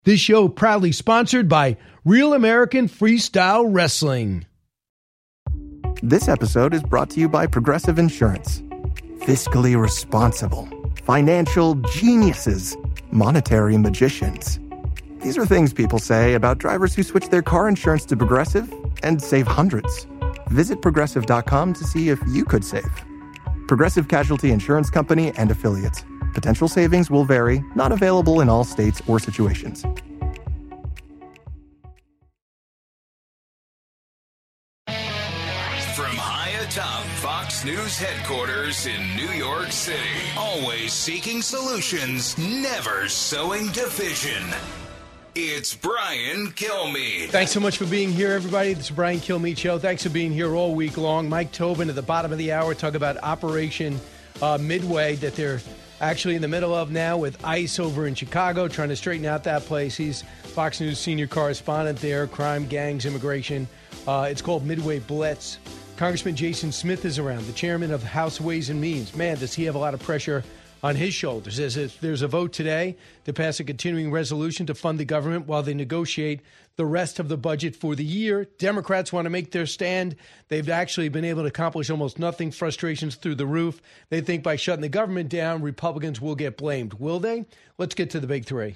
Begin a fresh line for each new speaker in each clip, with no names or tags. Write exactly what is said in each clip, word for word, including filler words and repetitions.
This show proudly sponsored by Real American Freestyle Wrestling.
This episode is brought to you by Progressive Insurance. Fiscally responsible, financial geniuses, monetary magicians. These are things people say about drivers who switch their car insurance to Progressive and save hundreds. Visit progressive dot com to see if you could save. Progressive Casualty Insurance Company and Affiliates. Potential savings will vary, not available in all states or situations.
From high atop Fox News headquarters in New York City, always seeking solutions, never sowing division. It's Brian Kilmeade.
Thanks so much for being here, everybody. This is Brian Kilmeade Show. Thanks for being here all week long. Mike Tobin at the bottom of the hour talk about Operation uh, Midway that they're actually in the middle of now with ICE over in Chicago, trying to straighten out that place. He's Fox News senior correspondent there, crime, gangs, immigration. Uh, it's called Midway Blitz. Congressman Jason Smith is around, the chairman of House Ways and Means. Man, does he have a lot of pressure on his shoulders. As if there's a vote today to pass a continuing resolution to fund the government while they negotiate the rest of the budget for the year. Democrats want to make their stand. They've actually been able to accomplish almost nothing. Frustrations through the roof. They think by shutting the government down, Republicans will get blamed. Will they? Let's get to the big three.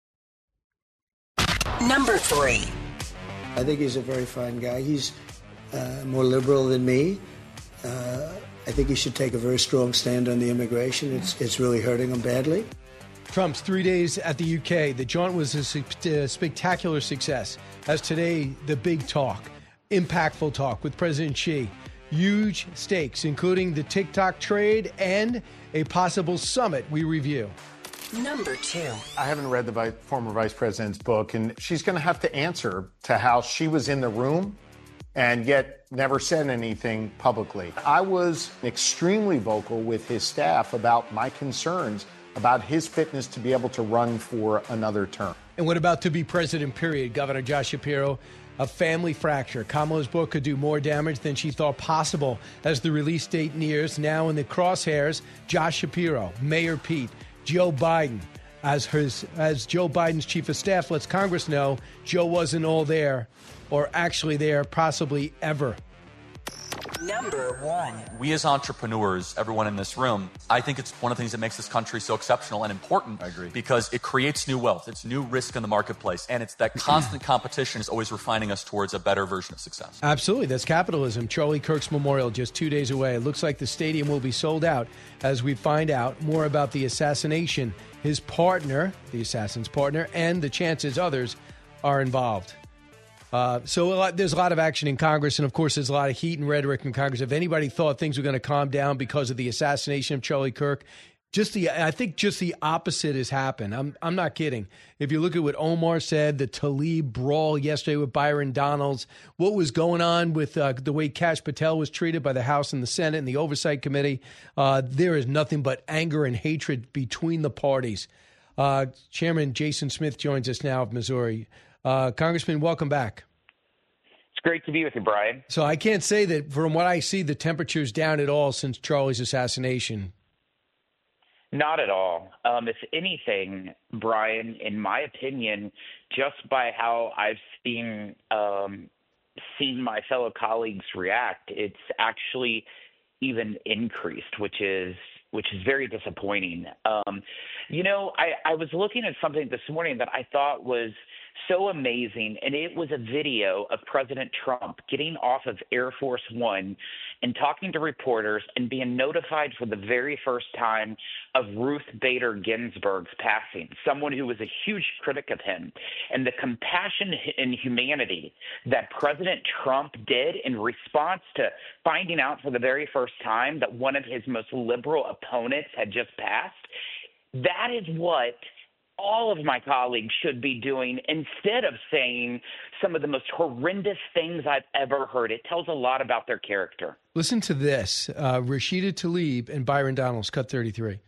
Number three.
I think he's a very fine guy. He's uh, more liberal than me. Uh, I think he should take a very strong stand on the immigration. It's it's really hurting him badly.
Trump's three days at the U K. The jaunt was a, a spectacular success. As today, the big talk, impactful talk with President Xi. Huge stakes, including the TikTok trade and a possible summit we review.
Number two.
I haven't read the vice, former vice president's book, and she's going to have to answer to how she was in the room and yet never said anything publicly. I was extremely vocal with his staff about my concerns about his fitness to be able to run for another term.
And what about to be president, period? Governor Josh Shapiro, a family fracture. Kamala's book could do more damage than she thought possible as the release date nears. Now in the crosshairs, Josh Shapiro, Mayor Pete, Joe Biden. As his, as Joe Biden's chief of staff lets Congress know, Joe wasn't all there, or actually there, possibly ever.
Number one.
We as entrepreneurs, everyone in this room, I think it's one of the things that makes this country so exceptional and important. I agree. Because it creates new wealth. It's new risk in the marketplace. And it's that constant competition is always refining us towards a better version of success.
Absolutely. That's capitalism. Charlie Kirk's memorial just two days away. It looks like the stadium will be sold out as we find out more about the assassination. His partner, the assassin's partner, and the chances others are involved. Uh, so a lot, there's a lot of action in Congress, and of course there's a lot of heat and rhetoric in Congress. If anybody thought things were going to calm down because of the assassination of Charlie Kirk, just the I think just the opposite has happened. I'm I'm not kidding. If you look at what Omar said, the Tlaib brawl yesterday with Byron Donalds, what was going on with uh, the way Kash Patel was treated by the House and the Senate and the Oversight Committee, uh, there is nothing but anger and hatred between the parties. Uh, Chairman Jason Smith joins us now of Missouri. Uh, Congressman, welcome back.
It's great to be with you, Brian.
So I can't say that from what I see, the temperature's down at all since Charlie's assassination.
Not at all. Um, if anything, Brian, in my opinion, just by how I've seen um, seen my fellow colleagues react, it's actually even increased, which is which is very disappointing. Um, you know, I, I was looking at something this morning that I thought was so amazing, and it was a video of President Trump getting off of Air Force One and talking to reporters and being notified for the very first time of Ruth Bader Ginsburg's passing, someone who was a huge critic of him, and the compassion and humanity that President Trump did in response to finding out for the very first time that one of his most liberal opponents had just passed. That is what all of my colleagues should be doing instead of saying some of the most horrendous things I've ever heard. It tells a lot about their character.
Listen to this. Uh, Rashida Tlaib and Byron Donalds, cut thirty-three.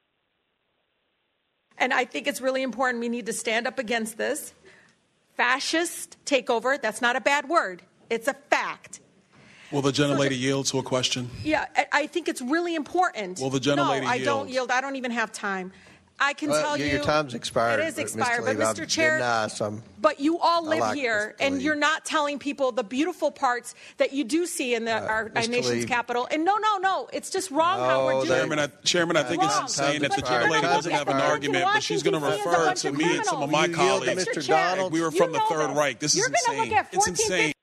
And I think it's really important. We need to stand up against this fascist takeover. That's not a bad word. It's a fact.
Will the gentlelady yield to a question?
Yeah, I think it's really important.
Will the gentlelady
no, I
yield?
don't yield. I don't even have time. I can
well,
tell
your,
you
your time's expired.
It is expired, but
Mister Lee,
Mister
I'm
Chair,
nice. I'm,
but you all
I
live
like
here,
Mister
and
Lee.
you're not telling people the beautiful parts that you do see in the,
Uh,
our, our
Mister
nation's
Lee.
capital. And no, no, no, it's just wrong how
No,
we're doing
Chairman, I,
it.
Chairman, I think
Wrong.
it's insane that the
But
gentlelady
you're gonna
doesn't
look
have
at
an
the
argument, but she's going to
Washington, D C as a
refer
bunch
to
of
me and some of my
criminals.
You yield to
colleagues.
Mister
Mister Chair,
Donald.
We were
you
from the
know
Third
this.
Reich. This is
You're gonna
insane.
look at
It's
fourteen
insane.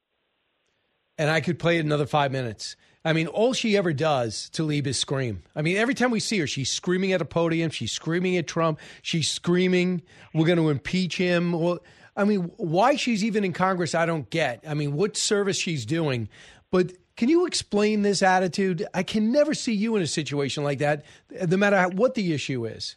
And I could play it another five minutes. I mean, all she ever does, Tlaib, is scream. I mean, every time we see her, she's screaming at a podium. She's screaming at Trump. She's screaming, we're going to impeach him. Well, I mean, why she's even in Congress, I don't get. I mean, what service she's doing. But can you explain this attitude? I can never see you in a situation like that, no matter what the issue is.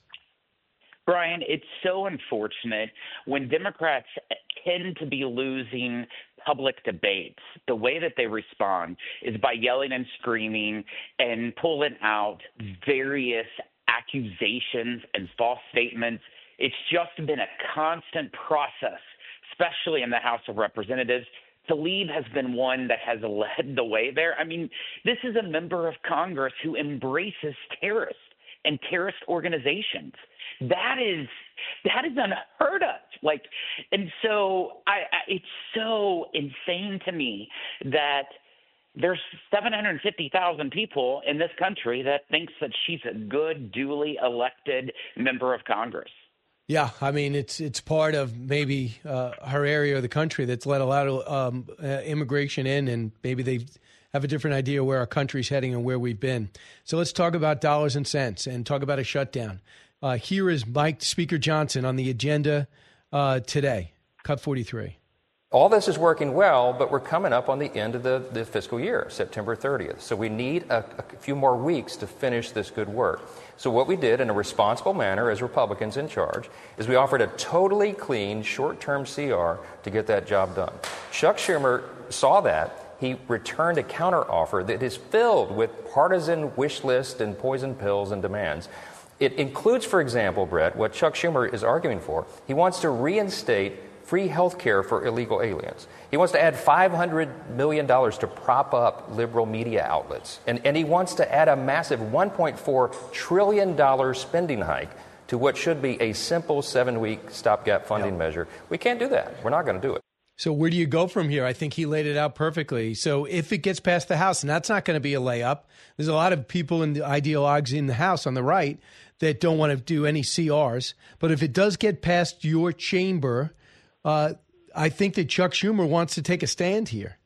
Brian, it's so unfortunate when Democrats tend to be losing public debates. The way that they respond is by yelling and screaming and pulling out various accusations and false statements. It's just been a constant process, especially in the House of Representatives. Tlaib has been one that has led the way there. I mean, this is a member of Congress who embraces terrorists and terrorist organizations. That is that is unheard of. Like, and so I, I it's so insane to me that there's seven hundred fifty thousand people in this country that thinks that she's a good, duly elected member of Congress.
Yeah, I mean, it's it's part of maybe uh, her area of the country that's let a lot of um, uh, immigration in, and maybe they have a different idea where our country's heading and where we've been. So let's talk about dollars and cents and talk about a shutdown. Uh, here is Mike Speaker Johnson on the agenda uh, today. Cut forty-three.
All this is working well, but we're coming up on the end of the, the fiscal year, September thirtieth. So we need a, a few more weeks to finish this good work. So what we did in a responsible manner as Republicans in charge is we offered a totally clean short-term C R to get that job done. Chuck Schumer saw that. He returned a counteroffer that is filled with partisan wish lists and poison pills and demands. It includes, for example, Brett, what Chuck Schumer is arguing for. He wants to reinstate free health care for illegal aliens. He wants to add five hundred million dollars to prop up liberal media outlets. And, and he wants to add a massive one point four trillion dollars spending hike to what should be a simple seven-week stopgap funding yep. measure. We can't do that. We're not going to do it.
So where do you go from here? I think he laid it out perfectly. So if it gets past the House, and that's not going to be a layup, there's a lot of people and ideologues in the House on the right that don't want to do any C Rs. But if it does get past your chamber, uh, I think that Chuck Schumer wants to take a stand here.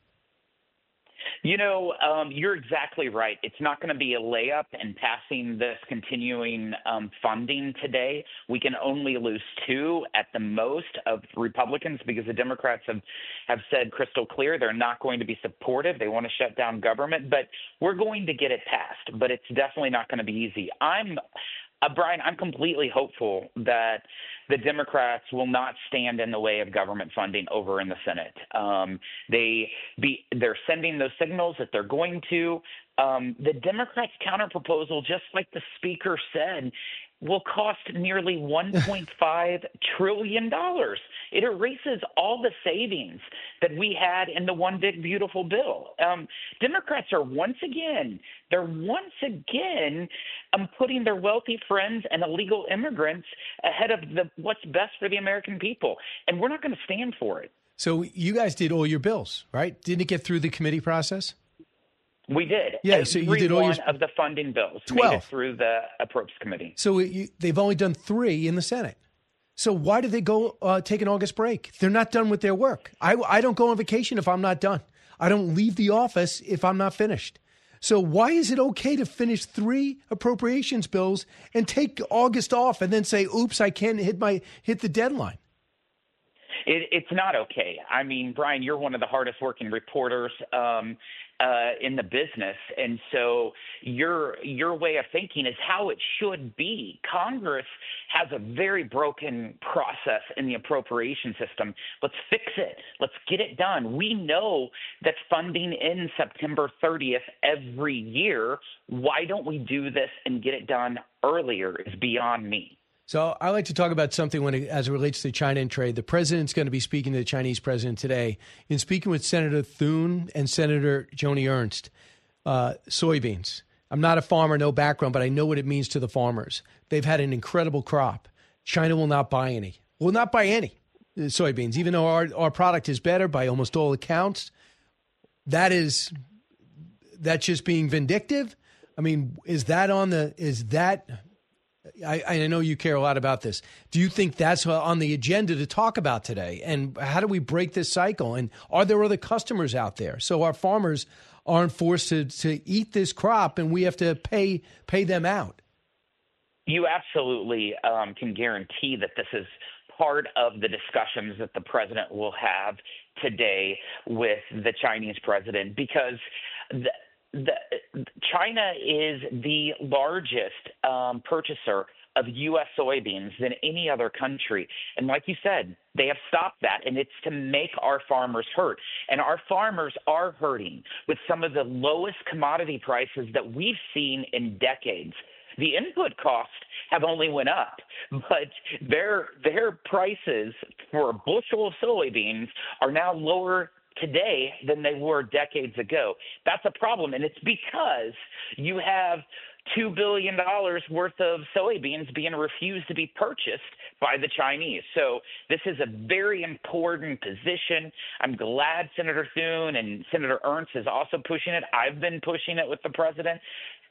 You know, um, you're exactly right. It's not going to be a layup in passing this continuing um, funding today. We can only lose two at the most of Republicans because the Democrats have, have said crystal clear they're not going to be supportive. They want to shut down government, but we're going to get it passed. But it's definitely not going to be easy. I'm Uh, Brian, I'm completely hopeful that the Democrats will not stand in the way of government funding over in the Senate. Um, they be they're sending those signals that they're going to. Um, the Democrats' counterproposal, just like the Speaker said, will cost nearly one point five trillion dollars. It erases all the savings that we had in the One Big Beautiful Bill. Um, Democrats are once again, they're once again um, putting their wealthy friends and illegal immigrants ahead of the what's best for the American people. And we're not going to stand for it.
So you guys did all your bills, right? Didn't it get through the committee process?
We did.
Yeah,
Every
so you did all
one
your
of the funding bills
twelve
made it through the Appropriations Committee.
So you, they've only done three in the Senate. So why did they go uh, take an August break? They're not done with their work. I, I don't go on vacation if I'm not done. I don't leave the office if I'm not finished. So why is it okay to finish three appropriations bills and take August off and then say, oops, I can't hit my hit the deadline?
It, it's not okay. I mean, Brian, you're one of the hardest working reporters um, uh, in the business. And so your your way of thinking is how it should be. Congress has a very broken process in the appropriation system. Let's fix it. Let's get it done. We know that funding ends September thirtieth every year. Why don't we do this and get it done earlier is beyond me.
So I like to talk about something when it, as it relates to China and trade. The president's going to be speaking to the Chinese president today. In speaking with Senator Thune and Senator Joni Ernst, uh, soybeans. I'm not a farmer, no background, but I know what it means to the farmers. They've had an incredible crop. China will not buy any. Will not buy any soybeans, even though our, our product is better by almost all accounts. That is, that's just being vindictive. I mean, is that on the, is that, I, I know you care a lot about this. Do you think that's on the agenda to talk about today? And how do we break this cycle? And are there other customers out there? So our farmers aren't forced to, to eat this crop and we have to pay pay them out.
You absolutely um, can guarantee that this is part of the discussions that the president will have today with the Chinese president, because the, the, China is the largest um, purchaser of U S soybeans than any other country. And like you said, they have stopped that, and it's to make our farmers hurt. And our farmers are hurting with some of the lowest commodity prices that we've seen in decades. The input costs have only went up, but their their prices for a bushel of soybeans are now lower today than they were decades ago. That's a problem, and it's because you have two billion dollars worth of soybeans being refused to be purchased by the Chinese. So this is a very important position. I'm glad Senator Thune and Senator Ernst is also pushing it. I've been pushing it with the president.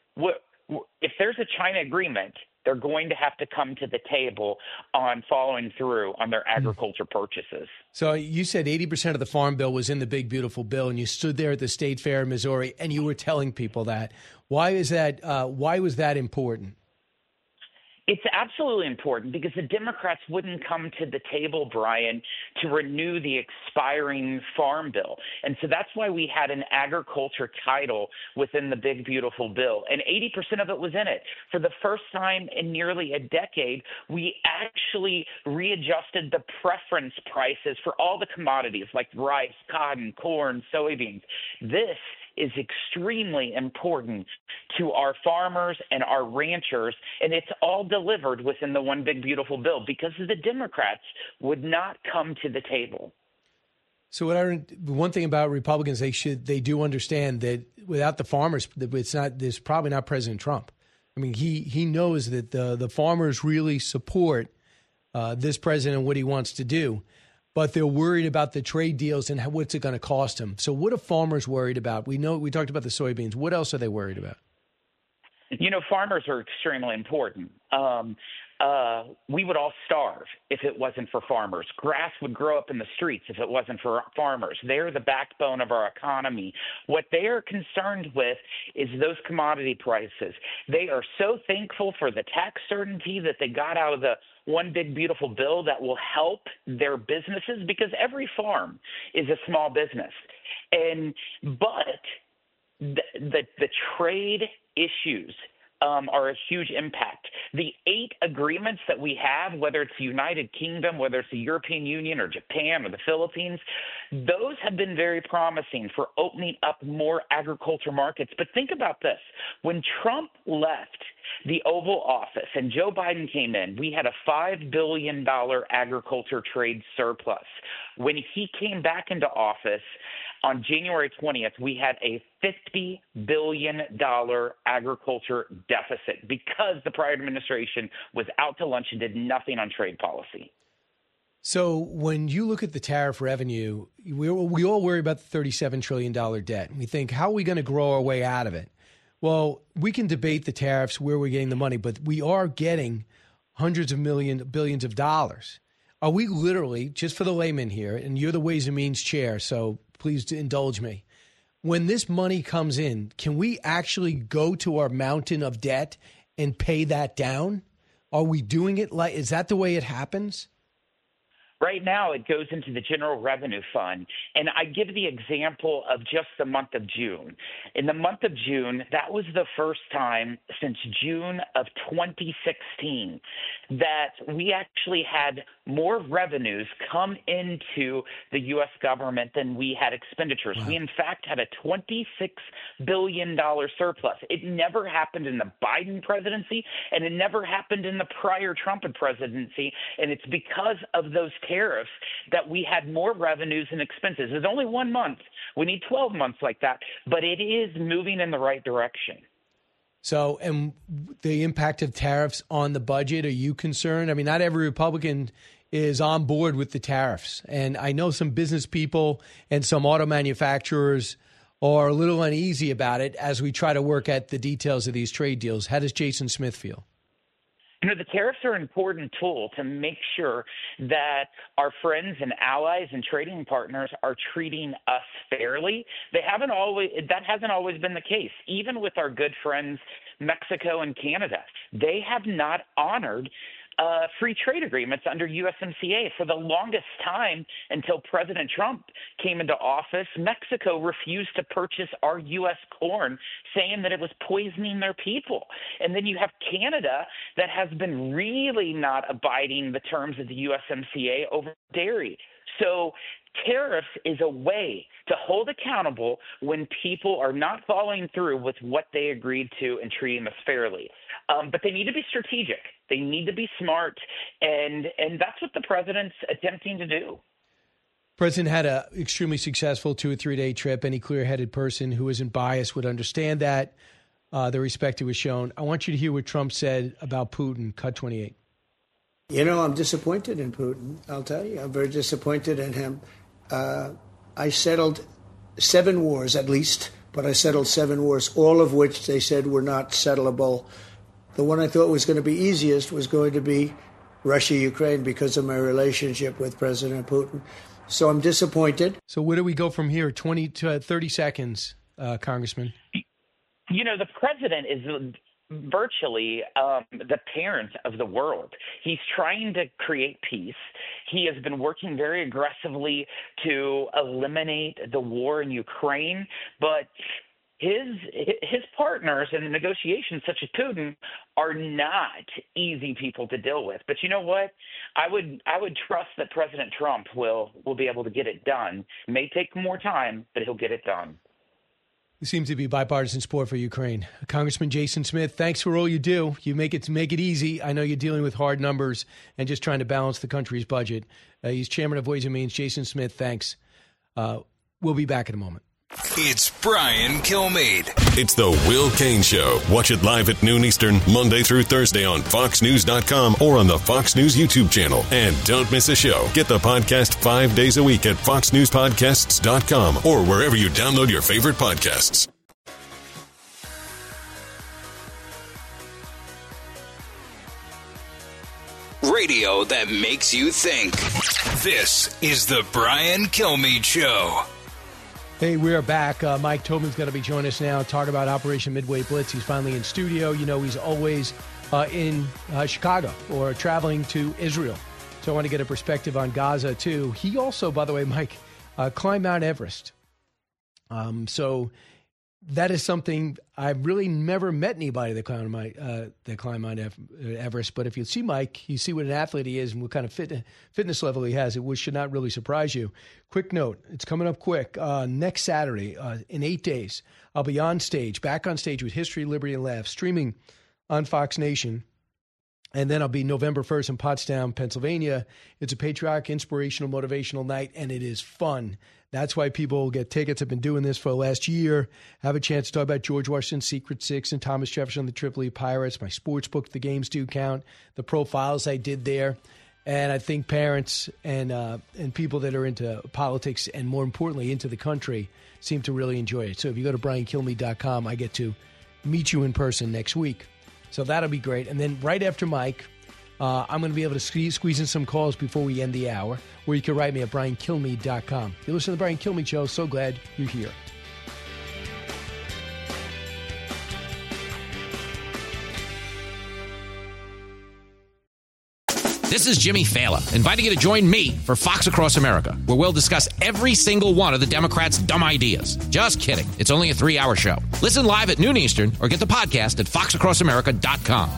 If there's a China agreement, they're going to have to come to the table on following through on their agriculture purchases.
So you said eighty percent of the farm bill was in the big, beautiful bill, and you stood there at the state fair in Missouri, and you were telling people that. Why is that? Uh, why was that important?
It's absolutely important because the Democrats wouldn't come to the table, Brian, to renew the expiring farm bill. And so that's why we had an agriculture title within the big, beautiful bill. And eighty percent of it was in it. For the first time in nearly a decade, we actually readjusted the preference prices for all the commodities like rice, cotton, corn, soybeans. This is extremely important to our farmers and our ranchers, and it's all delivered within the one big beautiful bill because the Democrats would not come to the table.
So what I, one thing about Republicans, they should they do understand that without the farmers, it's not there's probably not President Trump. I mean, he he knows that the the farmers really support uh, this president and what he wants to do. But they're worried about the trade deals and how, what's it going to cost them. So what are farmers worried about? We know we talked about the soybeans. What else are they worried about?
You know, farmers are extremely important. Um, uh, we would all starve if it wasn't for farmers. Grass would grow up in the streets if it wasn't for farmers. They're the backbone of our economy. What they are concerned with is those commodity prices. They are so thankful for the tax certainty that they got out of the one big beautiful bill that will help their businesses because every farm is a small business. And but the the, the trade issues um, are a huge impact. The eight agreements that we have, whether it's the United Kingdom, whether it's the European Union or Japan or the Philippines, those have been very promising for opening up more agriculture markets. But think about this. When Trump left the Oval Office and Joe Biden came in, we had a five billion dollars agriculture trade surplus. When he came back into office on January twentieth, we had a fifty billion dollars agriculture deficit because the prior administration was out to lunch and did nothing on trade policy.
So when you look at the tariff revenue, we, we all worry about the thirty-seven trillion dollars debt. We think, how are we going to grow our way out of it? Well, we can debate the tariffs, where we're getting the money, but we are getting hundreds of millions, billions of dollars. Are we literally, just for the layman here, and you're the Ways and Means chair, so please indulge me. When this money comes in, can we actually go to our mountain of debt and pay that down? Are we doing it like, is that the way it happens?
Right now, it goes into the General Revenue Fund, and I give the example of just the month of June. In the month of June, that was the first time since June of twenty sixteen that we actually had more revenues come into the U S government than we had expenditures. Wow. We, in fact, had a twenty-six billion dollars surplus. It never happened in the Biden presidency, and it never happened in the prior Trump presidency, and it's because of those tariffs that we had more revenues and expenses. It's only one month. We need twelve months like that, but it is moving in the right direction.
So, and the impact of tariffs on the budget, are you concerned? I mean, not every Republican is on board with the tariffs. And I know some business people and some auto manufacturers are a little uneasy about it as we try to work at the details of these trade deals. How does Jason Smith feel?
You know, the tariffs are an important tool to make sure that our friends and allies and trading partners are treating us fairly. They haven't always, that hasn't always been the case. Even with our good friends, Mexico and Canada, they have not honored Uh, free trade agreements under U S M C A. For the longest time, until President Trump came into office, Mexico refused to purchase our U S corn, saying that it was poisoning their people. And then you have Canada that has been really not abiding the terms of the U S M C A over dairy. So tariffs is a way to hold accountable when people are not following through with what they agreed to and treating us fairly. Um, but they need to be strategic. They need to be smart, and and that's what the president's attempting to do.
President had an extremely successful two or three day trip. Any clear-headed person who isn't biased would understand that. Uh, the respect it was shown. I want you to hear what Trump said about Putin. Cut twenty-eight.
You know, I'm disappointed in Putin. I'll tell you, I'm very disappointed in him. Uh, I settled seven wars at least, but I settled seven wars, all of which they said were not settlable. The one I thought was going to be easiest was going to be Russia-Ukraine because of my relationship with President Putin. So I'm disappointed.
So where do we go from here? twenty to thirty seconds, uh, Congressman.
You know, the president is virtually um, the parent of the world. He's trying to create peace. He has been working very aggressively to eliminate the war in Ukraine, but his his partners in the negotiations, such as Putin, are not easy people to deal with. But you know what? I would I would trust that President Trump will will be able to get it done. It may take more time, but he'll get it done.
There seems to be bipartisan support for Ukraine. Congressman Jason Smith, thanks for all you do. You make it make it easy. I know you're dealing with hard numbers and just trying to balance the country's budget. Uh, he's chairman of Ways and Means. Jason Smith, thanks. Uh, we'll be back in a moment.
It's Brian Kilmeade.
It's the Will Cain Show. Watch it live at noon Eastern, Monday through Thursday on fox news dot com or on the Fox News YouTube channel. And don't miss a show. Get the podcast five days a week at fox news podcasts dot com or wherever you download your favorite podcasts.
Radio that makes you think. This is the Brian Kilmeade Show.
Hey, we're back. Uh, Mike Tobin's going to be joining us now, talk about Operation Midway Blitz. He's finally in studio. You know, he's always uh, in uh, Chicago or traveling to Israel. So I want to get a perspective on Gaza, too. He also, by the way, Mike, uh, climbed Mount Everest. Um, so that is something I've really never met anybody that climbed Mount, uh, that climbed Mount Everest. But if you see Mike, you see what an athlete he is and what kind of fit, fitness level he has. It should not really surprise you. Quick note, it's coming up quick. Uh, next Saturday, uh, in eight days, I'll be on stage, back on stage with History, Liberty, and Laughs, streaming on Fox Nation. And then I'll be November first in Pottstown, Pennsylvania. It's a patriotic, inspirational, motivational night, and it is fun. That's why people get tickets. I've been doing this for the last year. Have a chance to talk about George Washington's Secret Six and Thomas Jefferson, the Tripoli Pirates, my sports book, The Games Do Count, the profiles I did there. And I think parents and uh, and people that are into politics and, more importantly, into the country seem to really enjoy it. So if you go to brian kilmeade dot com, I get to meet you in person next week. So that'll be great. And then right after Mike, uh, I'm going to be able to squeeze, squeeze in some calls before we end the hour, where you can write me at brian kilmeade dot com. You listen to the Brian Kilmeade Show. So glad you're here.
This is Jimmy Fallon, inviting you to join me for Fox Across America, where we'll discuss every single one of the Democrats' dumb ideas. Just kidding. It's only a three-hour show. Listen live at noon Eastern or get the podcast at fox across america dot com.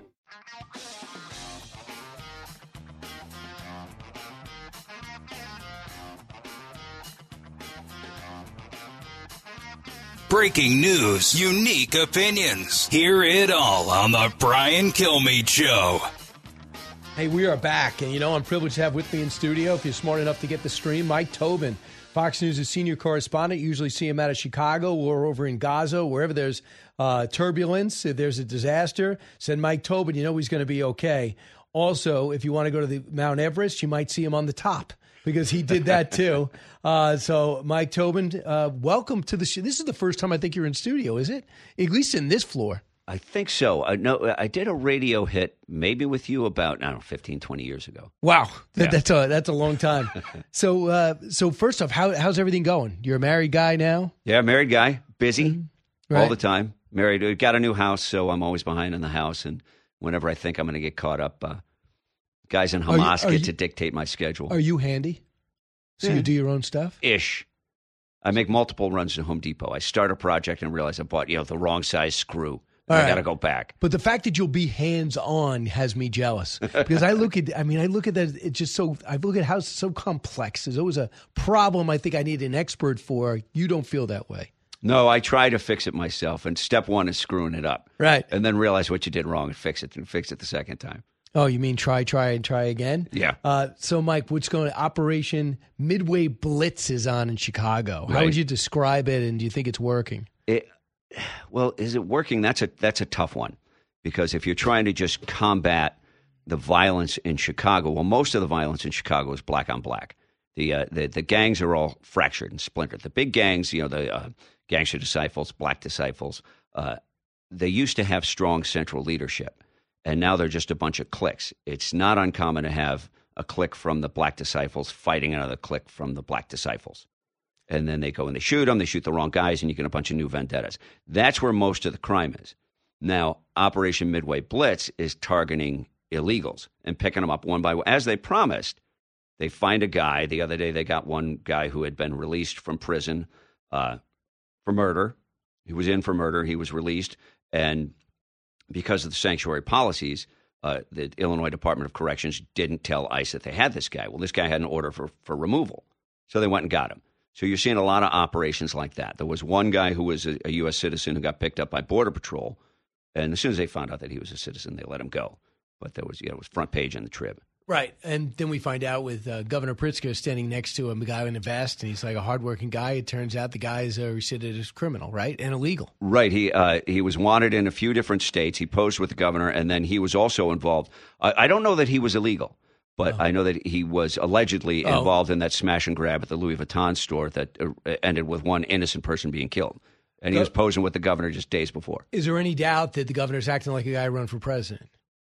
Breaking news, unique opinions. Hear it all on the Brian Kilmeade Show.
Hey, we are back, and you know I'm privileged to have with me in studio, if you're smart enough to get the stream, Mike Tobin, Fox News' senior correspondent. You usually see him out of Chicago or over in Gaza, wherever there's uh, turbulence, if there's a disaster. Send Mike Tobin, you know he's going to be okay. Also, if you want to go to the Mount Everest, you might see him on the top, because he did that too. uh, so, Mike Tobin, uh, welcome to the show. This is the first time I think you're in studio, is it? At least in this floor.
I think so. I know I did a radio hit maybe with you about, I don't know, fifteen, twenty years ago.
Wow.
Yeah.
That's a that's a long time. so uh, so first off, how how's everything going? You're a married guy now?
Yeah, married guy, busy
Mm-hmm. Right.
all the time. Married, uh, got a new house, so I'm always behind in the house. And whenever I think I'm going to get caught up, uh, guys in
Are you-
Hamas
are
get
you-
to dictate my schedule.
Are you handy? So
Yeah.
you do your own stuff?
Ish. I make multiple runs to Home Depot. I start a project and realize I bought, you know, the wrong size screw.
All
I
right.
got to go back.
But the fact that you'll be hands-on has me jealous, because I look at, I mean, I look at that, it's just so, I look at how it's so complex. There's always a problem I think I need an expert for. You don't feel that way.
No, I try to fix it myself. And step one is screwing it up.
Right.
And then realize what you did wrong and fix it and fix it the second time.
Oh, you mean try, try, and try again?
Yeah.
Uh, so, Mike, what's going on? Operation Midway Blitz is on in Chicago. How
Right.
would you describe it, and do you think it's working?
It, well, is it working? That's a that's a tough one, because if you're trying to just combat the violence in Chicago, well, most of the violence in Chicago is black on black. The uh, the the gangs are all fractured and splintered. The big gangs, you know, the uh, Gangster Disciples, Black Disciples, uh, they used to have strong central leadership, and now they're just a bunch of cliques. It's not uncommon to have a clique from the Black Disciples fighting another clique from the Black Disciples. And then they go and they shoot them, they shoot the wrong guys, and you get a bunch of new vendettas. That's where most of the crime is. Now, Operation Midway Blitz is targeting illegals and picking them up one by one. As they promised, they find a guy. The other day they got one guy who had been released from prison uh, for murder. He was in for murder. He was released. And because of the sanctuary policies, uh, the Illinois Department of Corrections didn't tell ICE that they had this guy. Well, this guy had an order for, for removal. So they went and got him. So you're seeing a lot of operations like that. There was one guy who was a, a U S citizen who got picked up by Border Patrol, and as soon as they found out that he was a citizen, they let him go. But there was, you know, it was front page in the Trib.
Right, and then we find out with uh, Governor Pritzker standing next to him, the guy in the vest, and he's like a hardworking guy. It turns out the guy is a recidivist criminal, right, and illegal.
Right. He uh, he was wanted in a few different states. He posed with the governor, and then he was also involved. I, I don't know that he was illegal. But oh. I know that he was allegedly
oh.
involved in that smash and grab at the Louis Vuitton store that uh, ended with one innocent person being killed. And he was posing with the governor just days before.
Is there any doubt that the governor's acting like a guy run for president?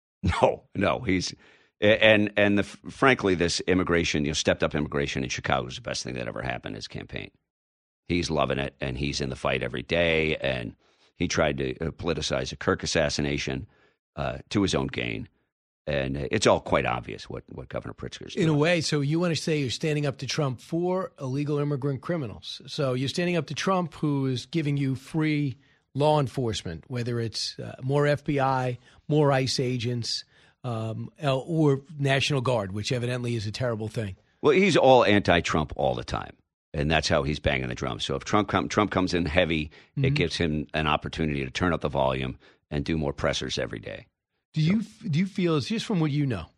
No, no. He's and and the, frankly, this immigration, you know, stepped up immigration in Chicago is the best thing that ever happened in his campaign. He's loving it, and he's in the fight every day. And he tried to uh, politicize a Kirk assassination uh, to his own gain. And it's all quite obvious what, what Governor Pritzker's doing.
In a way, so you want to say you're standing up to Trump for illegal immigrant criminals. So you're standing up to Trump, who is giving you free law enforcement, whether it's uh, more F B I, more ICE agents, um, or National Guard, which evidently is a terrible thing.
Well, he's all anti-Trump all the time, and that's how he's banging the drum. So if Trump, com- Trump comes in heavy, mm-hmm. it gives him an opportunity to turn up the volume and do more pressers every day.
Do you do you feel, as just from what you know,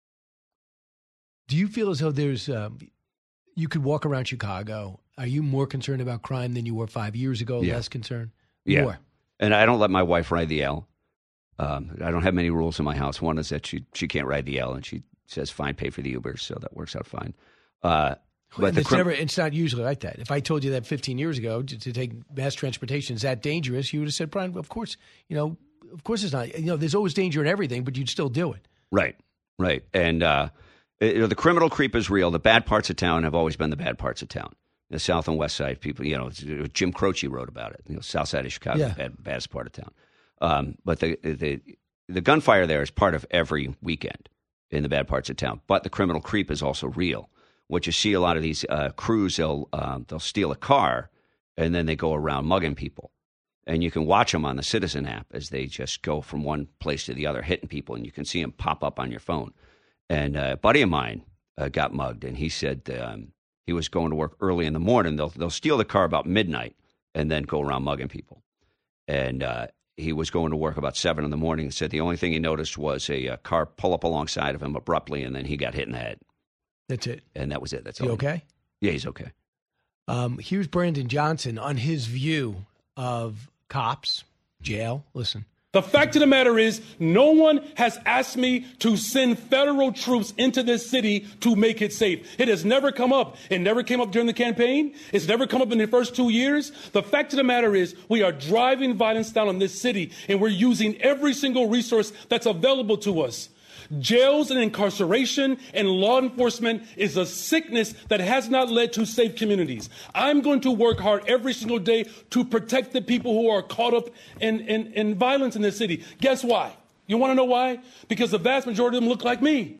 do you feel as though there's um, you could walk around Chicago? Are you more concerned about crime than you were five years ago?
Yeah.
Less concerned?
Yeah.
More.
And I don't let my wife ride the L. Um, I don't have many rules in my house. One is that she she can't ride the L, and she says, "Fine, pay for the Ubers," so that works out fine. Uh, but the
it's
crim-
never. It's not usually like that. If I told you that fifteen years ago to, to take mass transportation is that dangerous, you would have said, "Brian, of course, you know." Of course it's not. You know, there's always danger in everything, but you'd still do it.
Right, right. And uh, you know, the criminal creep is real. The bad parts of town have always been the bad parts of town. The South and West Side people, you know, Jim Croce wrote about it. You know, South Side of Chicago,
Yeah.
the bad, baddest part of town. Um, but the, the the gunfire there is part of every weekend in the bad parts of town. But the criminal creep is also real. What you see a lot of these uh, crews, they'll um, they'll steal a car and then they go around mugging people. And you can watch them on the Citizen app as they just go from one place to the other, hitting people, and you can see them pop up on your phone. And uh, a buddy of mine uh, got mugged, and he said um, he was going to work early in the morning. They'll they'll steal the car about midnight and then go around mugging people. And uh, he was going to work about seven in the morning and said the only thing he noticed was a, a car pull up alongside of him abruptly, and then he got hit in the head.
That's it.
And that was it. That's
He
all.
okay?
Yeah, he's okay.
Um, here's Brandon Johnson on his view of cops, jail. Listen.
The fact of the matter is, no one has asked me to send federal troops into this city to make it safe. It has never come up. It never came up during the campaign. It's never come up in the first two years. The fact of the matter is, we are driving violence down on this city, and we're using every single resource that's available to us. Jails and incarceration and law enforcement is a sickness that has not led to safe communities. I'm going to work hard every single day to protect the people who are caught up in, in, in violence in this city. Guess why? You want to know why? Because the vast majority of them look like me.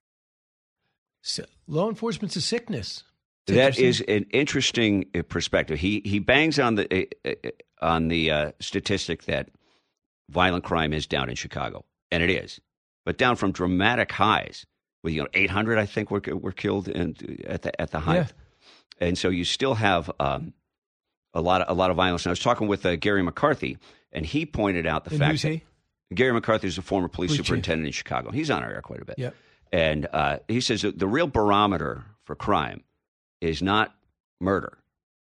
So, law enforcement's a sickness. It's
That is an interesting uh, perspective. He he bangs on the uh, uh, on the uh, statistic that violent crime is down in Chicago, and it is. But down from dramatic highs, with you know eight hundred, I think were were killed in, at the at the height, yeah. And so you still have um, a lot of a lot of violence. And I was talking with uh, Gary McCarthy, and he pointed out the
and
fact
who's
that
he?
Gary McCarthy is a former police,
Police
superintendent chief. in Chicago. He's on our air quite a bit,
Yep.
and uh, he says that the real barometer for crime is not murder.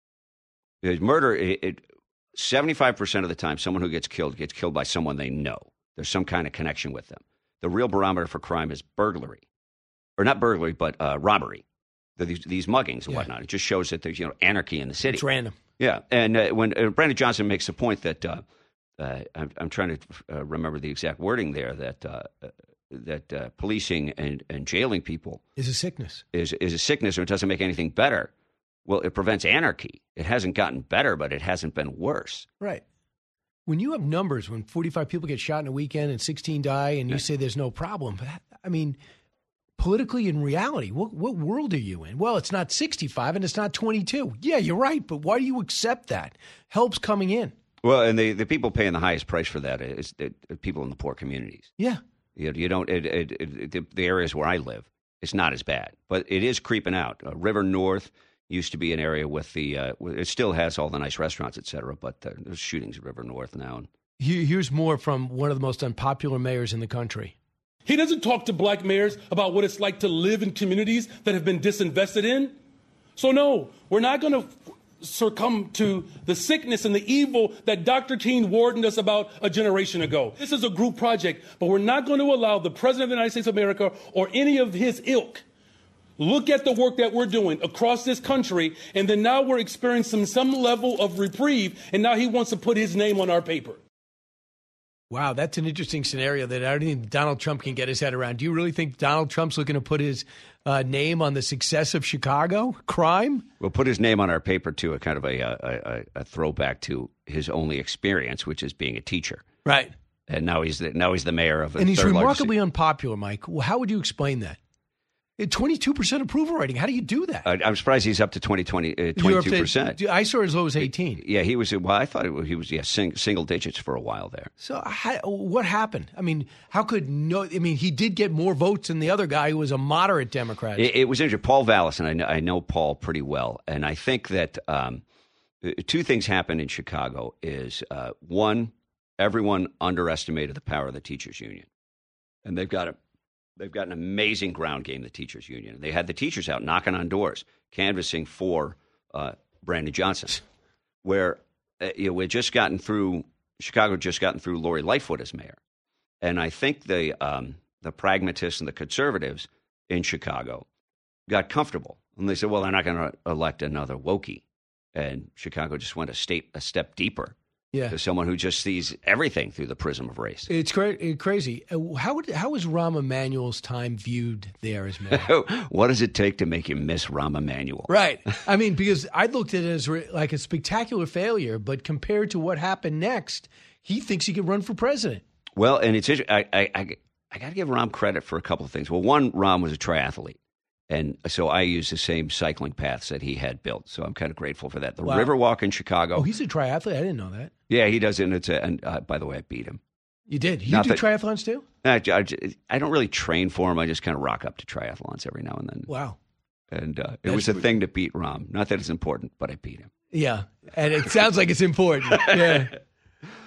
Because murder, it, it seventy-five percent of the time, someone who gets killed gets killed by someone they know. There's some kind of connection with them. The real barometer for crime is burglary, or not burglary, but uh, robbery. These, these muggings and
yeah.
whatnot. It just shows that there's you know anarchy in the city.
It's random.
Yeah, and uh, when uh, Brandon Johnson makes the point that uh, uh, I'm, I'm trying to uh, remember the exact wording there that uh, that uh, policing and, and jailing people
is a sickness.
Is is a sickness, or it doesn't make anything better. Well, it prevents anarchy. It hasn't gotten better, but it hasn't been worse.
Right. When you have numbers, when forty-five people get shot in a weekend and sixteen die, and you yeah. say there's no problem, but that, I mean, politically in reality, what what world are you in? Well, it's not sixty-five and it's not twenty-two. Yeah, you're right, but why do you accept that? Help's coming in.
Well, and the, the people paying the highest price for that is the, the people in the poor communities.
Yeah.
You, you don't, it, it, it, the, the areas where I live, it's not as bad, but it is creeping out. Uh, River North used to be an area with the, uh, it still has all the nice restaurants, et cetera, but uh, there's shootings at River North now. And
here's more from one of the most unpopular mayors in the country.
He doesn't talk to black mayors about what it's like to live in communities that have been disinvested in. So no, we're not going to succumb to the sickness and the evil that Doctor King warned us about a generation ago. This is a group project, but we're not going to allow the President of the United States of America or any of his ilk look at the work that we're doing across this country, and then now we're experiencing some level of reprieve, and now he wants to put his name on our paper.
Wow, that's an interesting scenario that I don't think Donald Trump can get his head around. Do you really think Donald Trump's looking to put his uh, name on the success of Chicago crime?
We'll put his name on our paper, too, a kind of a, a, a throwback to his only experience, which is being a teacher.
Right.
And now he's the, now he's the mayor of a
And he's
third
remarkably
largest...
unpopular, Mike. Well, how would you explain that? twenty-two percent approval rating. How do you do that?
Uh, I'm surprised he's up to twenty, twenty, uh, twenty-two percent.
To, I saw as low as eighteen.
Yeah, he was. Well, I thought it was, he was yeah sing, single digits for a while there.
So how, what happened? I mean, how could no? I mean, he did get more votes than the other guy who was a moderate Democrat.
It, it was interesting. Paul Vallis, and I know, I know Paul pretty well, and I think that um, two things happened in Chicago. Is uh, one, everyone underestimated the power of the teachers union, and they've got a. They've got an amazing ground game, the teachers union. They had the teachers out knocking on doors, canvassing for uh, Brandon Johnson, where uh, you know, we'd just gotten through, Chicago had just gotten through Lori Lightfoot as mayor. And I think the, um, the pragmatists and the conservatives in Chicago got comfortable. And they said, well, they're not going to elect another Wokey. And Chicago just went a, state, a step deeper.
Yeah.
To someone who just sees everything through the prism of race.
It's cra- crazy. How would, how was Rahm Emanuel's time viewed there as mayor?
What does it take to make you miss Rahm Emanuel?
Right. I mean, because I looked at it as re- like a spectacular failure, but compared to what happened next, he thinks he could run for president.
Well, and it's I I I, I got to give Rahm credit for a couple of things. Well, one, Rahm was a triathlete. And so I use the same cycling paths that he had built. So I'm kind of grateful for that. The
wow.
Riverwalk in Chicago.
Oh, he's a triathlete? I didn't know that.
Yeah, he does it. And, it's a, and uh, by the way, I beat him.
You did? You
Not
do
that,
triathlons too?
I, I, I don't really train for him. I just kind of rock up to triathlons every now and then.
Wow.
And uh, it was a thing to beat Rahm. Not that it's important, but I beat him.
Yeah. And it sounds like it's important. Yeah.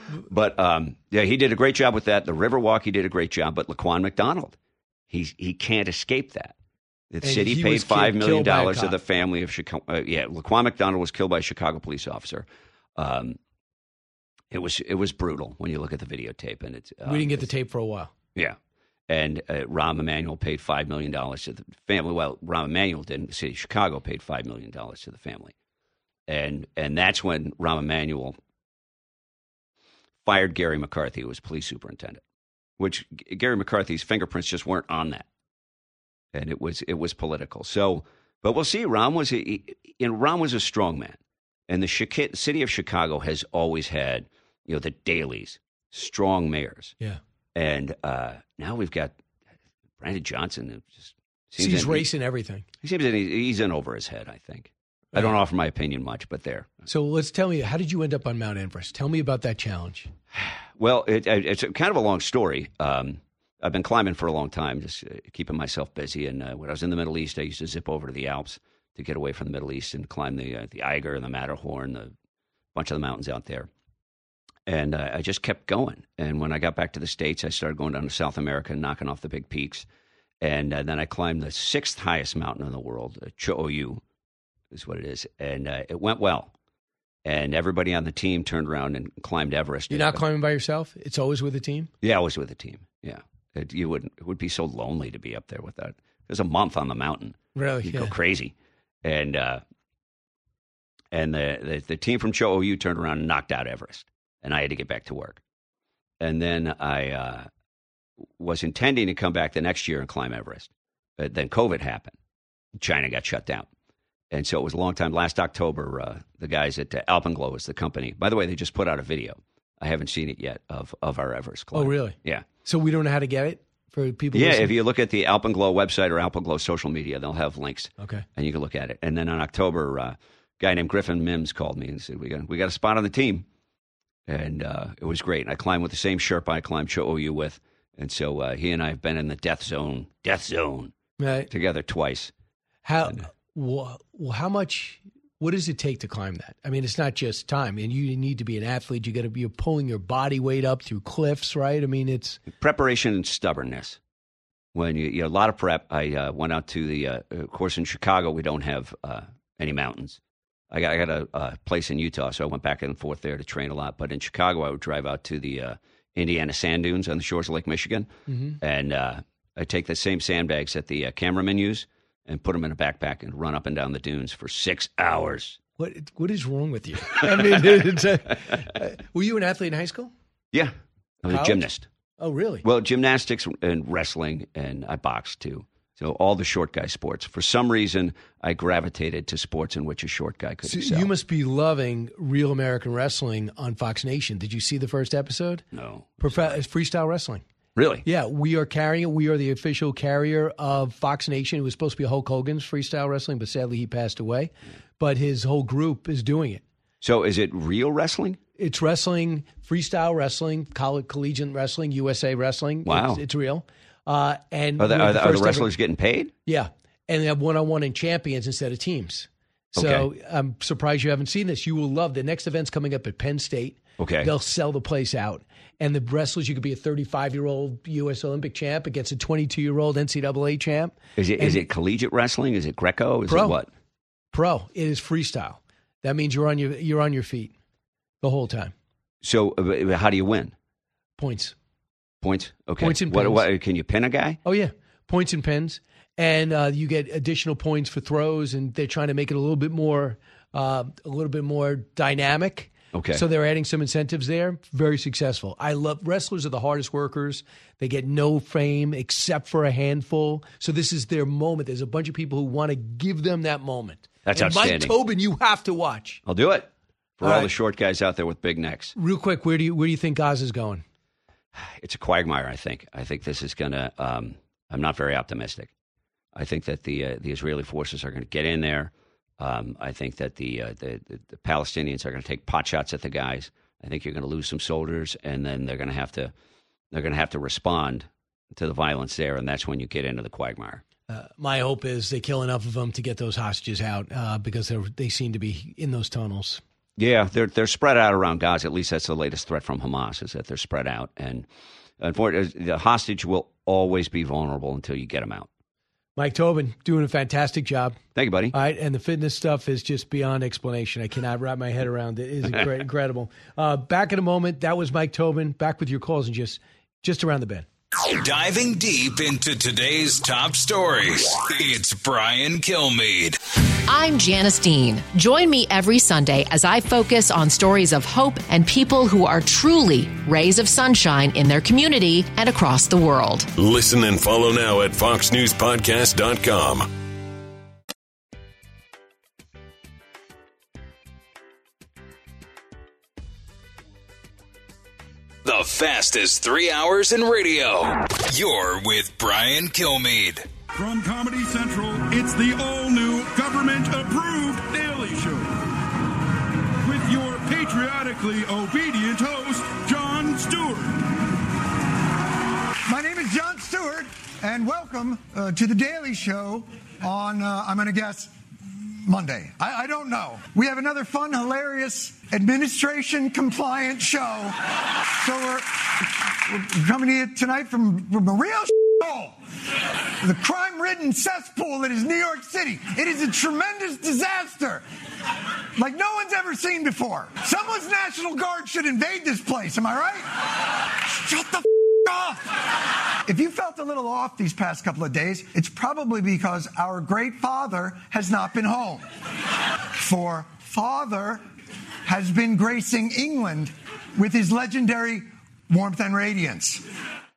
But, um, yeah, he did a great job with that. The Riverwalk, he did a great job. But Laquan McDonald, he, he can't escape that. The
And
city
he
paid
was
five
killed-
million
killed by a
dollars to
cop.
the family of Chicago. Uh, yeah, Laquan McDonald was killed by a Chicago police officer. Um, it was it was brutal when you look at the videotape. And it's um,
we didn't get the tape for a while.
Yeah. And uh, Rahm Emanuel paid five million dollars to the family. Well, Rahm Emanuel didn't. The city of Chicago paid five million dollars to the family. And and that's when Rahm Emanuel fired Gary McCarthy, who was police superintendent, which G- Gary McCarthy's fingerprints just weren't on that. And it was it was political. So, but we'll see. Rahm was a, he, and Rahm was a strong man. And the Chica- city of Chicago has always had, you know, the Daleys, strong mayors.
Yeah.
And uh, now we've got Brandon Johnson. Who just seems
He's
that
racing everything.
He seems that he- he's in over his head, I think. I don't offer my opinion much, but there.
So let's tell me, how did you end up on Mount Everest? Tell me about that challenge.
Well, it, it's a, kind of a long story. Um, I've been climbing for a long time, just uh, keeping myself busy. And uh, when I was in the Middle East, I used to zip over to the Alps to get away from the Middle East and climb the uh, the Eiger and the Matterhorn, the bunch of the mountains out there. And uh, I just kept going. And when I got back to the States, I started going down to South America and knocking off the big peaks. And uh, then I climbed the sixth highest mountain in the world, uh, Cho-Oyu is what it is. And uh, it went well. And everybody on the team turned around and climbed Everest.
You're not climbing by yourself? It's always with a team?
Yeah, I was with a team. Yeah. It, you wouldn't, it would be so lonely to be up there with that. There's a month on the mountain.
Really?
You'd
Yeah.
go crazy. And uh, and the, the, the team from Cho-Oyu turned around and knocked out Everest. And I had to get back to work. And then I uh, was intending to come back the next year and climb Everest. But then COVID happened. China got shut down. And so it was a long time. Last October, uh, the guys at uh, Alpenglow is the company. By the way, they just put out a video. I haven't seen it yet of, of our Everest climb.
Oh, really?
Yeah.
So we don't know how to get it for people?
Yeah,
listening?
if you look at the Alpenglow website or Alpenglow social media, they'll have links.
Okay.
And you can look at it. And then in October, uh, a guy named Griffin Mims called me and said, we got, we got a spot on the team. And uh, it was great. And I climbed with the same Sherpa I climbed Cho-Oyu with. And so uh, he and I have been in the death zone, death zone
Right.
together twice.
How, well, how much, what does it take to climb that? I mean, it's not just time. And you need to be an athlete. You got to be pulling your body weight up through cliffs, right? I mean, it's
Preparation and stubbornness. When you, you know, a lot of prep, I uh, went out to the, uh, of course, in Chicago, we don't have uh, any mountains. I got, I got a, a place in Utah, so I went back and forth there to train a lot. But in Chicago, I would drive out to the uh, Indiana sand dunes on the shores of Lake Michigan.
Mhm.
And uh, I take the same sandbags that the uh, cameramen use and put them in a backpack and run up and down the dunes for six hours.
what what is wrong with you? I mean, it's a, uh, were you an athlete in high school?
Yeah, I was
College?
a gymnast.
Oh, really?
Well, gymnastics and wrestling, and I boxed too. So all the short guy sports. For some reason, I gravitated to sports in which a short guy could
So
excel.
you must be loving Real American Wrestling on Fox Nation. Did you see the first episode?
No.
Profe- it's freestyle wrestling.
Really?
Yeah, we are carrying it. We are the official carrier of Fox Nation. It was supposed to be Hulk Hogan's freestyle wrestling, but sadly he passed away. But his whole group is doing it.
So is it real wrestling?
It's wrestling, freestyle wrestling, college, collegiate wrestling, U S A wrestling.
Wow.
It's, it's real. Uh, and
Are the,
we're
are the, are the
first ever-
wrestlers getting paid?
Yeah, and they have one-on-one and champions instead of teams. So
Okay.
I'm surprised you haven't seen this. You will love the next event's coming up at Penn State.
Okay.
They'll sell the place out. And the wrestlers, you could be a thirty-five-year-old U S Olympic champ against a twenty-two-year-old N C double A champ.
Is it
And
is it collegiate wrestling? Is it Greco? Is
Pro.
it what?
Pro. It is freestyle. That means you're on your you're on your feet the whole time.
So uh, how do you win?
Points.
Points? Okay.
Points and
what,
pins.
what, can you pin a guy?
Oh, yeah. Points and pins. And uh, you get additional points for throws, and they're trying to make it a little bit more uh, a little bit more dynamic.
Okay.
So they're adding some incentives there. Very successful. I love wrestlers are the hardest workers. They get no fame except for a handful. So this is their moment. There's a bunch of people who want to give them that moment.
That's
and
outstanding.
Mike Tobin, you have to watch.
I'll do it for
All
all
right.
the short guys out there with big necks.
Real quick, where do you where do you think Gaza's going?
It's a quagmire, I think. I think this is going to um, – I'm not very optimistic. I think that the uh, the Israeli forces are going to get in there. Um, I think that the, uh, the, the the Palestinians are going to take pot shots at the guys. I think you're going to lose some soldiers, and then they're going to have to they're going to have to respond to the violence there, and that's when you get into the quagmire.
Uh, my hope is they kill enough of them to get those hostages out uh, because they they seem to be in those tunnels.
Yeah, they're they're spread out around Gaza. At least that's the latest threat from Hamas, is that they're spread out. And unfortunately, the hostage will always be vulnerable until you get him out.
Mike Tobin doing a fantastic job.
Thank you, buddy.
All right, and the fitness stuff is just beyond explanation. I cannot wrap my head around it. It is great, incredible. Uh, back in a moment. That was Mike Tobin. Back with your calls in just just around the bend.
Diving deep into today's top stories, it's Brian Kilmeade.
I'm Janice Dean. Join me every Sunday as I focus on stories of hope and people who are truly rays of sunshine in their community and across the world.
Listen and follow now at fox news podcast dot com.
The fastest three hours in radio. You're with Brian Kilmeade.
From Comedy Central, it's the all-new government-approved Daily Show. With your patriotically obedient host, Jon Stewart.
My name is Jon Stewart, and welcome uh, to the Daily Show on, uh, I'm going to guess, Monday. I, I don't know. We have another fun, hilarious, administration-compliant show. So we're, we're coming to you tonight from, from a real hole. The crime-ridden cesspool that is New York City. It is a tremendous disaster like no one's ever seen before. Someone's National Guard should invade this place. Am I right? Shut the f- off. If you felt a little off these past couple of days, it's probably because our great father has not been home. For father has been gracing England with his legendary warmth and radiance.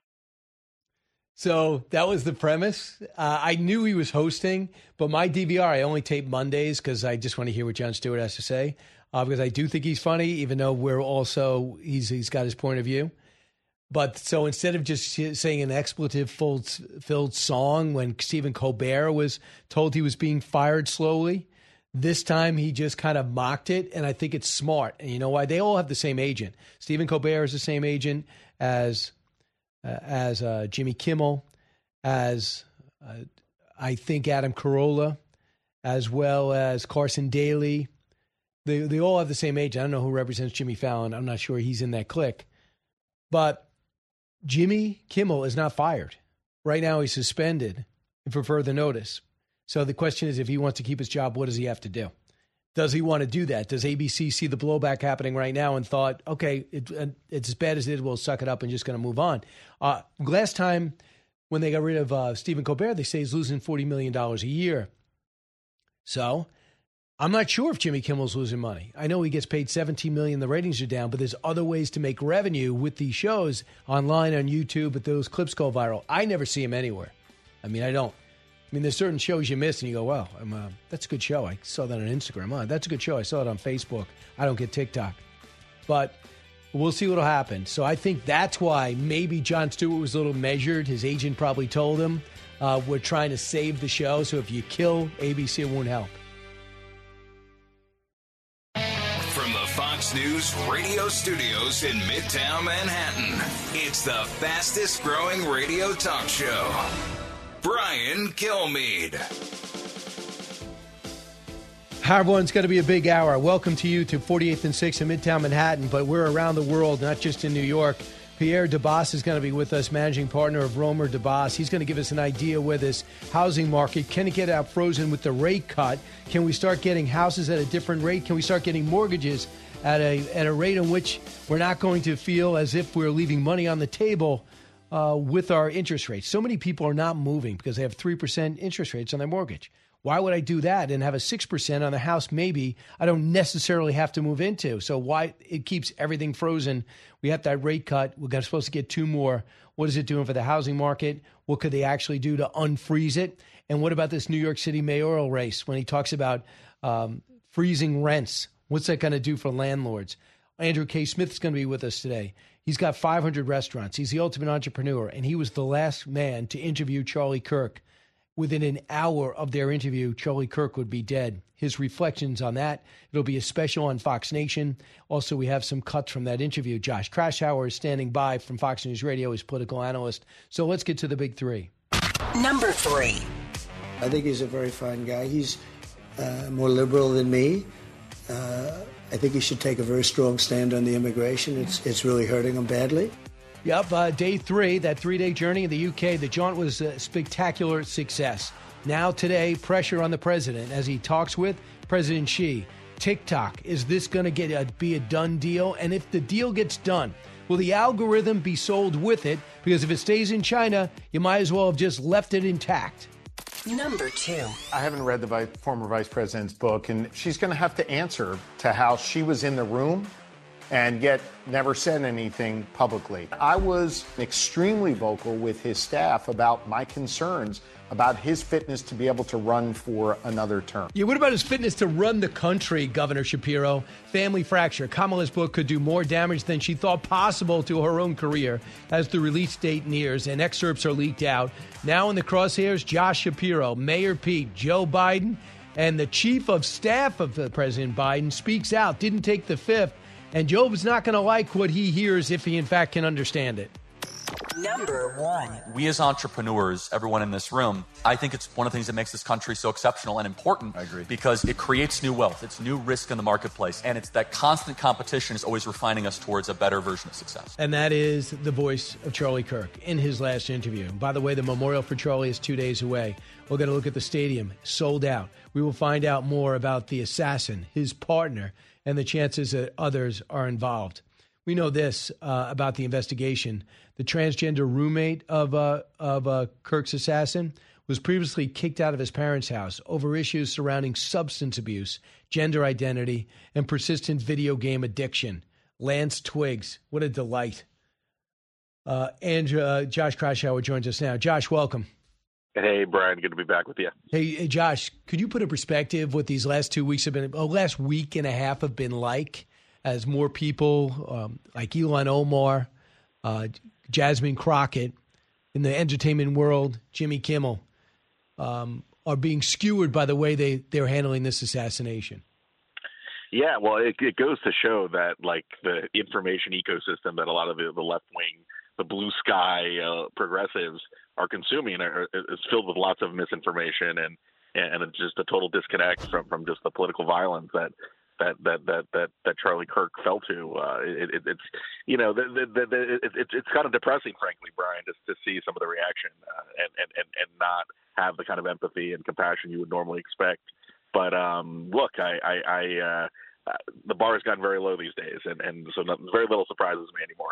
So that was the premise. Uh, I knew he was hosting, but my D V R, I only tape Mondays because I just want to hear what Jon Stewart has to say. Uh, because I do think he's funny, even though we're also, he's he's got his point of view. But so instead of just saying an expletive-filled song when Stephen Colbert was told he was being fired slowly, this time he just kind of mocked it, and I think it's smart. And you know why? They all have the same agent. Stephen Colbert is the same agent as uh, as uh, Jimmy Kimmel, as uh, I think Adam Carolla, as well as Carson Daly. They they all have the same agent. I don't know who represents Jimmy Fallon. I'm not sure he's in that clique. But Jimmy Kimmel is not fired. Right now he's suspended for further notice. So the question is, if he wants to keep his job, what does he have to do? Does he want to do that? Does A B C see the blowback happening right now and thought, okay, it, it's as bad as it is, we'll suck it up and just going to move on? Uh, last time when they got rid of uh, Stephen Colbert, they say he's losing forty million dollars a year. So I'm not sure if Jimmy Kimmel's losing money. I know he gets paid seventeen million dollars, the ratings are down, but there's other ways to make revenue with these shows online on YouTube, but those clips go viral. I never see him anywhere. I mean, I don't. I mean, there's certain shows you miss and you go, wow, I'm, uh, that's a good show. I saw that on Instagram. Oh, that's a good show. I saw it on Facebook. I don't get TikTok. But we'll see what'll happen. So I think that's why maybe Jon Stewart was a little measured. His agent probably told him, uh, we're trying to save the show, so if you kill A B C, it won't help.
From the Fox News radio studios in Midtown Manhattan, it's the fastest growing radio talk show. Brian Kilmeade.
Hi, everyone. It's going to be a big hour. Welcome to you to forty-eighth and sixth in Midtown Manhattan, but we're around the world, not just in New York. Pierre DeBoss is going to be with us, managing partner of Romer DeBoss. He's going to give us an idea where this housing market, can it get out frozen with the rate cut? Can we start getting houses at a different rate? Can we start getting mortgages at a at a rate in which we're not going to feel as if we're leaving money on the table uh, with our interest rates? So many people are not moving because they have three percent interest rates on their mortgage. Why would I do that and have a six percent on the house maybe I don't necessarily have to move into? So why it keeps everything frozen? We have that rate cut. We're supposed to get two more. What is it doing for the housing market? What could they actually do to unfreeze it? And what about this New York City mayoral race when he talks about um, freezing rents? What's that going to do for landlords? Andrew K. Smith is going to be with us today. He's got five hundred restaurants. He's the ultimate entrepreneur, and he was the last man to interview Charlie Kirk. Within an hour of their interview, Charlie Kirk would be dead. His reflections on that. It'll be a special on Fox Nation. Also, we have some cuts from that interview. Josh Krashauer is standing by from Fox News Radio, his political analyst. So let's get to the big three.
Number three.
I think he's a very fine guy. He's uh, more liberal than me. Uh, I think he should take a very strong stand on the immigration. It's it's really hurting him badly.
Yep, uh, day three, that three-day journey in the U K, the jaunt was a spectacular success. Now today, pressure on the president as he talks with President Xi. TikTok, is this going to get a, be a done deal? And if the deal gets done, will the algorithm be sold with it? Because if it stays in China, you might as well have just left it intact.
Number two.
I haven't read the vice, former vice president's book, and she's going to have to answer to how she was in the room and yet never said anything publicly. I was extremely vocal with his staff about my concerns about his fitness to be able to run for another term.
Yeah, what about his fitness to run the country, Governor Shapiro? Family fracture. Kamala's book could do more damage than she thought possible to her own career as the release date nears and excerpts are leaked out. Now in the crosshairs, Josh Shapiro, Mayor Pete, Joe Biden, and the chief of staff of the President Biden speaks out, didn't take the fifth, and Joe's not going to like what he hears if he in fact can understand it.
Number one.
We as entrepreneurs, everyone in this room, I think it's one of the things that makes this country so exceptional and important. I agree. Because it creates new wealth. It's new risk in the marketplace. And it's that constant competition is always refining us towards a better version of success.
And that is the voice of Charlie Kirk in his last interview. By the way, the memorial for Charlie is two days away. We're going to look at the stadium, sold out. We will find out more about the assassin, his partner, and the chances that others are involved. We know this uh, about the investigation. The transgender roommate of uh, of uh, Kirk's assassin was previously kicked out of his parents' house over issues surrounding substance abuse, gender identity, and persistent video game addiction. Lance Twiggs, what a delight. Uh, and uh, Josh Kraushaar joins us now. Josh, welcome.
Hey, Brian, good to be back with you.
Hey, hey, Josh, could you put in perspective what these last two weeks have been, oh, last week and a half have been like, as more people um, like Ilhan Omar, uh, Jasmine Crockett, in the entertainment world, Jimmy Kimmel, um, are being skewered by the way they, they're handling this assassination?
Yeah, well, it, it goes to show that, like, the information ecosystem that a lot of the, the left-wing, the blue sky uh, progressives are consuming are, is filled with lots of misinformation and, and it's just a total disconnect from, from just the political violence that that that that that, that Charlie Kirk fell to. Uh, it, it, it's you know the, the, the, the, it, it's it's kind of depressing, frankly, Brian, just to see some of the reaction uh, and, and and and not have the kind of empathy and compassion you would normally expect. But um, look, I, I, I uh, the bar has gotten very low these days, and and so not, very little surprises me anymore.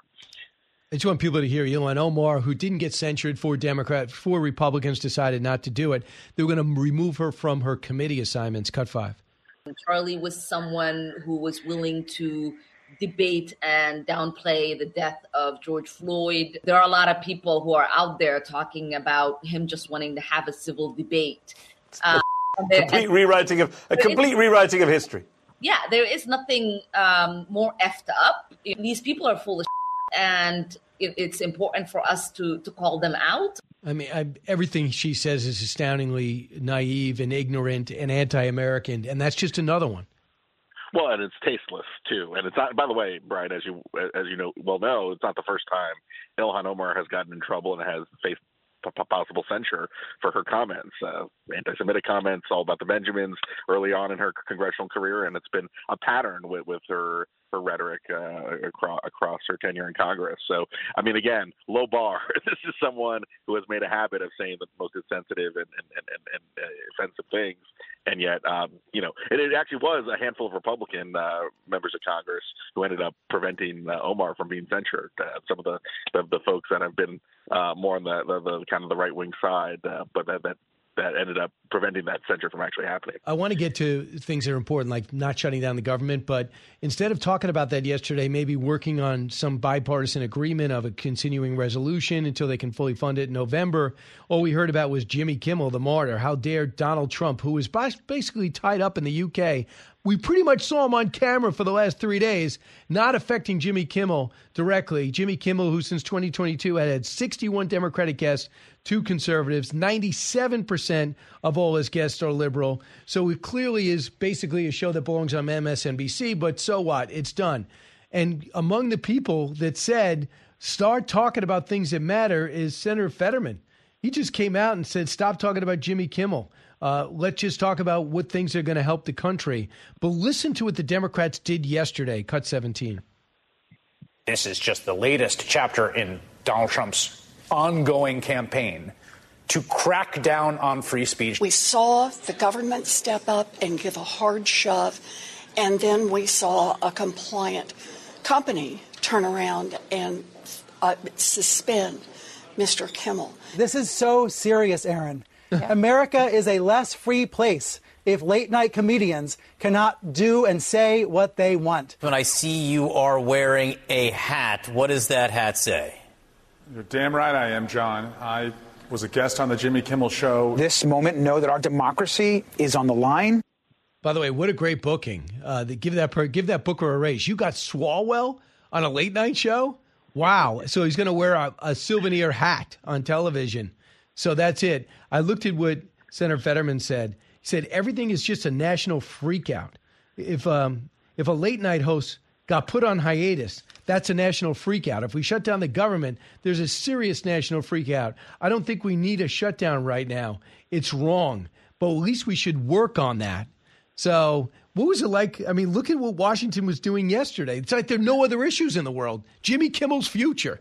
I just want people to hear Ilhan Omar, who didn't get censured for Democrat, four Republicans decided not to do it. They were going to remove her from her committee assignments. Cut five.
Charlie was someone who was willing to debate and downplay the death of George Floyd. There are a lot of people who are out there talking about him just wanting to have a civil debate. Uh,
complete rewriting of a complete is, rewriting of history.
Yeah, there is nothing um, more effed up. These people are full of shit, and it, it's important for us to to call them out.
I mean, I, everything she says is astoundingly naive and ignorant and anti-American, and that's just another one.
Well, and it's tasteless too. And it's not. By the way, Brian, as you as you know well know, it's not the first time Ilhan Omar has gotten in trouble and has faced p- possible censure for her comments, uh, anti-Semitic comments, all about the Benjamins early on in her congressional career, and it's been a pattern with with her. her rhetoric uh, across, across her tenure in Congress. So, I mean, again, low bar. This is someone who has made a habit of saying the most insensitive and, and, and, and, and uh, offensive things. And yet, um, you know, and it actually was a handful of Republican uh, members of Congress who ended up preventing uh, Omar from being censured. Uh, some of the, the, the folks that have been uh, more on the, the, the kind of the right-wing side, uh, but that, that that ended up preventing that censure from actually happening.
I want to get to things that are important, like not shutting down the government, but instead of talking about that yesterday, maybe working on some bipartisan agreement of a continuing resolution until they can fully fund it in November. All we heard about was Jimmy Kimmel, the martyr. How dare Donald Trump, who was basically tied up in the U K. We pretty much saw him on camera for the last three days, not affecting Jimmy Kimmel directly. Jimmy Kimmel, who since twenty twenty-two had had sixty-one Democratic guests, two conservatives, ninety-seven percent of all his guests are liberal. So it clearly is basically a show that belongs on M S N B C, but so what? It's done. And among the people that said, start talking about things that matter is Senator Fetterman. He just came out and said, stop talking about Jimmy Kimmel. Uh, let's just talk about what things are going to help the country. But listen to what the Democrats did yesterday. Cut seventeen.
This is just the latest chapter in Donald Trump's ongoing campaign to crack down on free speech.
We saw the government step up and give a hard shove, and then we saw a compliant company turn around and uh, suspend Mister Kimmel.
This is so serious, Aaron. Yeah. America is a less free place if late-night comedians cannot do and say what they want.
When I see you are wearing a hat, what does that hat say?
You're damn right I am, John. I was a guest on the Jimmy Kimmel Show.
This moment, know that our democracy is on the line.
By the way, what a great booking. Uh, the, give that per, give that booker a raise. You got Swalwell on a late-night show? Wow. So he's going to wear a, a souvenir hat on television. So that's it. I looked at what Senator Fetterman said. He said everything is just a national freakout. If um, if a late-night host got put on hiatus, that's a national freakout. If we shut down the government, there's a serious national freakout. I don't think we need a shutdown right now. It's wrong. But at least we should work on that. So what was it like? I mean, look at what Washington was doing yesterday. It's like there are no other issues in the world. Jimmy Kimmel's future.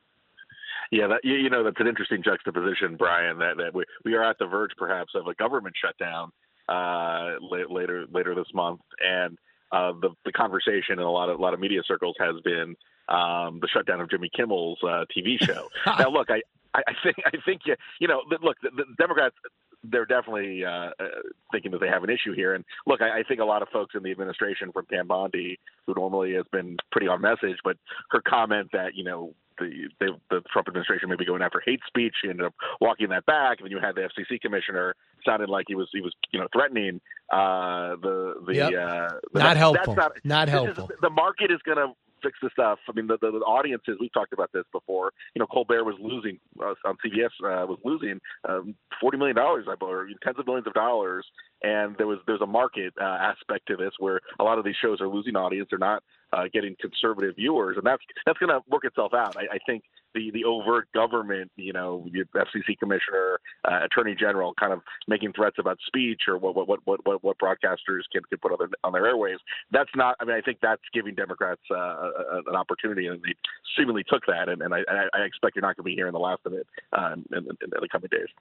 Yeah, that, you, you know, that's an interesting juxtaposition, Brian, that, that we, we are at the verge perhaps of a government shutdown uh, later later this month. And uh, the, the conversation in a lot of a lot of media circles has been um, the shutdown of Jimmy Kimmel's uh, T V show. Now, look, I, I think I think you, you know, look, the, the Democrats, they're definitely uh, thinking that they have an issue here. And look, I, I think a lot of folks in the administration, from Pam Bondi, who normally has been pretty on message, but her comment that, you know, the, the the Trump administration may be going after hate speech, she ended up walking that back. And then you had the F C C commissioner sounded like he was he was you know threatening uh, the the,
yep.
uh,
the not
that,
helpful.
That's not,
not helpful.
Is, the market is going to fix this stuff. I mean, the, the, the audiences, we've talked about this before. You know, Colbert was losing uh, on C B S uh, was losing um, forty million dollars, I believe, or tens of millions of dollars. And there was there's a market uh, aspect to this where a lot of these shows are losing audience. They're not uh, getting conservative viewers, and that's that's going to work itself out. I, I think the, the overt government, you know, the F C C commissioner, uh, attorney general, kind of making threats about speech or what what what what, what broadcasters can, can put on their, on their airwaves. That's not. I mean, I think that's giving Democrats uh, a, an opportunity, and they seemingly took that. And, and I, I expect you're not going to be hearing the last of it uh, in, in, in the coming days.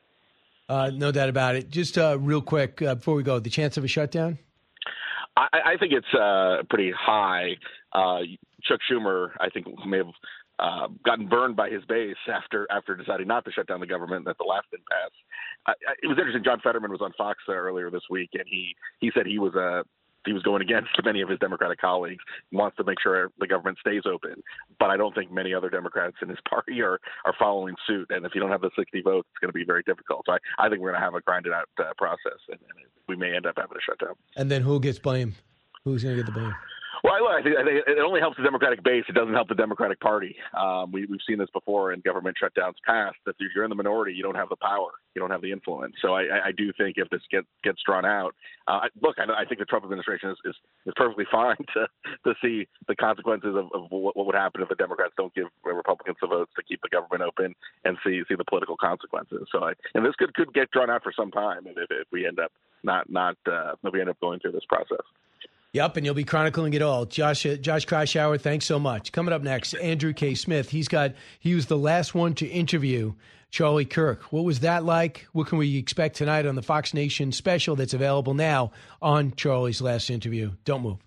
Uh, no doubt about it. Just uh, real quick uh, before we go, the chance of a shutdown?
I, I think it's uh, pretty high. Uh, Chuck Schumer, I think, may have uh, gotten burned by his base after after deciding not to shut down the government at the last impasse. Uh, it was interesting. John Fetterman was on Fox uh, earlier this week, and he he said he was a. Uh, He was going against many of his Democratic colleagues, wants to make sure the government stays open. But I don't think many other Democrats in his party are, are following suit. And if you don't have the sixty votes, it's going to be very difficult. So I, I think we're going to have a grinded out uh, process, and, and we may end up having a shutdown.
And then who gets blamed? Who's going to get the blame?
Well, I think, I think it only helps the Democratic base. It doesn't help the Democratic Party. Um, we, we've seen this before in government shutdowns past. If you're in the minority, you don't have the power. You don't have the influence. So I, I do think if this get, gets drawn out, uh, look, I, I think the Trump administration is, is, is perfectly fine to to see the consequences of, of what, what would happen if the Democrats don't give Republicans the votes to keep the government open and see see the political consequences. So I, and this could, could get drawn out for some time if, if we end up not not uh, if we end up going through this process.
Yep, and you'll be chronicling it all. Josh uh, Josh Kraushaar, thanks so much. Coming up next, Andrew K. Smith. He's got he was the last one to interview Charlie Kirk. What was that like? What can we expect tonight on the Fox Nation special that's available now on Charlie's last interview? Don't move.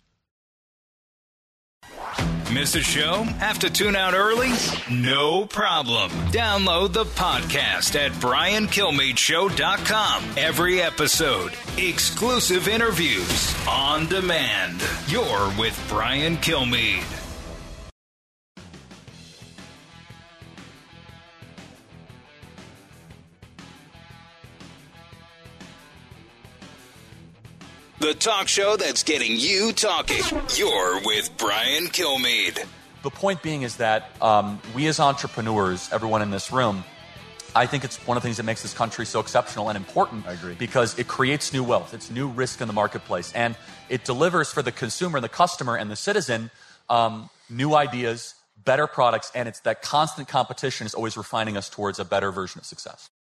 Miss a show? Have to tune out early? No problem. Download the podcast at brian kilmeade show dot com. Every episode, exclusive interviews on demand. You're with Brian Kilmeade. The talk show that's getting you talking. You're with Brian Kilmeade.
The point being is that um, we as entrepreneurs, everyone in this room, I think it's one of the things that makes this country so exceptional and important. I agree. Because it creates new wealth. It's new risk in the marketplace. And it delivers for the consumer and the customer and the citizen um, new ideas, better products, and it's that constant competition is always refining us towards a better version of success.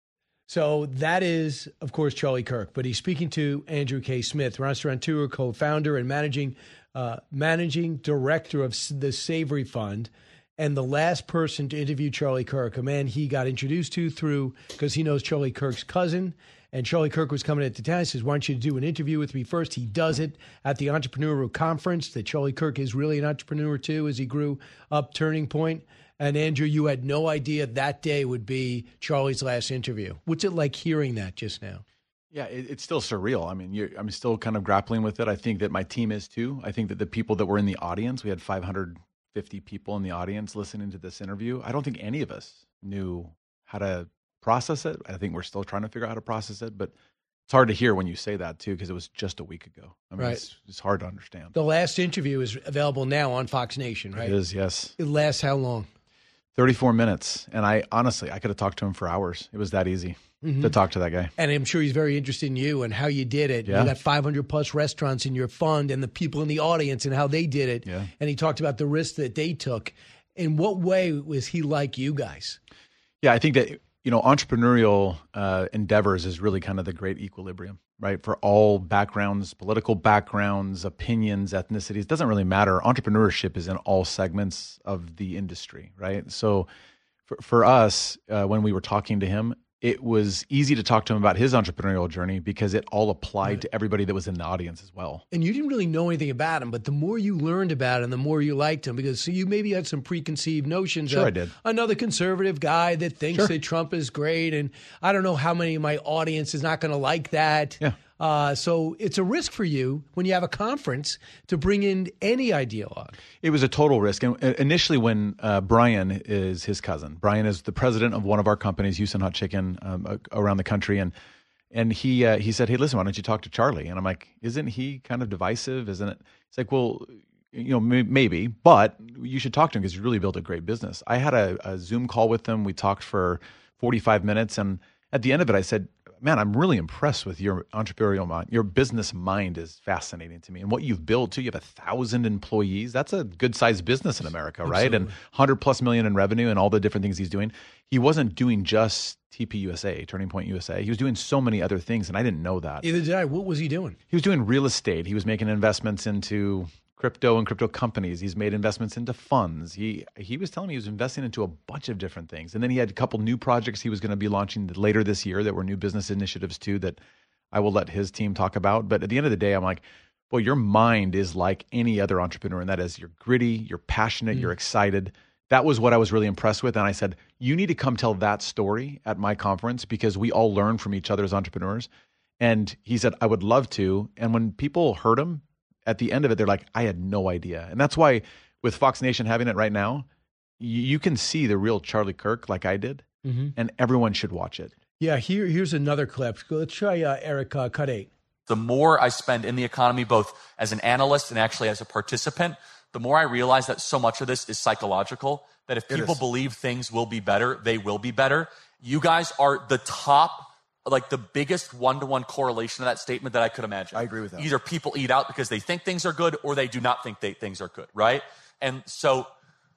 So that is, of course, Charlie Kirk, but he's speaking to Andrew K. Smith, restaurateur, co-founder, and managing uh, managing director of the Savory Fund, and the last person to interview Charlie Kirk, a man he got introduced to through because he knows Charlie Kirk's cousin. And Charlie Kirk was coming into town. He says, why don't you do an interview with me first? He does it at the Entrepreneurial Conference that Charlie Kirk is really an entrepreneur too as he grew up Turning Point. And Andrew, you had no idea that day would be Charlie's last interview. What's it like hearing that just now?
Yeah, it, it's still surreal. I mean, you're, I'm still kind of grappling with it. I think that my team is too. I think that the people that were in the audience, we had five hundred fifty people in the audience listening to this interview. I don't think any of us knew how to process it. I think we're still trying to figure out how to process it, but it's hard to hear when you say that too, because it was just a week ago. I mean,
right.
it's, it's hard to understand.
The last interview is available now on Fox Nation, right?
It is, yes.
It lasts how long?
thirty-four minutes. And I honestly, I could have talked to him for hours. It was that easy
Mhm.
to talk to that guy.
And I'm sure he's very interested in you and how you did it.
Yeah.
You got five hundred plus restaurants in your fund and the people in the audience and how they did it.
Yeah.
And he talked about the risks that they took. In what way was he like you guys?
Yeah, I think that, you know, entrepreneurial uh, endeavors is really kind of the great equilibrium, right? For all backgrounds, political backgrounds, opinions, ethnicities, it doesn't really matter. Entrepreneurship is in all segments of the industry, right? So for, for us, uh, when we were talking to him, it was easy to talk to him about his entrepreneurial journey because it all applied
Right.
to everybody that was in the audience as well.
And you didn't really know anything about him, but the more you learned about him, the more you liked him because so you maybe had some preconceived notions
Sure,
of
I did.
another conservative guy that thinks
Sure.
that Trump is great. And I don't know how many of my audience is not going to like that.
Yeah.
Uh, so it's a risk for you when you have a conference to bring in any ideologue.
It was a total risk. And uh, initially when uh, Brian is his cousin, Brian is the president of one of our companies, Houston Hot Chicken, um, uh, around the country. And and he uh, he said, hey, listen, why don't you talk to Charlie? And I'm like, isn't he kind of divisive? Isn't it? He's like, well, you know, may- maybe, but you should talk to him because he's really built a great business. I had a, a Zoom call with him. We talked for forty-five minutes. And at the end of it, I said, man, I'm really impressed with your entrepreneurial mind. Your business mind is fascinating to me. And what you've built too, you have a thousand employees. That's a good sized business in America, right?
Absolutely.
And one hundred plus million in revenue and all the different things he's doing. He wasn't doing just T P U S A, Turning Point U S A. He was doing so many other things, and I didn't know that.
Either did I. What was he doing?
He was doing real estate. He was making investments into crypto and crypto companies. He's made investments into funds. He he was telling me he was investing into a bunch of different things. And then he had a couple new projects he was going to be launching later this year that were new business initiatives too that I will let his team talk about. But at the end of the day, I'm like, boy, your mind is like any other entrepreneur. And that is you're gritty, you're passionate,
Mm.
you're excited. That was what I was really impressed with. And I said, you need to come tell that story at my conference because we all learn from each other as entrepreneurs. And he said, I would love to. And when people heard him, at the end of it, they're like, I had no idea. And that's why with Fox Nation having it right now, you, you can see the real Charlie Kirk like I did,
Mhm.
and everyone should watch it.
Yeah, here, here's another clip. Let's try uh, Eric uh, Cut eight.
The more I spend in the economy, both as an analyst and actually as a participant, the more I realize that so much of this is psychological, that if
It
people
is.
believe things will be better, they will be better. You guys are the top, like the biggest one-to-one correlation of that statement that I could imagine. I agree with that. Either people eat out because they think things are good or they do not think they, things are good, right? And so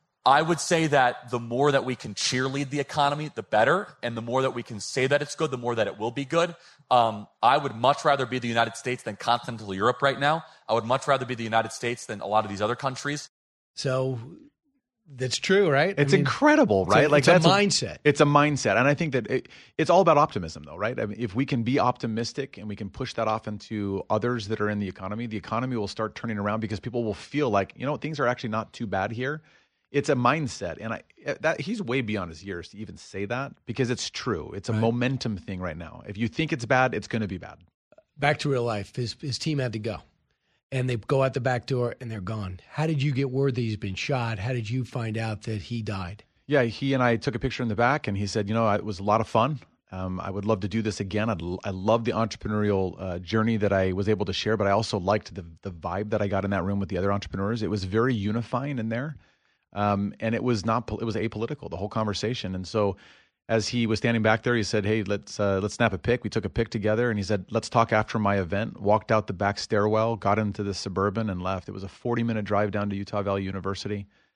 I would say that the more that we can cheerlead the economy, the better. And the more that we can say that it's good, the more that it will be good. Um, I would much rather be the United States than continental Europe right now. I would much rather be the United States than a lot of these other countries.
So that's true, right?
It's
I mean,
incredible,
it's a-
right?
it's a
that's
mindset.
It's a mindset. And I think that it, it's all about optimism, though, right? I mean, if we can be optimistic and we can push that off into others that are in the economy, the economy will start turning around because people will feel like, you know, things are actually not too bad here. It's a mindset. And I that he's way beyond his years to even say that because it's true. It's a
Right.
momentum thing right now. If you think it's bad, it's going to be bad.
Back to real life. His his team had to go, and they go out the back door and they're gone. How did you get word that he's been shot? How did you find out that he died?
Yeah, he and I took a picture in the back, and he said, you know, it was a lot of fun. Um, I would love to do this again. I'd, I love the entrepreneurial uh, journey that I was able to share, but I also liked the the vibe that I got in that room with the other entrepreneurs. It was very unifying in there, um, and it was not. It was apolitical, the whole conversation. And so, as he was standing back there, he said, "Hey, let's uh, let's snap a pic." We took a pic together, and he said, "Let's talk after my event." Walked out the back stairwell, got into the Suburban, and left. It was a forty minute drive down to Utah Valley University.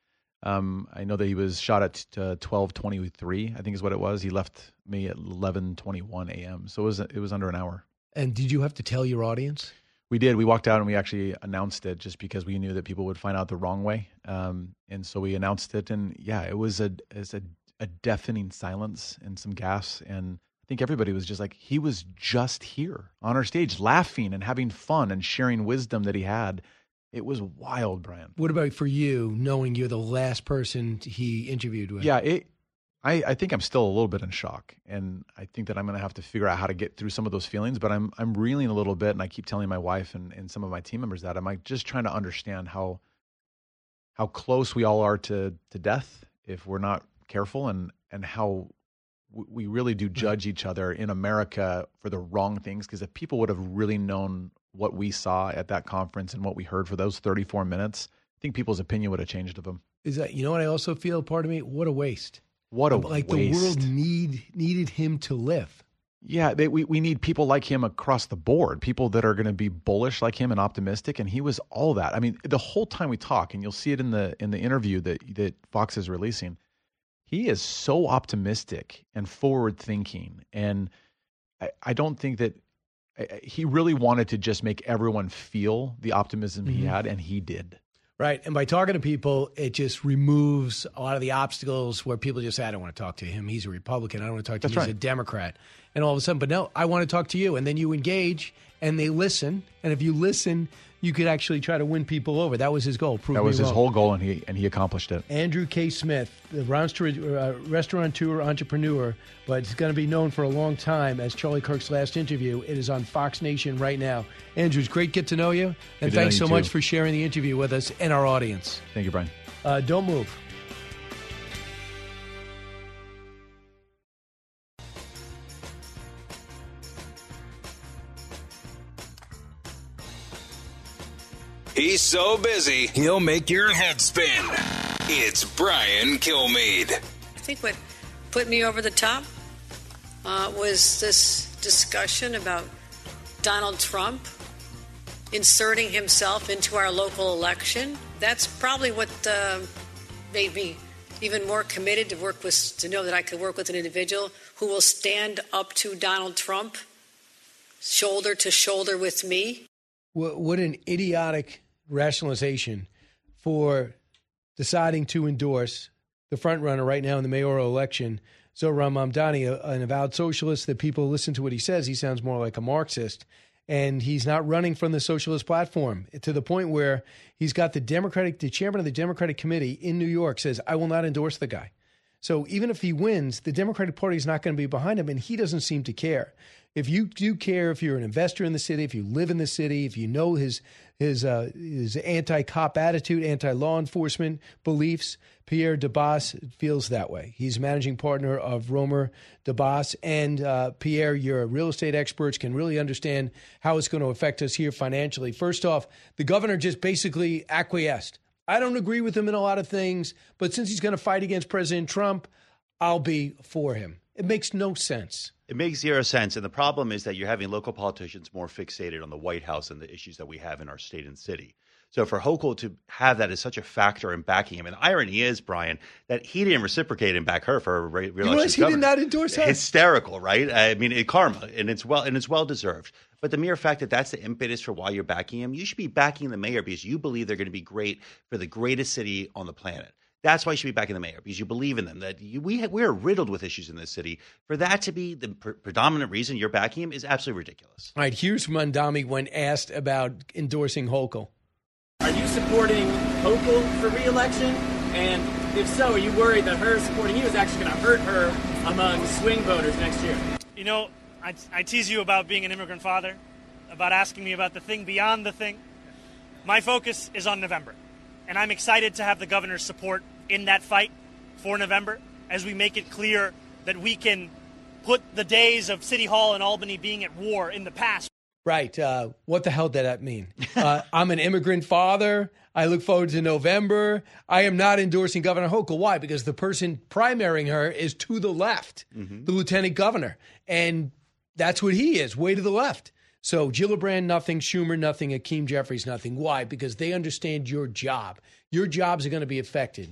Um, I know that he was shot at uh, twelve twenty-three, I think is what it was. He left me at eleven twenty-one a.m. So it was it was under an hour.
And did you have to tell your audience?
We did. We walked out and we actually announced it just because we knew that people would find out the wrong way. Um, and so we announced it. And yeah, it was a it was a, a deafening silence and some gasps. And I think everybody was just like, he was just here on our stage laughing and having fun and sharing wisdom that he had. It was wild, Brian.
What about for you, knowing you're the last person he interviewed with?
Yeah, it, I, I think I'm still a little bit in shock, and I think that I'm going to have to figure out how to get through some of those feelings, but I'm I'm reeling a little bit, and I keep telling my wife and, and some of my team members that. I'm like just trying to understand how how close we all are to, to death if we're not careful, and, and how w- we really do judge each other in America for the wrong things, because if people would have really known what we saw at that conference and what we heard for those thirty-four minutes, I think people's opinion would have changed of them.
Is that, you know what I also feel, part of me? What a waste.
What a
like
waste.
The world need needed him to live.
Yeah, they, we, we need people like him across the board, people that are going to be bullish like him and optimistic, and he was all that. I mean, the whole time we talk, and you'll see it in the in the interview that that Fox is releasing, he is so optimistic and forward-thinking, and I, I don't think that he really wanted to just make everyone feel the optimism mm-hmm. he had, and he did.
Right. And by talking to people, it just removes a lot of the obstacles where people just say, I don't want to talk to him. He's a Republican. I don't want to talk to
That's
him.
right.
He's a Democrat. And all of a sudden, but no, I want to talk to you. And then you engage and they listen. And if you listen, you could actually try to win people over. That was his goal. Prove
that was
me
his
wrong.
whole goal, and he and he accomplished it.
Andrew K. Smith, the uh, restaurateur, entrepreneur, but he's going to be known for a long time as Charlie Kirk's last interview. It is on Fox Nation right now. Andrew, it's great to get to know you. And
Good
thanks so
too.
much for sharing the interview with us and our audience.
Thank you, Brian.
Uh, don't move.
He's so busy, he'll make your head spin. It's Brian Kilmeade.
I think what put me over the top uh, was this discussion about Donald Trump inserting himself into our local election. That's probably what uh, made me even more committed to work with, to know that I could work with an individual who will stand up to Donald Trump, shoulder to shoulder with me.
What, what an idiotic rationalization for deciding to endorse the front runner right now in the mayoral election, Zohran Mamdani, an avowed socialist that people listen to what he says. He sounds more like a Marxist. And he's not running from the socialist platform to the point where he's got the Democratic, the chairman of the Democratic Committee in New York says, I will not endorse the guy. So even if he wins, the Democratic Party is not going to be behind him, and he doesn't seem to care. If you do care, if you're an investor in the city, if you live in the city, if you know his his uh, his anti-cop attitude, anti-law enforcement beliefs, Pierre DeBas feels that way. He's managing partner of Romer DeBas. And uh, Pierre, you're a real estate expert, can really understand how it's going to affect us here financially. First off, the governor just basically acquiesced. I don't agree with him in a lot of things, but since he's going to fight against President Trump, I'll be for him. It makes no sense.
It makes zero sense. And the problem is that you're having local politicians more fixated on the White House and the issues that we have in our state and city. So for Hochul to have that as such a factor in backing him, and the irony is, Brian, that he didn't reciprocate and back her for a re- reelection.
You realize he
governor.
did not endorse her?
Hysterical, right? I mean, it, karma, and it's well and it's well deserved. But the mere fact that that's the impetus for why you're backing him, you should be backing the mayor because you believe they're going to be great for the greatest city on the planet. That's why you should be backing the mayor, because you believe in them. That you, we we are riddled with issues in this city. For that to be the pre- predominant reason you're backing him is absolutely ridiculous.
All right, here's Mamdani when asked about endorsing Hochul.
Are you supporting Hochul for re-election? And if so, are you worried that her supporting you is actually going to hurt her among swing voters next year?
You know, I, I tease you about being an immigrant father, about asking me about the thing beyond the thing. My focus is on November, and I'm excited to have the governor's support in that fight for November as we make it clear that we can put the days of City Hall and Albany being at war in the past.
Right. Uh, what the hell did that mean? Uh, I'm an immigrant father. I look forward to November. I am not endorsing Governor Hochul. Why? Because the person primarying her is to the left, mm-hmm. the lieutenant governor. And that's what he is, way to the left. So Gillibrand, nothing. Schumer, nothing. Hakeem Jeffries, nothing. Why? Because they understand your job. Your jobs are going to be affected.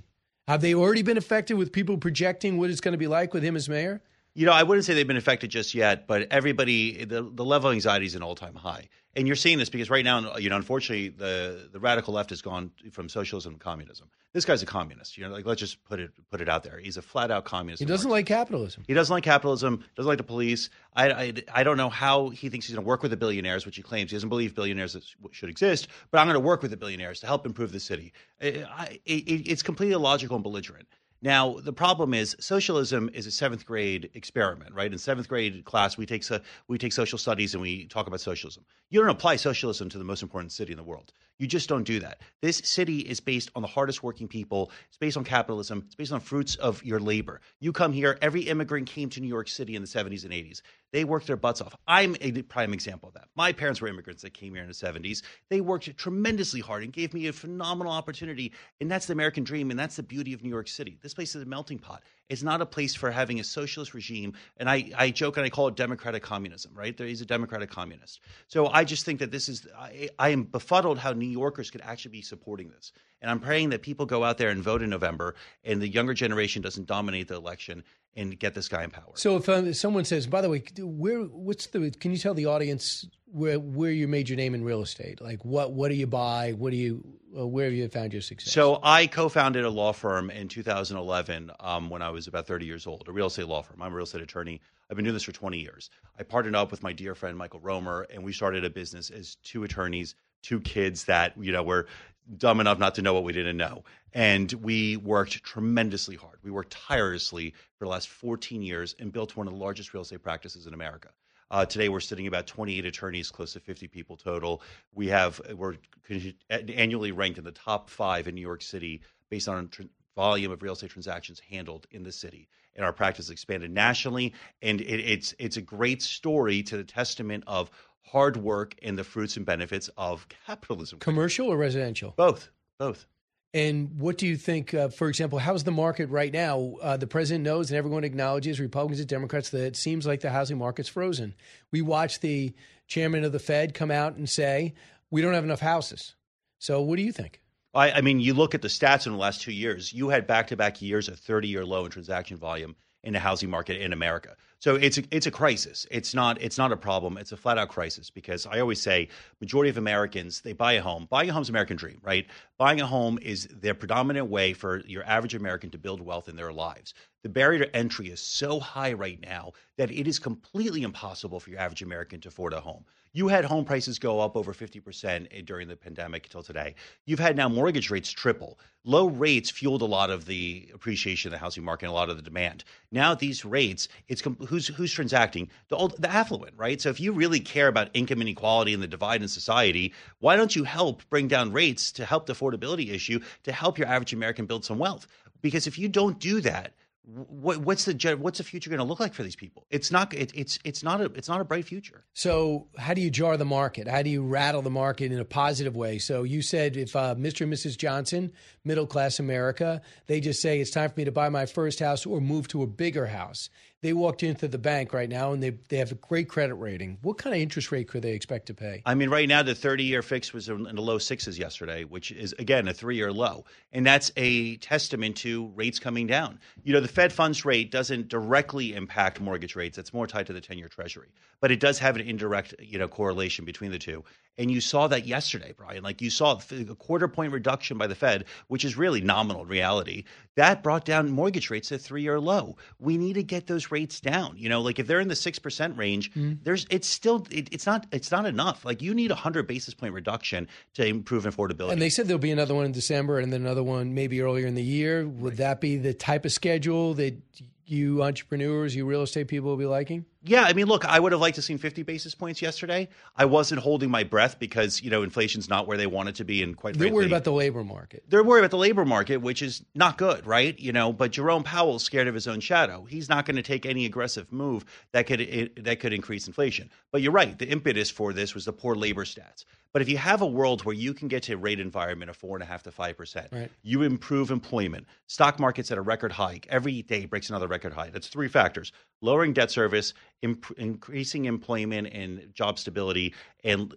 Have they already been affected with people projecting what it's going to be like with him as mayor?
You know, I wouldn't say they've been affected just yet, but everybody, the, the level of anxiety is an all-time high. And you're seeing this because right now, you know, unfortunately, the, the radical left has gone from socialism to communism. This guy's a communist. You know, like let's just put it put it out there. He's a flat-out communist.
He doesn't like capitalism.
He doesn't like capitalism, doesn't like the police. I, I, I don't know how he thinks he's going to work with the billionaires, which he claims. He doesn't believe billionaires should exist, but I'm going to work with the billionaires to help improve the city. I, I, it, it's completely illogical and belligerent. Now, the problem is socialism is a seventh grade experiment, right? In seventh grade class, we take so, we take social studies and we talk about socialism. You don't apply socialism to the most important city in the world. You just don't do that. This city is based on the hardest working people. It's based on capitalism. It's based on fruits of your labor. You come here. Every immigrant came to New York City in the seventies and eighties. They worked their butts off. I'm a prime example of that. My parents were immigrants that came here in the seventies. They worked tremendously hard and gave me a phenomenal opportunity. And that's the American dream. And that's the beauty of New York City. This place is a melting pot. It's not a place for having a socialist regime. And I, I joke and I call it democratic communism, right? There is a democratic communist. So I just think that this is I, – I am befuddled how New Yorkers could actually be supporting this. And I'm praying that people go out there and vote in November and the younger generation doesn't dominate the election and get this guy in power.
So if um, someone says, by the way, where what's the – can you tell the audience where where you made your name in real estate? Like what what do you buy? What do you uh, – where have you found your success?
So I co-founded a law firm in two thousand eleven um, when I was about thirty years old, a real estate law firm. I'm a real estate attorney. I've been doing this for twenty years. I partnered up with my dear friend Michael Romer, and we started a business as two attorneys, two kids that, you know, were dumb enough not to know what we didn't know. And we worked tremendously hard. We worked tirelessly for the last fourteen years and built one of the largest real estate practices in America. Uh, today, we're sitting about twenty-eight attorneys, close to fifty people total. We have we're annually ranked in the top five in New York City based on tr- volume of real estate transactions handled in the city. And our practice expanded nationally. And it, it's it's a great story to the testament of hard work and the fruits and benefits of capitalism.
Commercial or residential?
Both, both.
And what do you think, uh, for example, how's the market right now? Uh, the president knows and everyone acknowledges, Republicans and Democrats, that it seems like the housing market's frozen. We watched the chairman of the Fed come out and say, we don't have enough houses. So what do you think?
I, I mean, you look at the stats in the last two years, you had back-to-back years of thirty-year low in transaction volume in the housing market in America. So it's a, it's a crisis. It's not it's not a problem. It's a flat-out crisis because I always say majority of Americans, they buy a home. Buying a home is an American dream, right? Buying a home is their predominant way for your average American to build wealth in their lives. The barrier to entry is so high right now that it is completely impossible for your average American to afford a home. You had home prices go up over fifty percent during the pandemic until today. You've had now mortgage rates triple. Low rates fueled a lot of the appreciation of the housing market and a lot of the demand. Now these rates, it's who's who's transacting? The old, the affluent, right? So if you really care about income inequality and the divide in society, why don't you help bring down rates to help the affordability issue, to help your average American build some wealth? Because if you don't do that, What, what's the what's the future going to look like for these people? It's not it, it's it's not a it's not a bright future.
So how do you jar the market? How do you rattle the market in a positive way? So you said if uh, Mister and Missus Johnson, middle class America, they just say it's time for me to buy my first house or move to a bigger house. They walked into the bank right now and they they have a great credit rating. What kind of interest rate could they expect to pay?
I mean, right now the thirty-year fix was in the low sixes yesterday, which is again a three-year low, and that's a testament to rates coming down. You know, the Fed funds rate doesn't directly impact mortgage rates; it's more tied to the ten-year Treasury, but it does have an indirect, you know, correlation between the two. And you saw that yesterday, Brian. Like you saw a quarter point reduction by the Fed, which is really nominal in reality. That brought down mortgage rates to a three-year low. We need to get those rates down. You know, like if they're in the six percent range, mm. there's it's still it, it's not it's not enough. Like you need a hundred basis point reduction to improve affordability.
And they said there'll be another one in December and then another one maybe earlier in the year. Would that be the type of schedule that you entrepreneurs, you real estate people will be liking?
Yeah, I mean, look, I would have liked to have seen fifty basis points yesterday. I wasn't holding my breath because, you know, inflation's not where they want it to be. And quite
They're
frankly,
worried about the labor market.
They're worried about the labor market, which is not good, right? You know, but Jerome Powell's scared of his own shadow. He's not going to take any aggressive move that could it, that could increase inflation. But you're right. The impetus for this was the poor labor stats. But if you have a world where you can get to a rate environment of four and a half to five percent,
right.
You improve employment, stock market's at a record high. Every day breaks another record high. That's three factors: lowering debt service, imp- increasing employment and job stability, and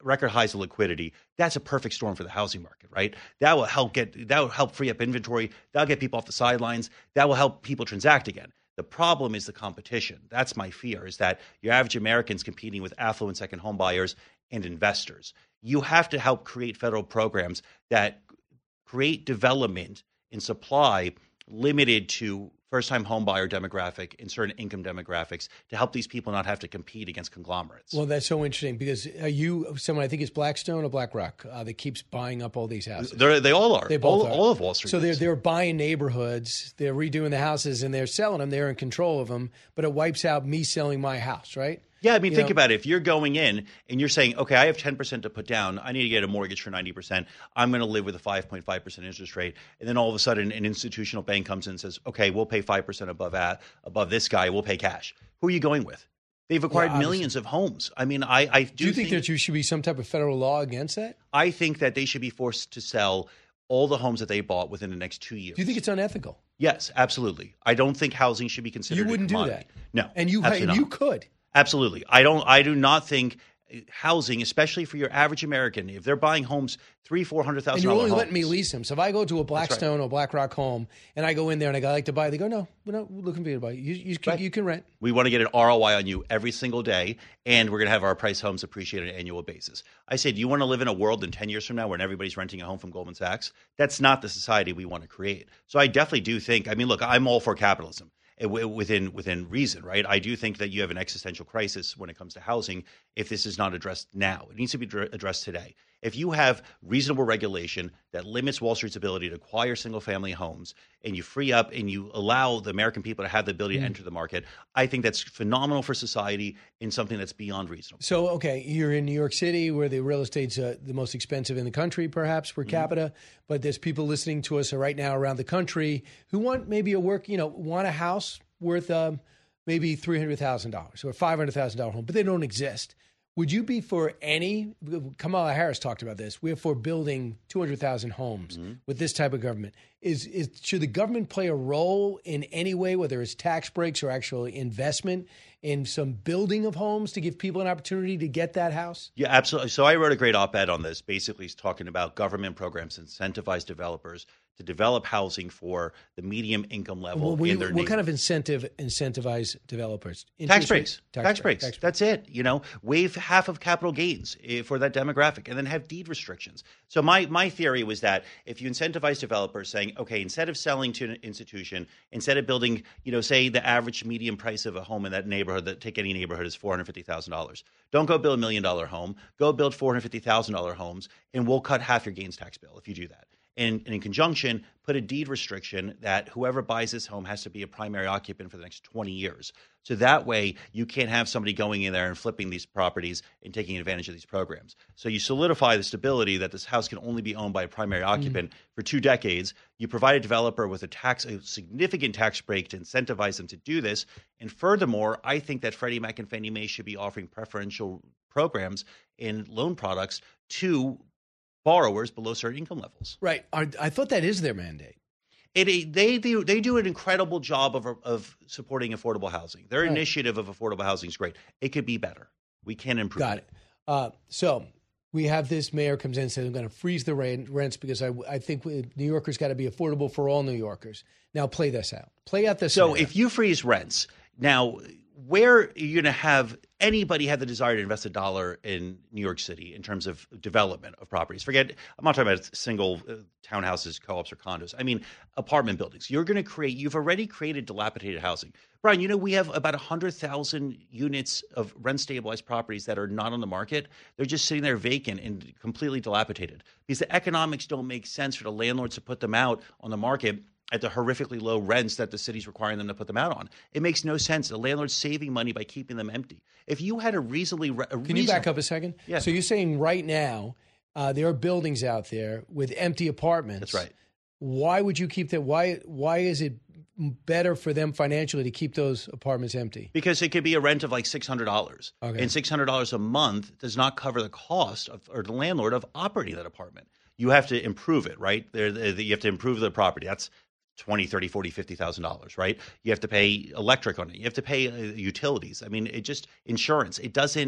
record highs of liquidity. That's a perfect storm for the housing market, right? That will help get that will help free up inventory. That'll get people off the sidelines. That will help people transact again. The problem is the competition. That's my fear, is that your average American's competing with affluent second home buyers and investors. You have to help create federal programs that create development in supply limited to first-time homebuyer demographic and certain income demographics to help these people not have to compete against conglomerates.
Well, that's so interesting because are you someone, I think it's Blackstone or BlackRock, uh, that keeps buying up all these houses?
They're, they all are.
They both
all,
are.
all of Wall Street.
So they're,
is.
they're buying neighborhoods, they're redoing the houses, and they're selling them. They're in control of them, but it wipes out me selling my house, right?
Yeah, I mean,
You
think
know?
about it. If you're going in and you're saying, okay, I have ten percent to put down. I need to get a mortgage for ninety percent. I'm going to live with a five point five percent interest rate. And then all of a sudden an institutional bank comes in and says, okay, we'll pay five percent above that, above this guy. We'll pay cash. Who are you going with? They've acquired
Yeah,
millions of homes. I mean, I, I do,
Do you think, that there should be some type of federal law against that?
I think that they should be forced to sell all the homes that they bought within the next two years.
Do you think it's unethical?
Yes, absolutely. I don't think housing should be considered
You wouldn't
a
do
commodity.
that.
No.
And you
absolutely
and you
not.
could.
Absolutely. I don't I do not think housing, especially for your average American, if they're buying homes three, four hundred thousand
And you're
dollars
only
homes.
letting me lease them. So if I go to a Blackstone or BlackRock home and I go in there and I go, I like to buy, they go, no, we're not looking for you to buy. You, you, can,
Right.
you can rent.
We want to get an R O I on you every single day, and we're going to have our price homes appreciate on an annual basis. I say, do you want to live in a world in ten years from now when everybody's renting a home from Goldman Sachs? That's not the society we want to create. So I definitely do think, I mean, look, I'm all for capitalism. Within within reason, right? I do think that you have an existential crisis when it comes to housing if this is not addressed now. It needs to be dr- addressed today. If you have reasonable regulation that limits Wall Street's ability to acquire single-family homes and you free up and you allow the American people to have the ability
Mm.
to enter the market, I think that's phenomenal for society and something that's beyond reasonable.
So, okay, you're in New York City where the real estate's uh, the most expensive in the country, perhaps, per capita. But there's people listening to us right now around the country who want maybe a work, you know, want a house worth um, maybe three hundred thousand dollars or a five hundred thousand dollars home, but they don't exist. Would you be for any, Kamala Harris talked about this, we're for building two hundred thousand homes
Mm-hmm.
with this type of government. Is, is Should the government play a role in any way, whether it's tax breaks or actual investment in some building of homes to give people an opportunity to get that house?
Yeah, absolutely. So I wrote a great op-ed on this. Basically, it's talking about government programs to incentivize developers to develop housing for the medium income level
Well, we-
in their
what kind of incentive incentivize developers?
Tax
Interest
breaks.
rate?
Tax, breaks. That's it. You know, waive half of capital gains eh, for that demographic and then have deed restrictions. So my, my theory was that if you incentivize developers saying, okay, instead of selling to an institution, instead of building, you know, say the average median price of a home in that neighborhood, that take any neighborhood is four hundred fifty thousand dollars. Don't go build a million dollar home. Go build four hundred fifty thousand dollars homes and we'll cut half your gains tax bill if you do that. And, and in conjunction, put a deed restriction that whoever buys this home has to be a primary occupant for the next twenty years. So that way you can't have somebody going in there and flipping these properties and taking advantage of these programs. So you solidify the stability that this house can only be owned by a primary occupant for two decades. You provide a developer with a tax, a significant tax break to incentivize them to do this. And furthermore, I think that Freddie Mac and Fannie Mae should be offering preferential programs and loan products to borrowers below certain income levels.
Right. I, I thought that is their mandate.
It, they do they do an incredible job of of supporting affordable housing. Their
Right.
initiative of affordable housing is great. It could be better. We can improve.
Got it. Uh, so we have this mayor comes in and says, I'm going to freeze the rent, rents because I, I think we, New Yorkers got to be affordable for all New Yorkers. Now play this out. Play out this.
So
scenario.
if you freeze rents, now where are you going to have anybody have the desire to invest a dollar in New York City in terms of development of properties? Forget, I'm not talking about single uh, townhouses, co-ops, or condos. I mean apartment buildings. You're going to create, you've already created dilapidated housing. Brian, you know, we have about one hundred thousand units of rent-stabilized properties that are not on the market. They're just sitting there vacant and completely dilapidated because the economics don't make sense for the landlords to put them out on the market at the horrifically low rents that the city's requiring them to put them out on. It makes no sense. The landlord's saving money by keeping them empty. If you had a reasonably... A
Can
reason-
you back up a second?
Yeah.
So you're saying right now uh, there are buildings out there with empty apartments.
That's right.
Why would you keep that? Why Why is it better for them financially to keep those apartments empty?
Because it could be a rent of like six hundred dollars.
Okay.
And six hundred dollars a month does not cover the cost of, or the landlord of operating that apartment. You have to improve it, right? There, you have to improve the property. That's twenty, thirty, forty, fifty thousand dollars, right? You have to pay electric on it. You have to pay uh, utilities. I mean, it just insurance. It doesn't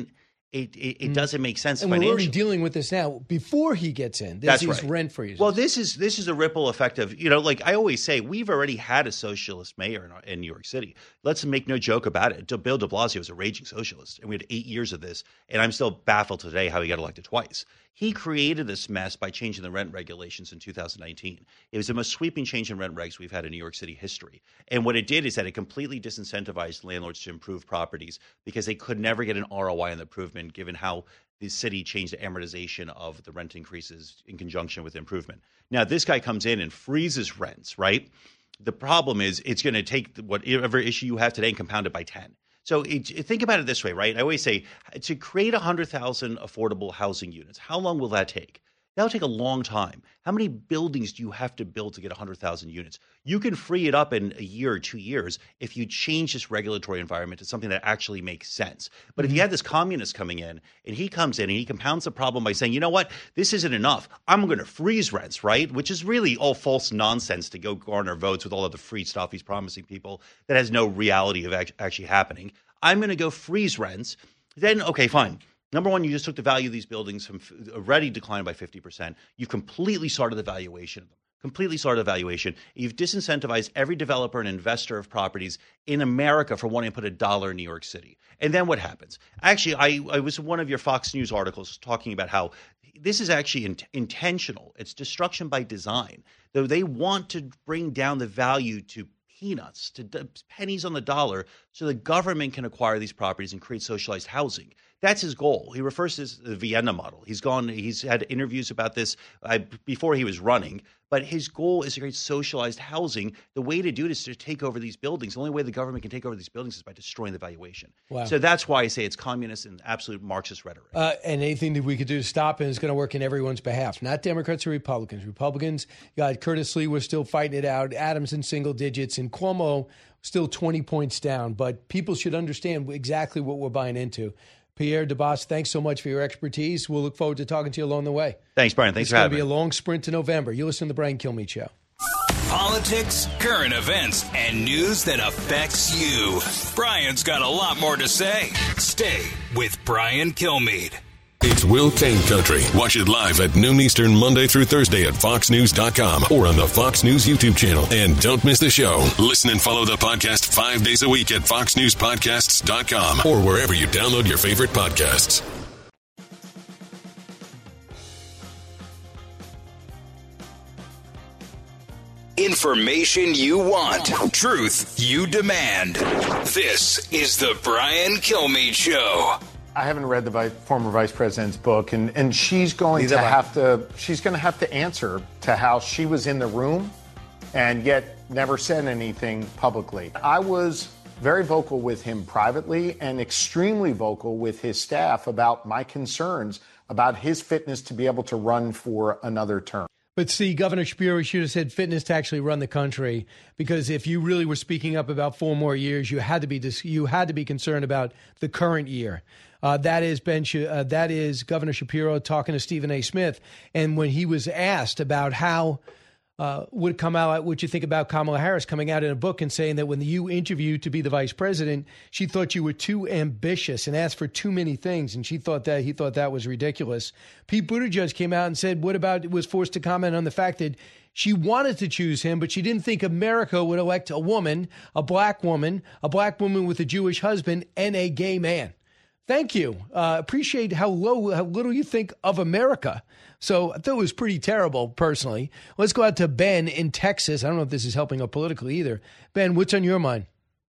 it it, it doesn't make sense
And
financially.
we're already dealing with this now before he gets in. There's
That's
these
right.
rent freezes.
Well, this is this is a ripple effect of, you know, like I always say, we've already had a socialist mayor in, our, in New York City. Let's make no joke about it. Bill de Blasio was a raging socialist, and we had eight years of this, and I'm still baffled today how he got elected twice. He created this mess by changing the rent regulations in two thousand nineteen. It was the most sweeping change in rent regs we've had in New York City history. And what it did is that it completely disincentivized landlords to improve properties because they could never get an R O I on the improvement, given how the city changed the amortization of the rent increases in conjunction with improvement. Now, this guy comes in and freezes rents, right? The problem is it's going to take whatever issue you have today and compound it by ten. So it, think about it this way, right? I always say to create one hundred thousand affordable housing units, how long will that take? That'll take a long time. How many buildings do you have to build to get one hundred thousand units? You can free it up in a year or two years if you change this regulatory environment to something that actually makes sense. But if you have this communist coming in and he comes in and he compounds the problem by saying, you know what, this isn't enough. I'm going to freeze rents, right? Which is really all false nonsense to go garner votes with all of the free stuff he's promising people that has no reality of act- actually happening. I'm going to go freeze rents. Then, okay, fine. Number one, you just took the value of these buildings from already declined by fifty percent. You've completely started the valuation of them, completely started the valuation. You've disincentivized every developer and investor of properties in America for wanting to put a dollar in New York City. And then what happens? Actually, I, I was in one of your Fox News articles talking about how this is actually in, intentional. It's destruction by design. Though they want to bring down the value to peanuts, to d- pennies on the dollar, so the government can acquire these properties and create socialized housing. That's his goal. He refers to this, the Vienna model. He's gone. He's had interviews about this uh, before he was running. But his goal is to create socialized housing. The way to do it is to take over these buildings. The only way the government can take over these buildings is by destroying the valuation.
Wow.
So that's why I say it's communist and absolute Marxist rhetoric.
Uh, and anything that we could do to stop it is going to work in everyone's behalf, not Democrats or Republicans. Republicans, God, Curtis Lee was still fighting it out. Adams in single digits, and Cuomo still twenty points down. But people should understand exactly what we're buying into. Pierre DeBoss, thanks so much for your expertise. We'll look forward to talking to you along the way.
Thanks, Brian. Thanks
it's
for having me.
It's going to be a long sprint to November. You listen to the Brian Kilmeade Show.
Politics, current events, and news that affects you. Brian's got a lot more to say. Stay with Brian Kilmeade.
It's Will Kane Country. Watch it live at noon Eastern, Monday through Thursday at fox news dot com or on the Fox News YouTube channel. And don't miss the show. Listen and follow the podcast five days a week at fox news podcasts dot com or wherever you download your favorite podcasts.
Information you want. Truth you demand. This is the Brian Kilmeade Show.
I haven't read the vice, former vice president's book, and, and she's going
Neither
to
have I.
have to she's going to have to answer to how she was in the room and yet never said anything publicly. I was very vocal with him privately and extremely vocal with his staff about my concerns about his fitness to be able to run for another term.
But see, Governor Shapiro should have said fitness to actually run the country, because if you really were speaking up about four more years, you had to be dis- you had to be concerned about the current year. Uh, that is Ben. Sh- uh, that is Governor Shapiro talking to Stephen A. Smith, and when he was asked about how uh, would come out, what you think about Kamala Harris coming out in a book and saying that when you interviewed to be the vice president, she thought you were too ambitious and asked for too many things, and she thought that he thought that was ridiculous. Pete Buttigieg came out and said, "What about?" Was forced to comment on the fact that she wanted to choose him, but she didn't think America would elect a woman, a black woman, a black woman with a Jewish husband, and a gay man. Thank you. Uh, appreciate how low, how little you think of America. So I thought it was pretty terrible, personally. Let's go out to Ben in Texas. I don't know if this is helping up politically either. Ben, what's on your mind?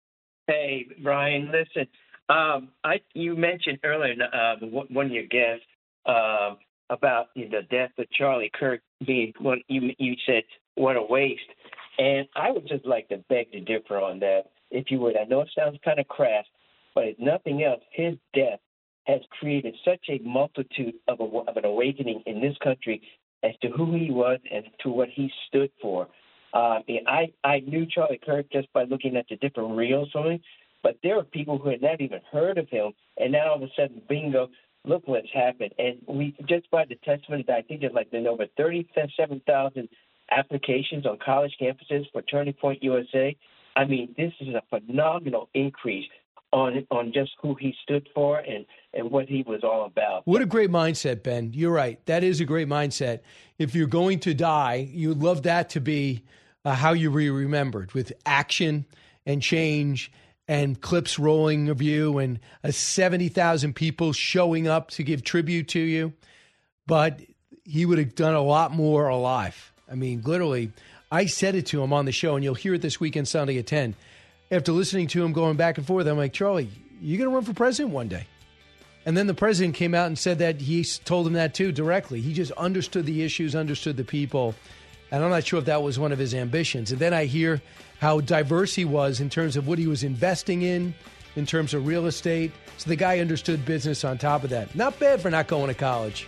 Hey, Brian, listen. Um, I you mentioned earlier, uh, one of your guests, uh, about you know, the death of Charlie Kirk being what you you said, what a waste. And I would just like to beg to differ on that, if you would. I know it sounds kind of crass, but if nothing else, his death has created such a multitude of, a, of an awakening in this country as to who he was and to what he stood for. Uh, I, I knew Charlie Kirk just by looking at the different reels from him, but there are people who had not even heard of him, and now all of a sudden, bingo, look what's happened. And we just by the testimony that I think there's like been over thirty-seven thousand applications on college campuses for Turning Point U S A. I mean, this is a phenomenal increase. on on just who he stood for and, and what he was all about.
What a great mindset, Ben. You're right. That is a great mindset. If you're going to die, you'd love that to be uh, how you be remembered, with action and change and clips rolling of you and uh, seventy thousand people showing up to give tribute to you. But he would have done a lot more alive. I mean, literally, I said it to him on the show, and you'll hear it this weekend Sunday at ten. After listening to him going back and forth, I'm like, Charlie, you're going to run for president one day. And then the president came out and said that he told him that too directly. He just understood the issues, understood the people. And I'm not sure if that was one of his ambitions. And then I hear how diverse he was in terms of what he was investing in, in terms of real estate. So the guy understood business on top of that. Not bad for not going to college.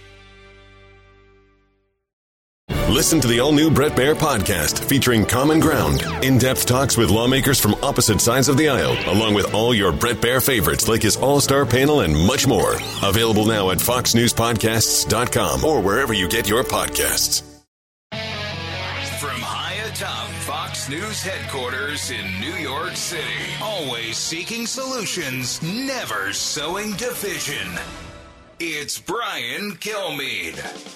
Listen to the all-new Bret Baier podcast featuring Common Ground, in-depth talks with lawmakers from opposite sides of the aisle, along with all your Bret Baier favorites like his all-star panel and much more. Available now at fox news podcasts dot com or wherever you get your podcasts.
From high atop Fox News headquarters in New York City, always seeking solutions, never sowing division. It's Brian Kilmeade.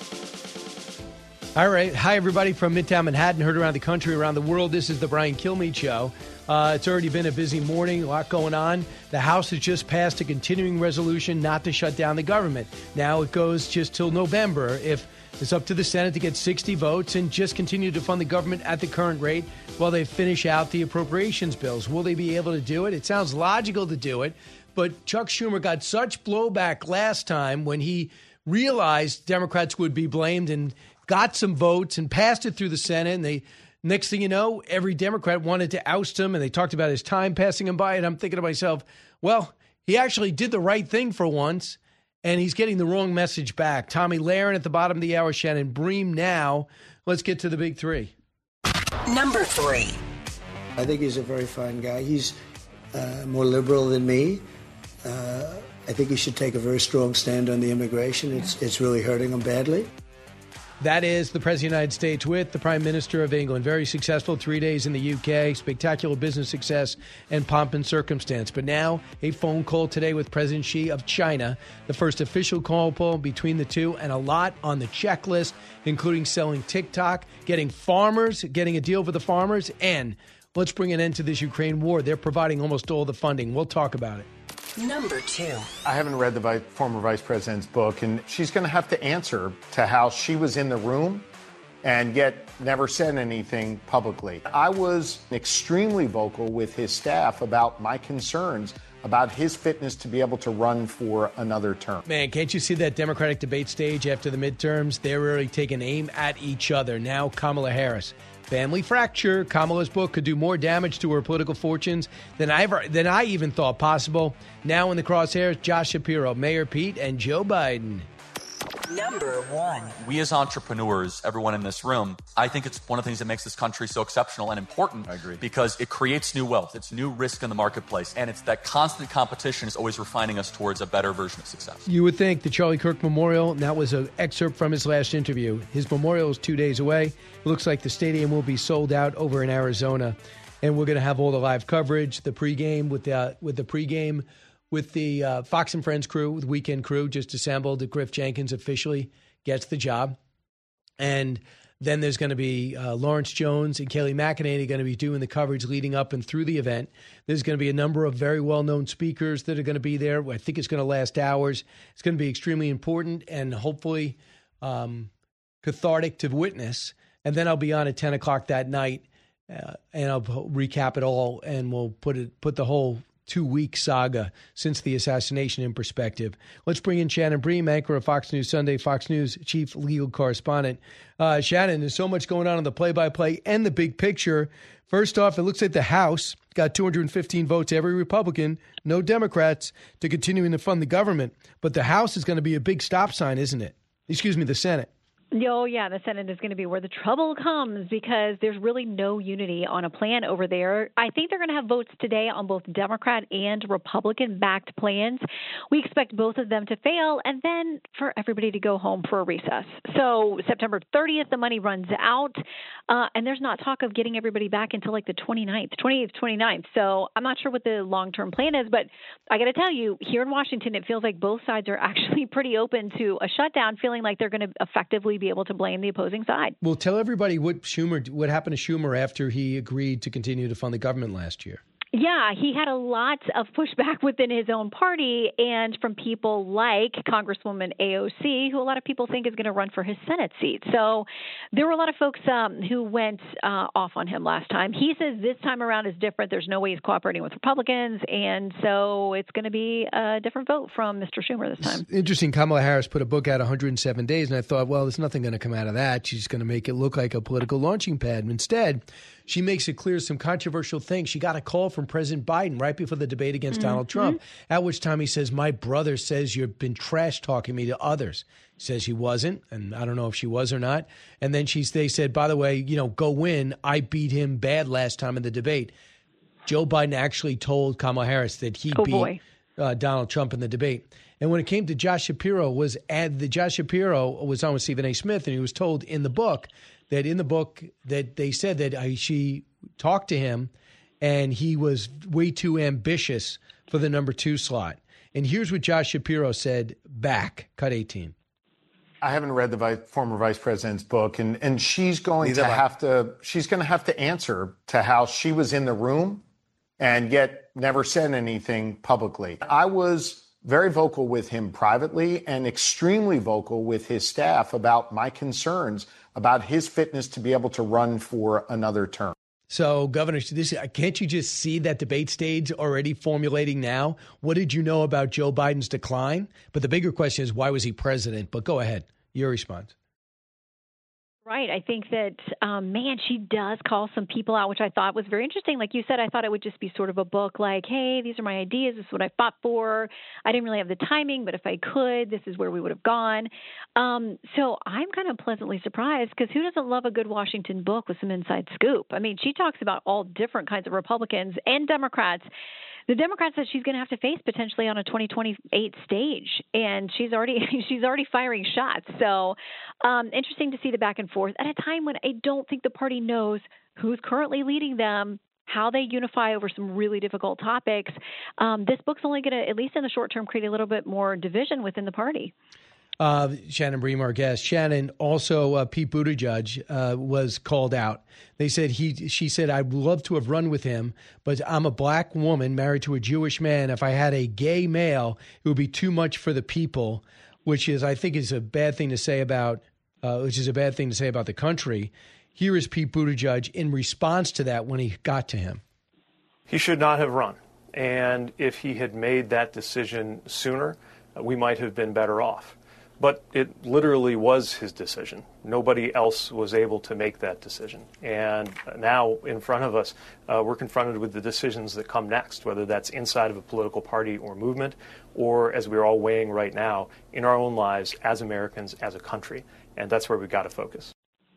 All right. Hi, everybody from Midtown Manhattan, heard around the country, around the world. This is the Brian Kilmeade Show. Uh, it's already been a busy morning, a lot going on. The House has just passed a continuing resolution not to shut down the government. Now it goes just till November. If it's up to the Senate to get sixty votes and just continue to fund the government at the current rate while they finish out the appropriations bills. Will they be able to do it? It sounds logical to do it, but Chuck Schumer got such blowback last time when he realized Democrats would be blamed and got some votes and passed it through the Senate. And they, next thing you know, every Democrat wanted to oust him, and they talked about his time passing him by. And I'm thinking to myself, well, he actually did the right thing for once, and he's getting the wrong message back. Tommy Lahren at the bottom of the hour, Shannon Bream now. Let's get to the big three.
Number three.
I think he's a very fine guy. He's uh, more liberal than me. Uh, I think he should take a very strong stand on the immigration. It's, it's really hurting him badly.
That is the President of the United States with the Prime Minister of England. Very successful, three days in the U K, spectacular business success and pomp and circumstance. But now a phone call today with President Xi of China, the first official call between the two, and a lot on the checklist, including selling TikTok, getting farmers, getting a deal for the farmers, and let's bring an end to this Ukraine war. They're providing almost all the funding. We'll talk about it.
Number two.
I haven't read the vice, former vice president's book, and she's going to have to answer to how she was in the room and yet never said anything publicly. I was extremely vocal with his staff about my concerns about his fitness to be able to run for another term.
Man, can't you see that Democratic debate stage after the midterms? They're really taking aim at each other. Now Kamala Harris. Family fracture. Kamala's book could do more damage to her political fortunes than I ever, than I even thought possible. Now in the crosshairs, Josh Shapiro, Mayor Pete, and Joe Biden.
Number one.
We as entrepreneurs, everyone in this room, I think it's one of the things that makes this country so exceptional and important. I agree. Because it creates new wealth. It's new risk in the marketplace. And it's that constant competition is always refining us towards a better version of success.
You would think the Charlie Kirk Memorial, and that was an excerpt from his last interview. His memorial is two days away. It looks like the stadium will be sold out over in Arizona. And we're going to have all the live coverage, the pregame with the, with the pregame. With the uh, Fox and Friends crew, with Weekend crew, just assembled, that Griff Jenkins officially gets the job. And then there's going to be uh, Lawrence Jones and Kayleigh McEnany going to be doing the coverage leading up and through the event. There's going to be a number of very well-known speakers that are going to be there. I think it's going to last hours. It's going to be extremely important and hopefully um, cathartic to witness. And then I'll be on at ten o'clock that night, uh, and I'll recap it all, and we'll put it put the whole two-week saga since the assassination in perspective. Let's bring in Shannon Bream, anchor of Fox News Sunday, Fox News chief legal correspondent. Uh, Shannon, there's so much going on in the play-by-play and the big picture. First off, it looks like the House got two hundred fifteen votes, every Republican, no Democrats, to continuing to fund the government. But the House is going to be a big stop sign, isn't it? Excuse me, the Senate.
Oh, yeah, the Senate is going to be where the trouble comes because there's really no unity on a plan over there. I think they're going to have votes today on both Democrat and Republican-backed plans. We expect both of them to fail and then for everybody to go home for a recess. So September thirtieth, the money runs out, uh, and there's not talk of getting everybody back until like the twenty-ninth, twenty-eighth, twenty-ninth. So I'm not sure what the long-term plan is, but I got to tell you, here in Washington, it feels like both sides are actually pretty open to a shutdown, feeling like they're going to effectively be able to blame the opposing side.
Well, tell everybody what Schumer, what happened to Schumer after he agreed to continue to fund the government last year.
Yeah, he had a lot of pushback within his own party and from people like Congresswoman A O C, who a lot of people think is going to run for his Senate seat. So there were a lot of folks um, who went uh, off on him last time. He says this time around is different. There's no way he's cooperating with Republicans. And so it's going to be a different vote from Mister Schumer this time.
It's interesting. Kamala Harris put a book out one hundred seven days, and I thought, well, there's nothing going to come out of that. She's going to make it look like a political launching pad. And instead, she makes it clear some controversial things. She got a call from President Biden right before the debate against mm-hmm. Donald Trump, at which time he says, my brother says you've been trash talking me to others. He says he wasn't, and I don't know if she was or not. And then she's, they said, by the way, you know, go win. I beat him bad last time in the debate. Joe Biden actually told Kamala Harris that he
oh,
beat uh, Donald Trump in the debate. And when it came to Josh Shapiro, was at the Josh Shapiro was on with Stephen A. Smith, and he was told in the book that in the book that they said that I, she talked to him and he was way too ambitious for the number two slot. And here's what Josh Shapiro said back, cut eighteen.
I haven't read the vice, former vice president's book, and, and she's going
Neither
to have to she's going to have to answer to how she was in the room and yet never said anything publicly. I was very vocal with him privately and extremely vocal with his staff about my concerns about his fitness to be able to run for another term.
So, Governor, this, can't you just see that debate stage already formulating now? What did you know about Joe Biden's decline? But the bigger question is, why was he president? But go ahead. Your response.
Right. I think that, um, man, she does call some people out, which I thought was very interesting. Like you said, I thought it would just be sort of a book like, hey, these are my ideas. This is what I fought for. I didn't really have the timing, but if I could, this is where we would have gone. Um, so I'm kind of pleasantly surprised because who doesn't love a good Washington book with some inside scoop? I mean, she talks about all different kinds of Republicans and Democrats. The Democrats that she's going to have to face potentially on a twenty twenty-eight stage, and she's already she's already firing shots. So um, interesting to see the back and forth at a time when I don't think the party knows who's currently leading them, how they unify over some really difficult topics. Um, this book's only going to, at least in the short term, create a little bit more division within the party.
Uh, Shannon Bream, our guest. Shannon, also uh, Pete Buttigieg uh, was called out. They said he, she said, I'd love to have run with him, but I'm a black woman married to a Jewish man. If I had a gay male, it would be too much for the people, which is, I think, is a bad thing to say about, uh, which is a bad thing to say about the country. Here is Pete Buttigieg in response to that when he got to him.
He should not have run, and if he had made that decision sooner, we might have been better off. But it literally was his decision. Nobody else was able to make that decision. And now in front of us, uh, we're confronted with the decisions that come next, whether that's inside of a political party or movement, or as we're all weighing right now, in our own lives as Americans, as a country. And that's where we've got to focus.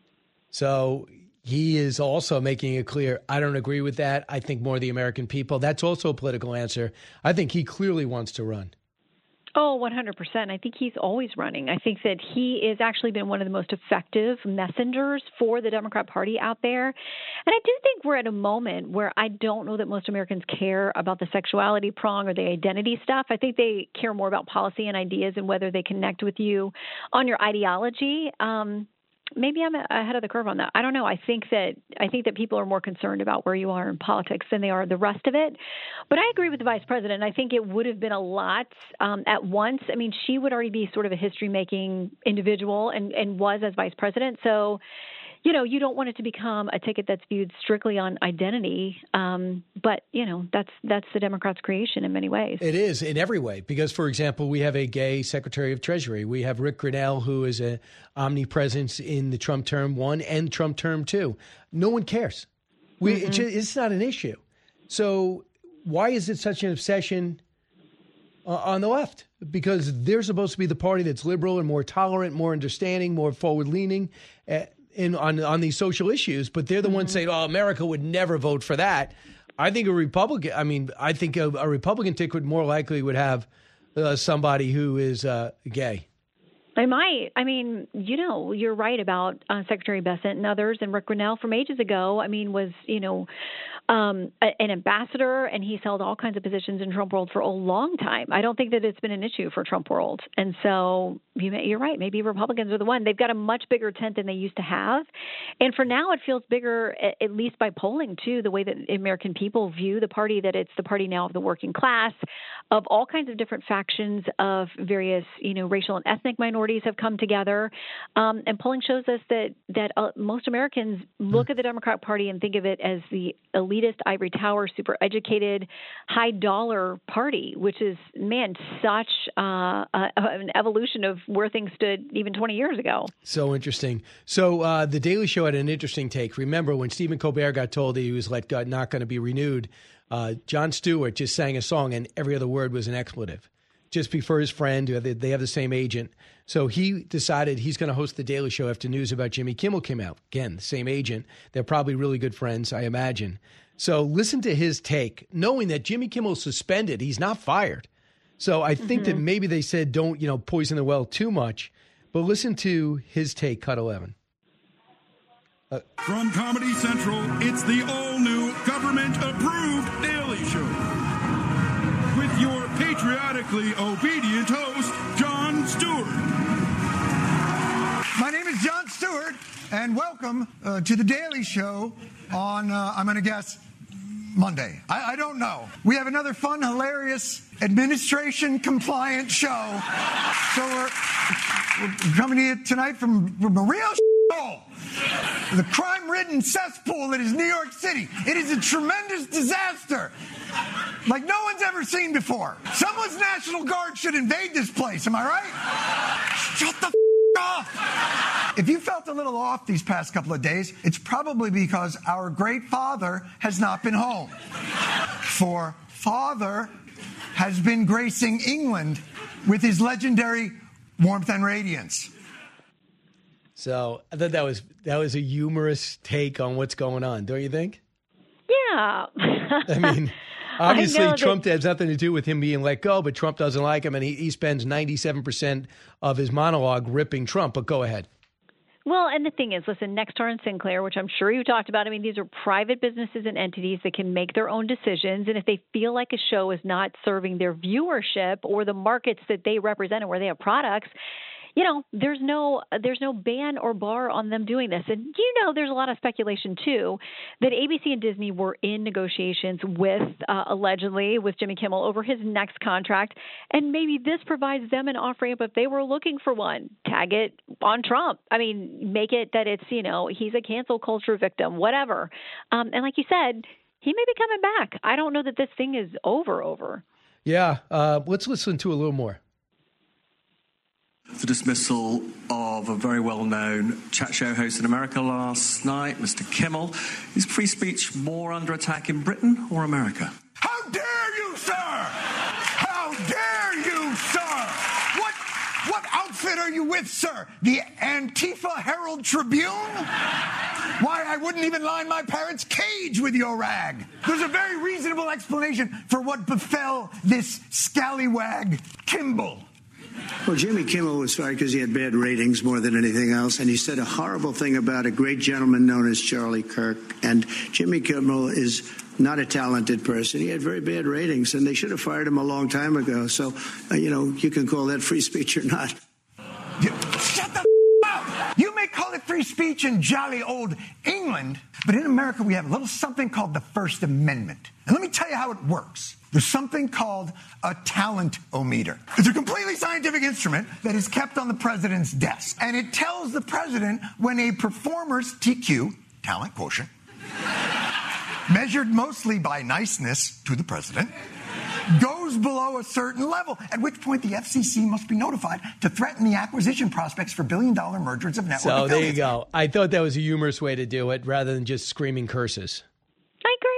So he is also making it clear, I don't agree with that. I think more of the American people. That's also a political answer. I think he clearly wants to run.
Oh, one hundred percent. I think he's always running. I think that he has actually been one of the most effective messengers for the Democrat Party out there. And I do think we're at a moment where I don't know that most Americans care about the sexuality prong or the identity stuff. I think they care more about policy and ideas and whether they connect with you on your ideology. Um, Maybe I'm ahead of the curve on that. I don't know. I think that I think that people are more concerned about where you are in politics than they are the rest of it. But I agree with the vice president. I think it would have been a lot um, at once. I mean, she would already be sort of a history-making individual and, and was as vice president. So, you know, you don't want it to become a ticket that's viewed strictly on identity. Um, but, you know, that's that's the Democrats' creation in many ways.
It is in every way, because, for example, we have a gay Secretary of Treasury. We have Rick Grenell, who is an omnipresence in the Trump term one and Trump term two. No one cares. We, mm-hmm. it's, it's not an issue. So why is it such an obsession uh, on the left, because they're supposed to be the party that's liberal and more tolerant, more understanding, more forward-leaning uh, in on on these social issues. But they're the mm-hmm. ones saying, "Oh, America would never vote for that." I think a Republican. I mean, I think a, a Republican ticket would more likely would have uh, somebody who is uh, gay.
I might. I mean, you know, you're right about uh, Secretary Bessent and others, and Rick Grinnell from ages ago, I mean, was, you know, um, a, an ambassador, and he's held all kinds of positions in Trump world for a long time. I don't think that it's been an issue for Trump world. And so you may, you're right. Maybe Republicans are the one. They've got a much bigger tent than they used to have. And for now, it feels bigger, at least by polling, too, the way that American people view the party, that it's the party now of the working class, of all kinds of different factions of various, you know, racial and ethnic minorities have come together. Um, and polling shows us that that uh, most Americans look at the Democrat Party and think of it as the elitist, ivory tower, super educated, high dollar party, which is, man, such uh, uh, an evolution of where things stood even twenty years ago.
So interesting. So uh, The Daily Show had an interesting take. Remember when Stephen Colbert got told that he was let go, not going to be renewed, uh, Jon Stewart just sang a song and every other word was an expletive. Just before his friend, they have the same agent. So he decided he's going to host The Daily Show after news about Jimmy Kimmel came out. Again, the same agent. They're probably really good friends, I imagine. So listen to his take, knowing that Jimmy Kimmel's suspended. He's not fired. So I think mm-hmm. that maybe they said don't, you know, poison the well too much. But listen to his take, cut eleven.
Uh, From Comedy Central, it's the all-new government-approved Daily Show. With your patriotically obedient host, Jon Stewart.
My name is Jon Stewart, and welcome uh, to The Daily Show on, uh, I'm going to guess, Monday. I, I don't know. We have another fun, hilarious, administration-compliant show. So we're, we're coming to you tonight from, from a real hole. The crime-ridden cesspool that is New York City. It is a tremendous disaster. Like no one's ever seen before. Someone's National Guard should invade this place, am I right? Shut the f*** off! If you felt a little off these past couple of days, it's probably because our great father has not been home. For father has been gracing England with his legendary warmth and radiance.
So I thought that was that was a humorous take on what's going on, don't you think?
Yeah.
I mean, obviously
I
Trump
that-
has nothing to do with him being let go, but Trump doesn't like him, and he, he spends ninety-seven percent of his monologue ripping Trump. But go ahead.
Well, and the thing is, listen, Nexstar and Sinclair, which I'm sure you talked about, I mean, these are private businesses and entities that can make their own decisions. And if they feel like a show is not serving their viewership or the markets that they represent and where they have products, you know, there's no there's no ban or bar on them doing this. And, you know, there's a lot of speculation, too, that A B C and Disney were in negotiations with, uh, allegedly, with Jimmy Kimmel over his next contract. And maybe this provides them an off-ramp if they were looking for one. Tag it on Trump. I mean, make it that it's, you know, he's a cancel culture victim, whatever. Um, and like you said, he may be coming back. I don't know that this thing is over, over.
Yeah. Uh, let's listen to a little more.
The dismissal of a very well-known chat show host in America last night, Mister Kimmel. Is free speech more under attack in Britain or America?
How dare you, sir! How dare you, sir! What what outfit are you with, sir? The Antifa Herald Tribune? Why, I wouldn't even line my parents' cage with your rag. There's a very reasonable explanation for what befell this scallywag Kimball.
Well, Jimmy Kimmel was fired because he had bad ratings more than anything else, and he said a horrible thing about a great gentleman known as Charlie Kirk. And Jimmy Kimmel is not a talented person. He had very bad ratings, and they should have fired him a long time ago. So, uh, you know, you can call that free speech or not.
Shut the f- up! You may call it free speech in jolly old England, but in America we have a little something called the First Amendment. And let me tell you how it works. There's something called a talent-o-meter. It's a completely scientific instrument that is kept on the president's desk. And it tells the president when a performer's T Q, talent quotient, measured mostly by niceness to the president, goes below a certain level, at which point the F C C must be notified to threaten the acquisition prospects for billion-dollar mergers of network
So
affiliates.
there you go. I thought that was a humorous way to do it rather than just screaming curses.
I agree.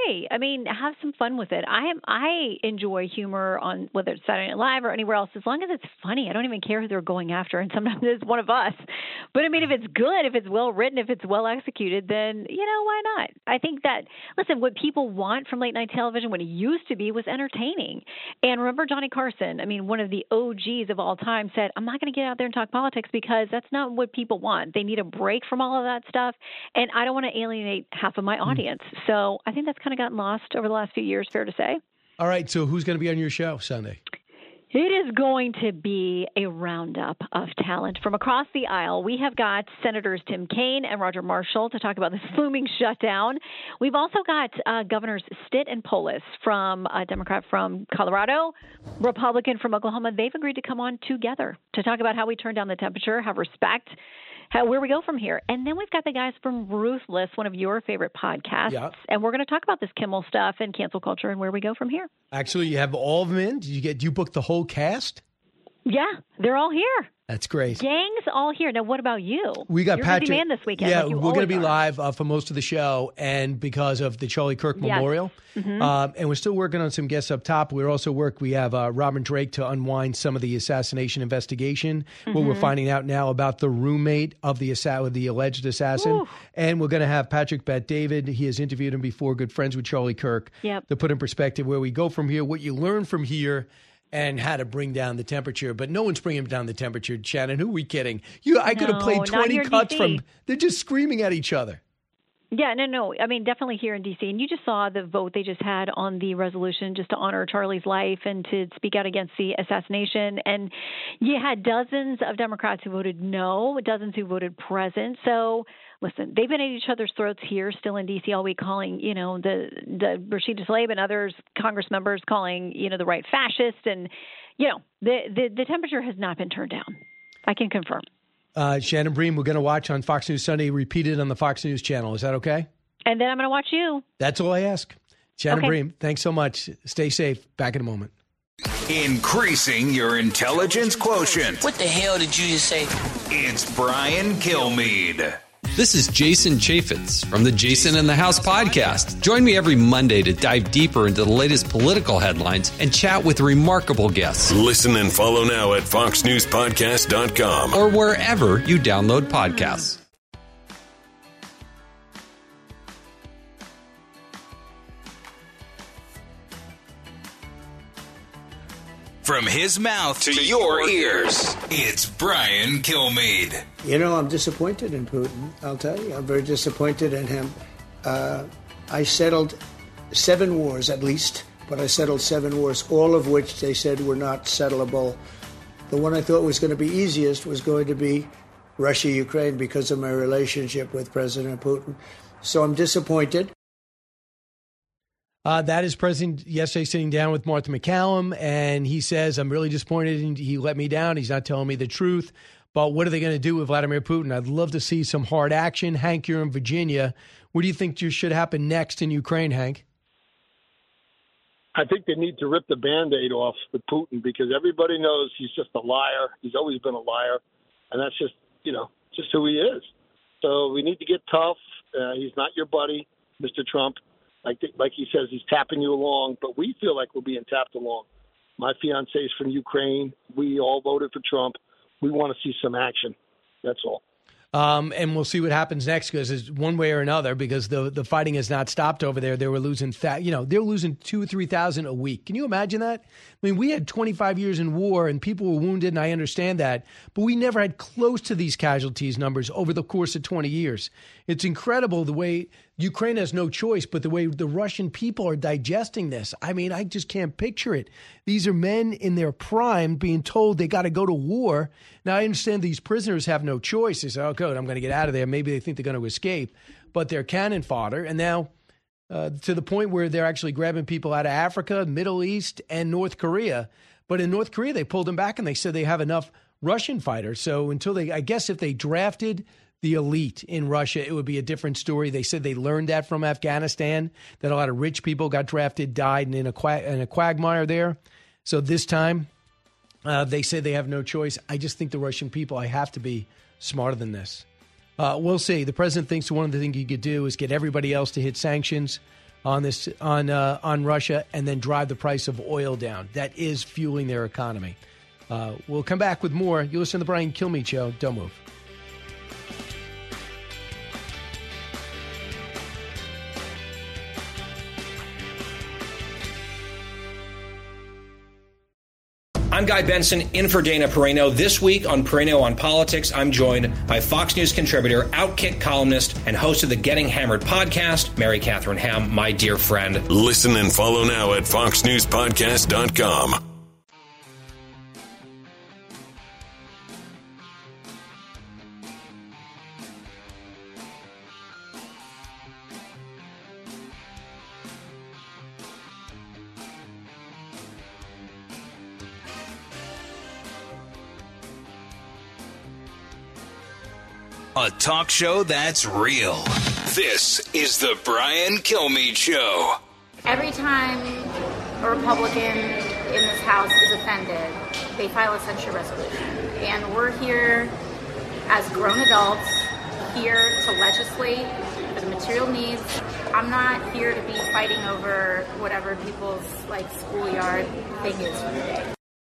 okay. I mean, have some fun with it. I am. I enjoy humor on whether it's Saturday Night Live or anywhere else, as long as it's funny. I don't even care who they're going after, and sometimes it's one of us. But I mean, if it's good, if it's well written, if it's well executed, then you know why not? I think that listen, what people want from late night television, when it used to be, was entertaining. And remember Johnny Carson? I mean, one of the O Gs of all time said, "I'm not going to get out there and talk politics because that's not what people want. They need a break from all of that stuff, and I don't want to alienate half of my audience." Mm. So I think that's kind of gotten lost over the last few years, fair to say.
All right, so who's going to be on your show Sunday?
It is going to be a roundup of talent from across the aisle. We have got Senators Tim Kaine and Roger Marshall to talk about this looming shutdown. We've also got uh, Governors Stitt and Polis from a Democrat from Colorado, Republican from Oklahoma. They've agreed to come on together to talk about how we turn down the temperature, have respect, how, where we go from here. And then we've got the guys from Ruthless, one of your favorite podcasts. Yep. And we're going to talk about this Kimmel stuff and cancel culture and where we go from here.
Actually, you have all of them in? Did you get, you booked the whole cast?
Yeah, they're all here.
That's great.
Gang's all here. Now, what about you?
We got
You're
Patrick.
Busy man this weekend.
Yeah,
like
we're going to be
are.
live uh, for most of the show, and because of the Charlie Kirk
yes.
Memorial,
mm-hmm.
um, and we're still working on some guests up top. We're also work. We have uh, Robin Drake to unwind some of the assassination investigation. Mm-hmm. Where we're finding out now about the roommate of the assa- the alleged assassin, Ooh. And we're going to have Patrick Bet-David. He has interviewed him before. Good friends with Charlie Kirk.
Yep.
To put in perspective where we go from here, what you learn from here, and how to bring down the temperature. But no one's bringing down the temperature, Shannon. Who are we kidding? You, I could
no,
have played twenty cuts from, they're just screaming at each other.
Yeah, no, no. I mean, definitely here in D C. And you just saw the vote they just had on the resolution just to honor Charlie's life and to speak out against the assassination. And you had dozens of Democrats who voted no, dozens who voted present. So, listen, they've been at each other's throats here still in D C all week, calling, you know, the, the Rashida Tlaib and others, Congress members calling, you know, the right fascist. And, you know, the, the, the temperature has not been turned down. I can confirm.
Uh, Shannon Bream, we're going to watch on Fox News Sunday, repeated on the Fox News channel. Is that okay?
And then I'm going to watch you.
That's all I ask. Shannon
okay.
Bream, thanks so much. Stay safe. Back in a moment.
Increasing your intelligence quotient.
What the hell did you just say?
It's Brian Kilmeade.
This is Jason Chaffetz from the Jason in the House podcast. Join me every Monday to dive deeper into the latest political headlines and chat with remarkable guests.
Listen and follow now at fox news podcast dot com
or wherever you download podcasts.
From his mouth to, to your ears, it's Brian Kilmeade.
You know, I'm disappointed in Putin. I'll tell you, I'm very disappointed in him. Uh, I settled seven wars at least, but I settled seven wars, all of which they said were not settleable. The one I thought was going to be easiest was going to be Russia-Ukraine because of my relationship with President Putin. So I'm disappointed.
Uh, that is President yesterday sitting down with Martha McCallum, and he says, I'm really disappointed and he let me down. He's not telling me the truth. But what are they going to do with Vladimir Putin? I'd love to see some hard action. Hank, you're in Virginia. What do you think should happen next in Ukraine, Hank?
I think they need to rip the Band-Aid off with Putin because everybody knows he's just a liar. He's always been a liar, and that's just, you know, just who he is. So we need to get tough. Uh, he's not your buddy, Mister Trump. Like like he says, he's tapping you along, but we feel like we're being tapped along. My fiance is from Ukraine. We all voted for Trump. We want to see some action. That's all.
Um, and we'll see what happens next because it's one way or another because the the fighting has not stopped over there. They were losing, th- you know, they're losing two or three thousand a week. Can you imagine that? I mean, we had twenty-five years in war and people were wounded, and I understand that, but we never had close to these casualties numbers over the course of twenty years. It's incredible the way Ukraine has no choice, but the way the Russian people are digesting this. I mean, I just can't picture it. These are men in their prime being told they got to go to war. Now, I understand these prisoners have no choice. They say, oh, good, I'm going to get out of there. Maybe they think they're going to escape, but they're cannon fodder. And now uh, to the point where they're actually grabbing people out of Africa, Middle East, and North Korea. But in North Korea, they pulled them back and they said they have enough Russian fighters. So until they, I guess if they drafted the elite in Russia, it would be a different story. They said they learned that from Afghanistan, that a lot of rich people got drafted, died in a, quag- in a quagmire there. So this time, uh, they say they have no choice. I just think the Russian people, I have to be smarter than this. Uh, we'll see. The president thinks one of the things he could do is get everybody else to hit sanctions. on this on uh, on Russia and then drive the price of oil down. That is fueling their economy. Uh, we'll come back with more. You listen to the Brian Kilmeade Show. Don't move.
I'm Guy Benson, in for Dana Perino. This week on Perino on Politics, I'm joined by Fox News contributor, Outkick columnist, and host of the Getting Hammered podcast, Mary Catherine Ham, my dear friend.
Listen and follow now at fox news podcast dot com.
A talk show that's real. This is the Brian Kilmeade Show.
Every time a Republican in this House is offended, they file a censure resolution. And we're here as grown adults, here to legislate for the material needs. I'm not here to be fighting over whatever people's like schoolyard thing is for the day.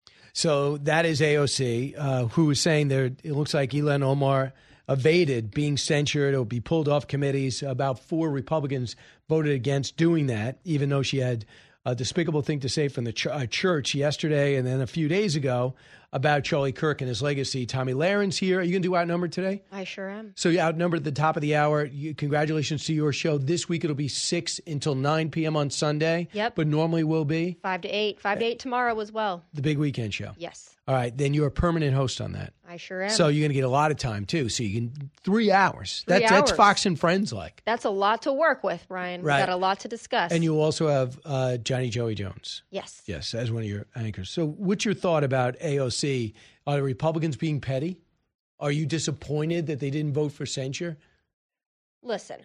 So that is A O C, uh, who is saying there. It looks like Ilhan Omar evaded being censured or be pulled off committees. About four Republicans voted against doing that, even though she had a despicable thing to say from the ch- uh, church yesterday and then a few days ago about Charlie Kirk and his legacy. Tommy Lahren here. Are you going to do Outnumbered today?
I sure am.
So you outnumbered at the top of the hour. You, congratulations to your show. This week it'll be six until nine p.m. on Sunday.
Yep.
But normally will be?
Five to eight. Five to eight tomorrow as well.
The big weekend show.
Yes.
All right. Then you're a permanent host on that.
I sure am.
So you're going to get a lot of time, too. So you can, three hours.
Three
that,
hours.
That's Fox and Friends like.
That's a lot to work with, Brian.
Right.
We've got a lot to discuss.
And you also have uh, Johnny Joey Jones.
Yes.
Yes, as one of your anchors. So what's your thought about A O C? Are the Republicans being petty? Are you disappointed that they didn't vote for censure?
Listen,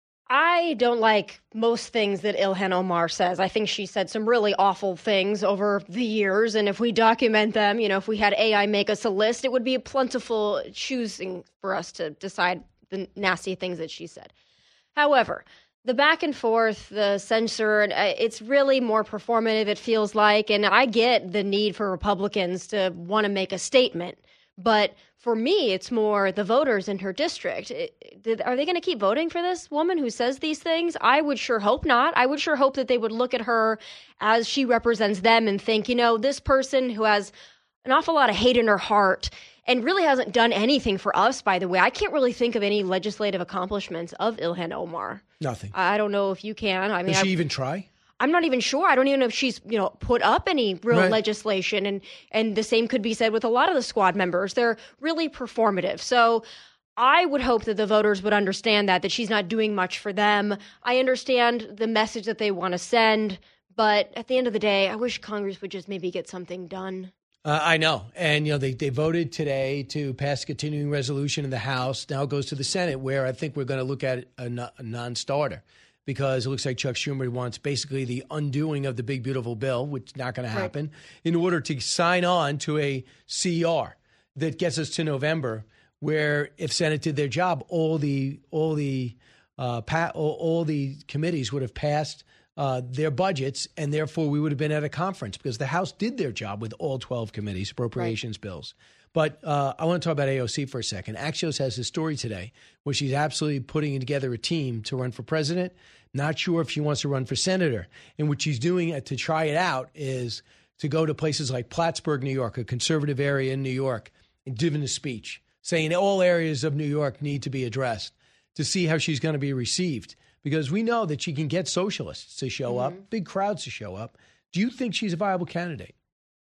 I don't like most things that Ilhan Omar says. I think she said some really awful things over the years. And if we document them, you know, if we had A I make us a list, it would be a plentiful choosing for us to decide the nasty things that she said. However, the back and forth, the censor, it's really more performative, it feels like. And I get the need for Republicans to want to make a statement. But for me, it's more the voters in her district. It, did, are they going to keep voting for this woman who says these things? I would sure hope not. I would sure hope that they would look at her as she represents them and think, you know, this person who has an awful lot of hate in her heart and really hasn't done anything for us, by the way. I can't really think of any legislative accomplishments of Ilhan Omar.
Nothing.
I don't know if you can. I mean,
Does she
I,
even try?
I'm not even sure. I don't even know if she's, you know, put up any real
Right.
legislation. And, and the same could be said with a lot of the squad members. They're really performative. So I would hope that the voters would understand that, that she's not doing much for them. I understand the message that they want to send. But at the end of the day, I wish Congress would just maybe get something done.
Uh, I know. And, you know, they, they voted today to pass a continuing resolution in the House. Now it goes to the Senate, where I think we're going to look at a, no- a non-starter, because it looks like Chuck Schumer wants basically the undoing of the big, beautiful bill, which is not going to happen, right, in order to sign on to a C R that gets us to November, where if Senate did their job, all the all the uh, pa- all, all the committees would have passed Uh, their budgets, and therefore we would have been at a conference, because the House did their job with all twelve committees, appropriations right. bills. But uh, I want to talk about A O C for a second. Axios has a story today where she's absolutely putting together a team to run for president. Not sure if she wants to run for senator. And what she's doing to try it out is to go to places like Plattsburgh, New York, a conservative area in New York, and giving a speech saying all areas of New York need to be addressed, to see how she's going to be received. Because we know that she can get socialists to show mm-hmm. up, big crowds to show up. Do you think she's a viable candidate?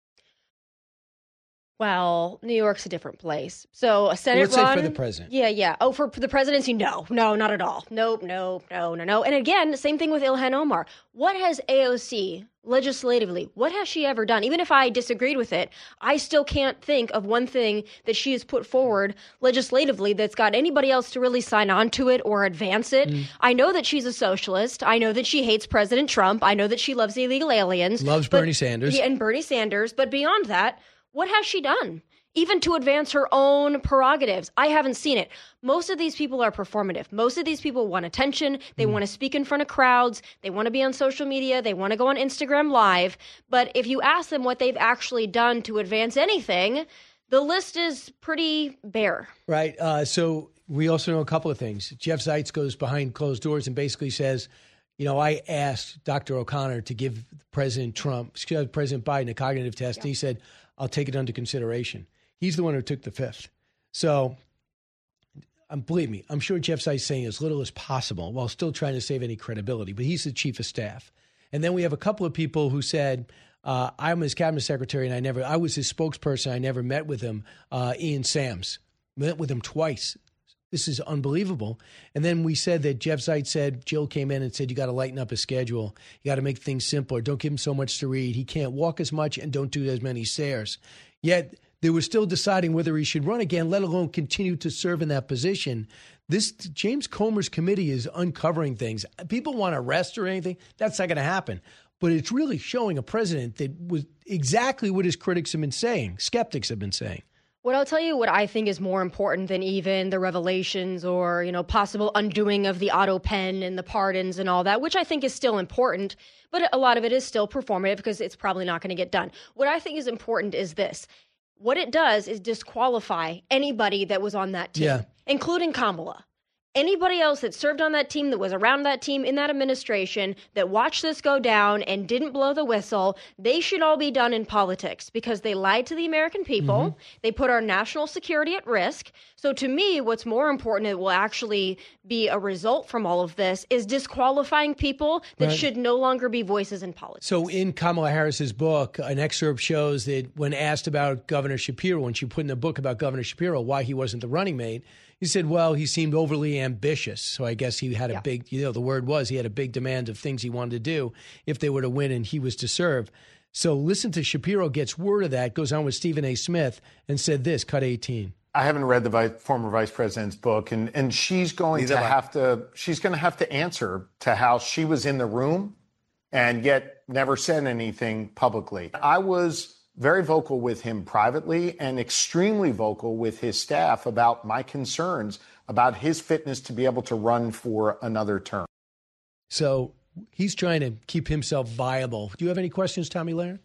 Well, New York's a different place. So a Senate
Let's
run.
Let's say for the president.
Yeah, yeah. Oh, for the presidency? No, no, not at all. Nope, nope, no, no, no. And again, the same thing with Ilhan Omar. What has A O C legislatively, what has she ever done? Even if I disagreed with it, I still can't think of one thing that she has put forward legislatively that's got anybody else to really sign on to it or advance it. Mm. I know that she's a socialist. I know that she hates President Trump. I know that she loves illegal aliens.
Loves
but,
Bernie Sanders.
Yeah, and Bernie Sanders. But beyond that, what has she done? even to advance her own prerogatives. I haven't seen it. Most of these people are performative. Most of these people want attention. They mm. want to speak in front of crowds. They want to be on social media. They want to go on Instagram Live. But if you ask them what they've actually done to advance anything, the list is pretty bare.
Right. Uh, so we also know a couple of things. Jeff Zients goes behind closed doors and basically says, you know, I asked Doctor O'Connor to give President Trump, President Biden a cognitive test. Yeah. And he said, I'll take it under consideration. He's the one who took the fifth. So, um, believe me, I'm sure Jeff Zients is saying as little as possible while still trying to save any credibility. But he's the chief of staff. And then we have a couple of people who said, uh, I'm his cabinet secretary and I never, I was his spokesperson. I never met with him. Uh, Ian Sams, met with him twice. This is unbelievable. And then we said that Jeff Zients said, Jill came in and said, you got to lighten up his schedule. You got to make things simpler. Don't give him so much to read. He can't walk as much and don't do as many stairs. Yet they were still deciding whether he should run again, let alone continue to serve in that position. This James Comer's committee is uncovering things. People want to arrest or anything. That's not going to happen. But it's really showing a president that was exactly what his critics have been saying, skeptics have been saying.
What I'll tell you what I think is more important than even the revelations or, you know, possible undoing of the auto pen and the pardons and all that, which I think is still important, but a lot of it is still performative because it's probably not going to get done. What I think is important is this. What it does is disqualify anybody that was on that team, yeah. including Kamala. Anybody else that served on that team, that was around that team in that administration, that watched this go down and didn't blow the whistle, they should all be done in politics because they lied to the American people. Mm-hmm. They put our national security at risk. So to me, what's more important, it will actually be a result from all of this, is disqualifying people that right. should no longer be voices in politics.
So in Kamala Harris's book, an excerpt shows that when asked about Governor Shapiro, when she put in a book about Governor Shapiro, why he wasn't the running mate, he said, well, he seemed overly ambitious. So I guess he had a yeah. big, you know, the word was he had a big demand of things he wanted to do if they were to win and he was to serve. So listen to Shapiro gets word of that, goes on with Stephen A. Smith and said this, cut eighteen.
I haven't read the vice, former vice president's book, and, and she's going Neither to have to she's going to have to answer to how she was in the room and yet never said anything publicly. I was very vocal with him privately and extremely vocal with his staff about my concerns about his fitness to be able to run for another term.
So he's trying to keep himself viable. Do you have any questions, Tomi Lahren?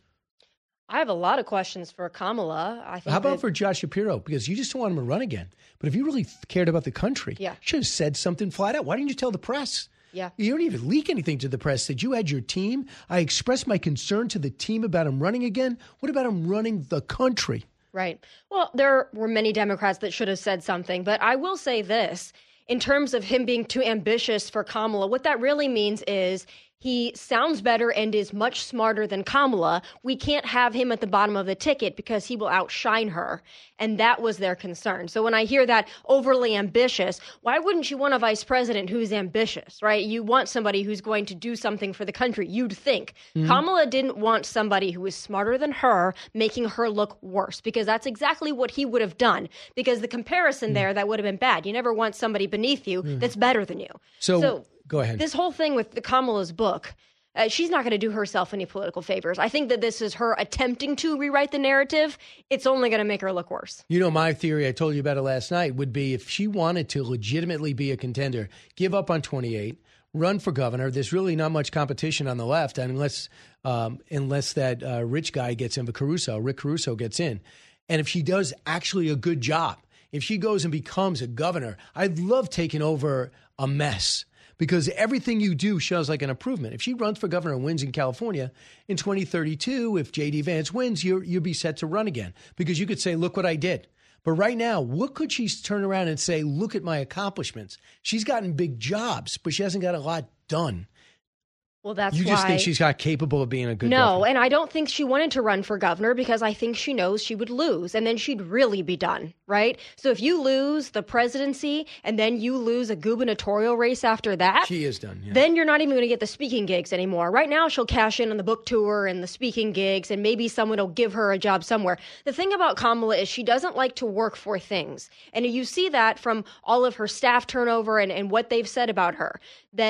I have a lot of questions for Kamala. I think
How about
that-
for Josh Shapiro? Because you just don't want him to run again. But if you really cared about the country,
yeah.
you should have said something flat out. Why didn't you tell the press?
Yeah.
You don't even leak anything to the press that you had your team. I expressed my concern to the team about him running again. What about him running the country?
Right. Well, there were many Democrats that should have said something, but I will say this. In terms of him being too ambitious for Kamala, what that really means is he sounds better and is much smarter than Kamala. We can't have him at the bottom of the ticket because he will outshine her. And that was their concern. So when I hear that overly ambitious, why wouldn't you want a vice president who's ambitious, right? You want somebody who's going to do something for the country, you'd think. Mm-hmm. Kamala didn't want somebody who was smarter than her, making her look worse, because that's exactly what he would have done. Because the comparison mm-hmm. there, that would have been bad. You never want somebody beneath you mm-hmm. that's better than you.
So, so go ahead.
This whole thing with the Kamala's book, uh, she's not going to do herself any political favors. I think that this is her attempting to rewrite the narrative. It's only going to make her look worse.
You know, my theory, I told you about it last night, would be if she wanted to legitimately be a contender, give up on twenty-eight, run for governor. There's really not much competition on the left unless um, unless that uh, rich guy gets in, Caruso, Rick Caruso gets in. And if she does actually a good job, if she goes and becomes a governor, I'd love taking over a mess. Because everything you do shows like an improvement. If she runs for governor and wins in California in twenty thirty-two, if J D. Vance wins, you're, you'll be set to run again. Because you could say, look what I did. But right now, what could she turn around and say, look at my accomplishments? She's gotten big jobs, but she hasn't got a lot done.
Well, that's
you
why.
You just think she's not capable of being a good
no,
governor?
No, and I don't think she wanted to run for governor because I think she knows she would lose, and then she'd really be done, right? So if you lose the presidency and then you lose a gubernatorial race after that,
she is done. Yeah.
Then you're not even going to get the speaking gigs anymore. Right now, she'll cash in on the book tour and the speaking gigs, and maybe someone will give her a job somewhere. The thing about Kamala is she doesn't like to work for things, and you see that from all of her staff turnover and, and what they've said about her, that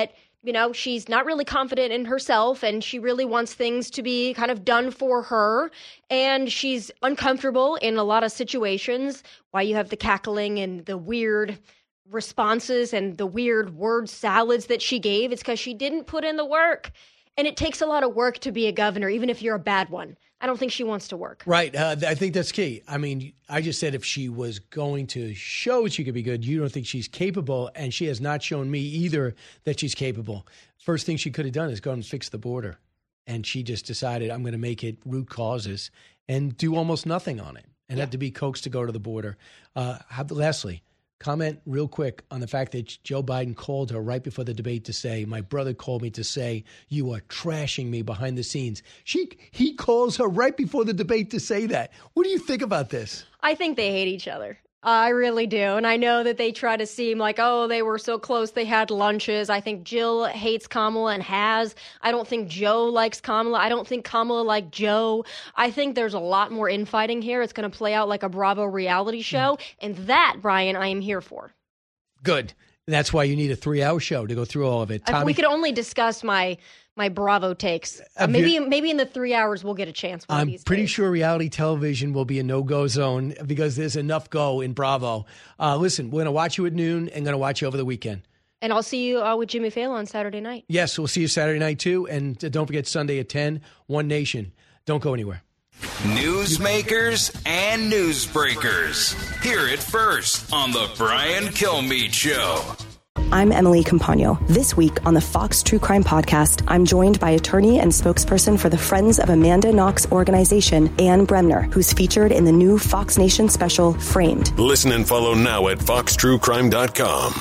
You know, she's not really confident in herself, and she really wants things to be kind of done for her. And she's uncomfortable in a lot of situations. Why you have the cackling and the weird responses and the weird word salads that she gave, it's because she didn't put in the work. And it takes a lot of work to be a governor, even if you're a bad one. I don't think she wants to work.
Right. Uh, I think that's key. I mean, I just said if she was going to show she could be good, you don't think she's capable, and she has not shown me either that she's capable. First thing she could have done is go and fix the border. And she just decided, I'm going to make it root causes and do almost nothing on it and
Yeah.
had to be coaxed to go to the border. Uh, how, lastly, comment real quick on the fact that Joe Biden called her right before the debate to say, my brother called me to say, you are trashing me behind the scenes. She He calls her right before the debate to say that. What do you think about this?
I think they hate each other. I really do. And I know that they try to seem like, oh, they were so close, they had lunches. I think Jill hates Kamala and has. I don't think Joe likes Kamala. I don't think Kamala liked Joe. I think there's a lot more infighting here. It's going to play out like a Bravo reality show. And that, Brian, I am here for.
Good. And that's why you need a three-hour show to go through all of it.
If
Tommy,
we could only discuss my my Bravo takes. Uh, maybe maybe in the three hours we'll get a chance. One
I'm
of these
pretty
days.
sure reality television will be a no-go zone because there's enough go in Bravo. Uh, listen, we're going to watch you at noon and going to watch you over the weekend.
And I'll see you uh, with Jimmy Fallon on Saturday night.
Yes, we'll see you Saturday night too. And uh, don't forget Sunday at ten, One Nation. Don't go anywhere.
Newsmakers and newsbreakers. Hear it first on the Brian Kilmeade Show.
I'm Emily Campagno. This week on the Fox True Crime Podcast, I'm joined by attorney and spokesperson for the Friends of Amanda Knox organization, Ann Bremner, who's featured in the new Fox Nation special, Framed.
Listen and follow now at fox true crime dot com.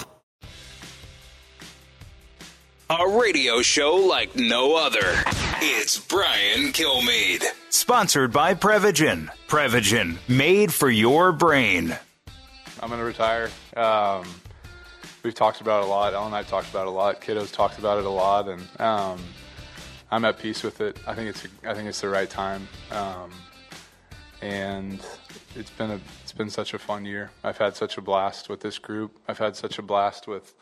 A radio show like no other. It's Brian Kilmeade. Sponsored by Prevagen. Prevagen, made for your brain.
I'm going to retire. Um, we've talked about it a lot. Ellen and I talked about it a lot. Kiddos talked about it a lot, and um, I'm at peace with it. I think it's a, I think it's the right time, um, and it's been a it's been such a fun year. I've had such a blast with this group. I've had such a blast with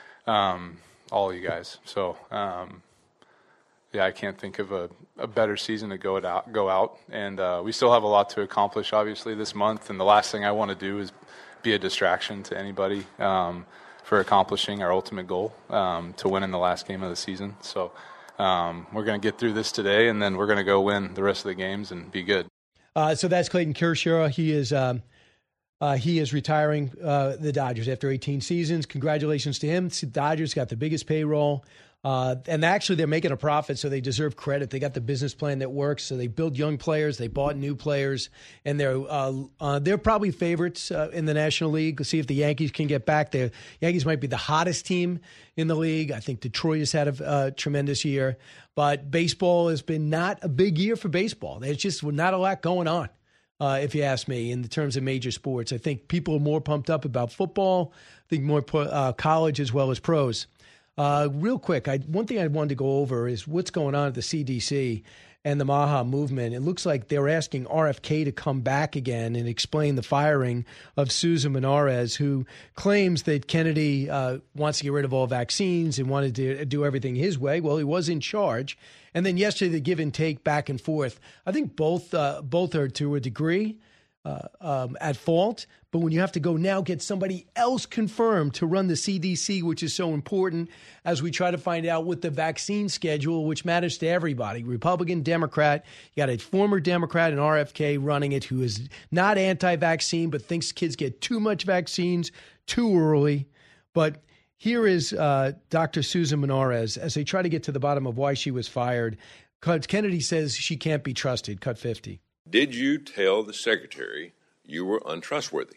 um, all you guys. So um, yeah, I can't think of a, a better season to go it out. Go out, and uh, we still have a lot to accomplish, obviously, this month. And the last thing I want to do is be a distraction to anybody. Um, for accomplishing our ultimate goal, um, to win in the last game of the season. So um, we're going to get through this today, and then we're going to go win the rest of the games and be good.
Uh, so that's Clayton Kershaw. He is um, uh, he is retiring uh, the Dodgers after eighteen seasons. Congratulations to him. The Dodgers got the biggest payroll. Uh, and actually, they're making a profit, so they deserve credit. They got the business plan that works. So they build young players, they bought new players, and they're uh, uh, they're probably favorites uh, in the National League. We'll see if the Yankees can get back. The Yankees might be the hottest team in the league. I think Detroit has had a uh, tremendous year, but baseball has been not a big year for baseball. There's just not a lot going on. Uh, if you ask me, in terms of major sports, I think people are more pumped up about football. I think more uh, college as well as pros. Uh, real quick, I, one thing I wanted to go over is what's going on at the C D C and the MAHA movement. It looks like they're asking R F K to come back again and explain the firing of Susan Menarez, who claims that Kennedy uh, wants to get rid of all vaccines and wanted to do everything his way. Well, he was in charge. And then yesterday, the give and take back and forth. I think both uh, both are to a degree uh, um, at fault. But when you have to go now get somebody else confirmed to run the C D C, which is so important as we try to find out what the vaccine schedule, which matters to everybody, Republican, Democrat, you got a former Democrat in R F K running it who is not anti-vaccine but thinks kids get too much vaccines too early. But here is uh, Doctor Susan Menarez as they try to get to the bottom of why she was fired. Kennedy says she can't be trusted. Cut fifty.
Did you tell the secretary you were untrustworthy?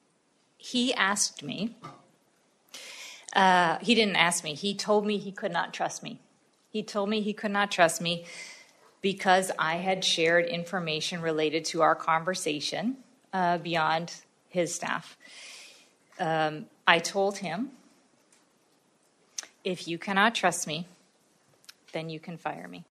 He asked me. Uh, he didn't ask me. He told me he could not trust me. He told me he could not trust me because I had shared information related to our conversation uh, beyond his staff. Um, I told him, if you cannot trust me, then you can fire me.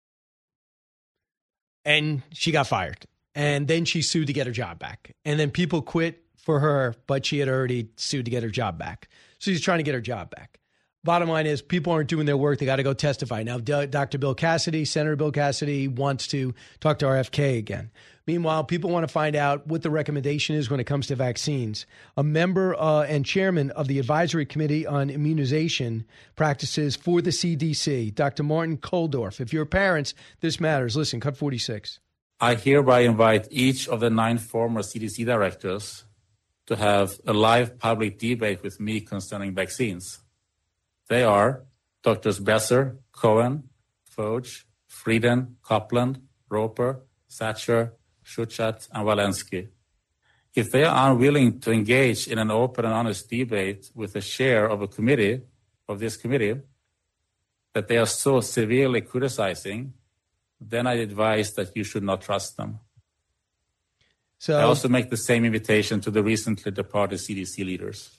And she got fired. And then she sued to get her job back. And then people quit for her, but she had already sued to get her job back. So she's trying to get her job back. Bottom line is people aren't doing their work. They got to go testify. Now, D- Doctor Bill Cassidy, Senator Bill Cassidy wants to talk to R F K again. Meanwhile, people want to find out what the recommendation is when it comes to vaccines. A member uh, and chairman of the Advisory Committee on Immunization Practices for the C D C, Doctor Martin Kulldorff. If you're parents, this matters. Listen, cut forty-six.
I hereby invite each of the nine former C D C directors to have a live public debate with me concerning vaccines. They are Doctors Besser, Cohen, Fauci, Frieden, Copland, Roper, Thatcher, Schuchat, and Walensky. If they are unwilling to engage in an open and honest debate with the chair of a committee, of this committee, that they are so severely criticizing, then I advise that you should not trust them. So I also make the same invitation to the recently departed C D C leaders.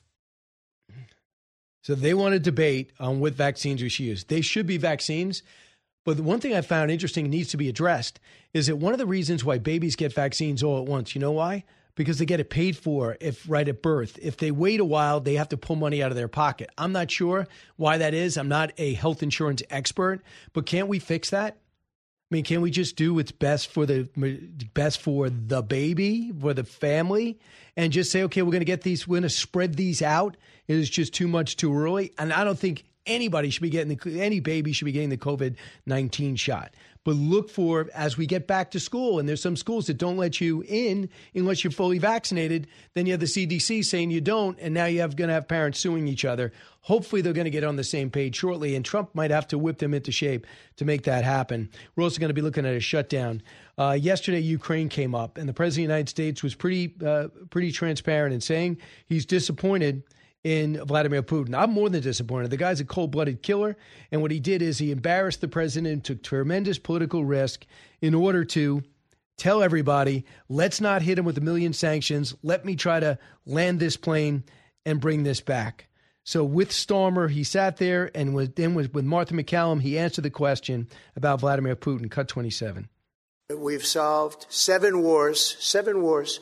So they want to debate on what vaccines we should use. They should be vaccines. But the one thing I found interesting needs to be addressed is that one of the reasons why babies get vaccines all at once, you know why? Because they get it paid for if right at birth. If they wait a while, they have to pull money out of their pocket. I'm not sure why that is. I'm not a health insurance expert, but can't we fix that? I mean, can we just do what's best for the best for the baby, for the family, and just say, okay, we're going to get these, we're going to spread these out. It is just too much too early. And I don't think anybody should be getting the, any baby should be getting the COVID nineteen shot. But look for, as we get back to school, and there's some schools that don't let you in unless you're fully vaccinated, then you have the C D C saying you don't, and now you have going to have parents suing each other. Hopefully they're going to get on the same page shortly, and Trump might have to whip them into shape to make that happen. We're also going to be looking at a shutdown. Uh, yesterday, Ukraine came up, and the President of the United States was pretty, uh, pretty transparent in saying he's disappointed in Vladimir Putin. I'm more than disappointed. The guy's a cold-blooded killer, and what he did is he embarrassed the president and took tremendous political risk in order to tell everybody, let's not hit him with a million sanctions. Let me try to land this plane and bring this back. So with Starmer, he sat there, and was, then with, with Martha McCallum, he answered the question about Vladimir Putin. Cut twenty-seven.
We've solved seven wars, seven wars,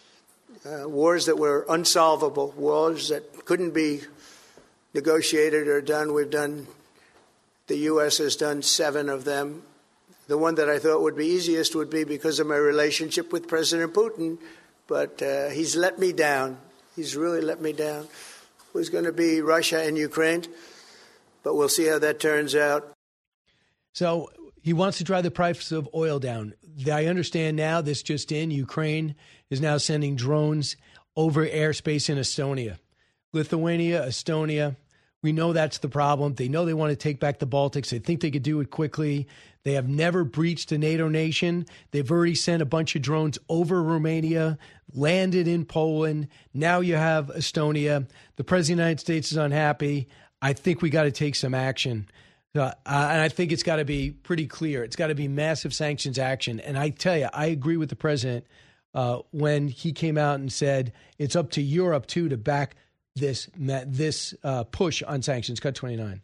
uh, wars that were unsolvable, wars that couldn't be negotiated or done. We've done, the U S has done seven of them. The one that I thought would be easiest would be because of my relationship with President Putin, but uh, he's let me down. He's really let me down. It was going to be Russia and Ukraine, but we'll see how that turns out.
So he wants to drive the price of oil down. I understand now, this just in, Ukraine is now sending drones over airspace in Estonia. Lithuania, Estonia, we know that's the problem. They know they want to take back the Baltics. They think they could do it quickly. They have never breached a NATO nation. They've already sent a bunch of drones over Romania, landed in Poland. Now you have Estonia. The President of the United States is unhappy. I think we got to take some action. Uh, and I think it's got to be pretty clear. It's got to be massive sanctions action. And I tell you, I agree with the president uh, when he came out and said it's up to Europe, too, to back this this uh, push on sanctions. Cut twenty-nine.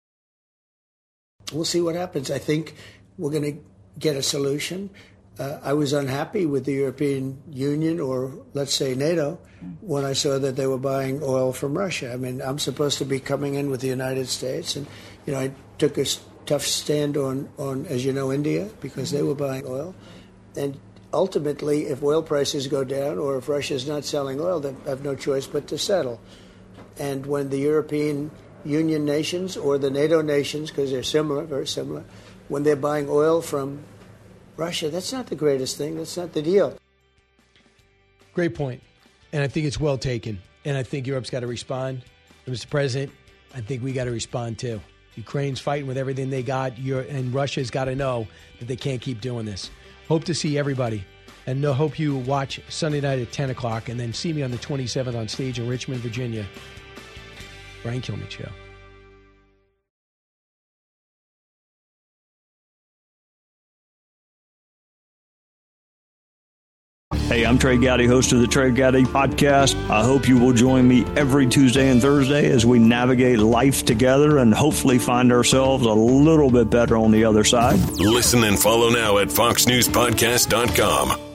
We'll see what happens. I think we're going to get a solution. Uh, I was unhappy with the European Union, or let's say NATO, when I saw that they were buying oil from Russia. I mean, I'm supposed to be coming in with the United States, and you know, I took a tough stand on, on, as you know, India, because they were buying oil. And ultimately, if oil prices go down, or if Russia's not selling oil, they have no choice but to settle. And when the European Union nations, or the NATO nations, because they're similar, very similar, when they're buying oil from Russia, that's not the greatest thing. That's not the deal.
Great point. And I think it's well taken. And I think Europe's got to respond. And Mister President, I think we got to respond too. Ukraine's fighting with everything they got, and Russia's got to know that they can't keep doing this. Hope to see everybody. And no, hope you watch Sunday night at ten o'clock, and then see me on the twenty-seventh on stage in Richmond, Virginia. Brian Kilmeade Show.
Hey, I'm Trey Gowdy, host of the Trey Gowdy Podcast. I hope you will join me every Tuesday and Thursday as we navigate life together and hopefully find ourselves a little bit better on the other side.
Listen and follow now at fox news podcast dot com.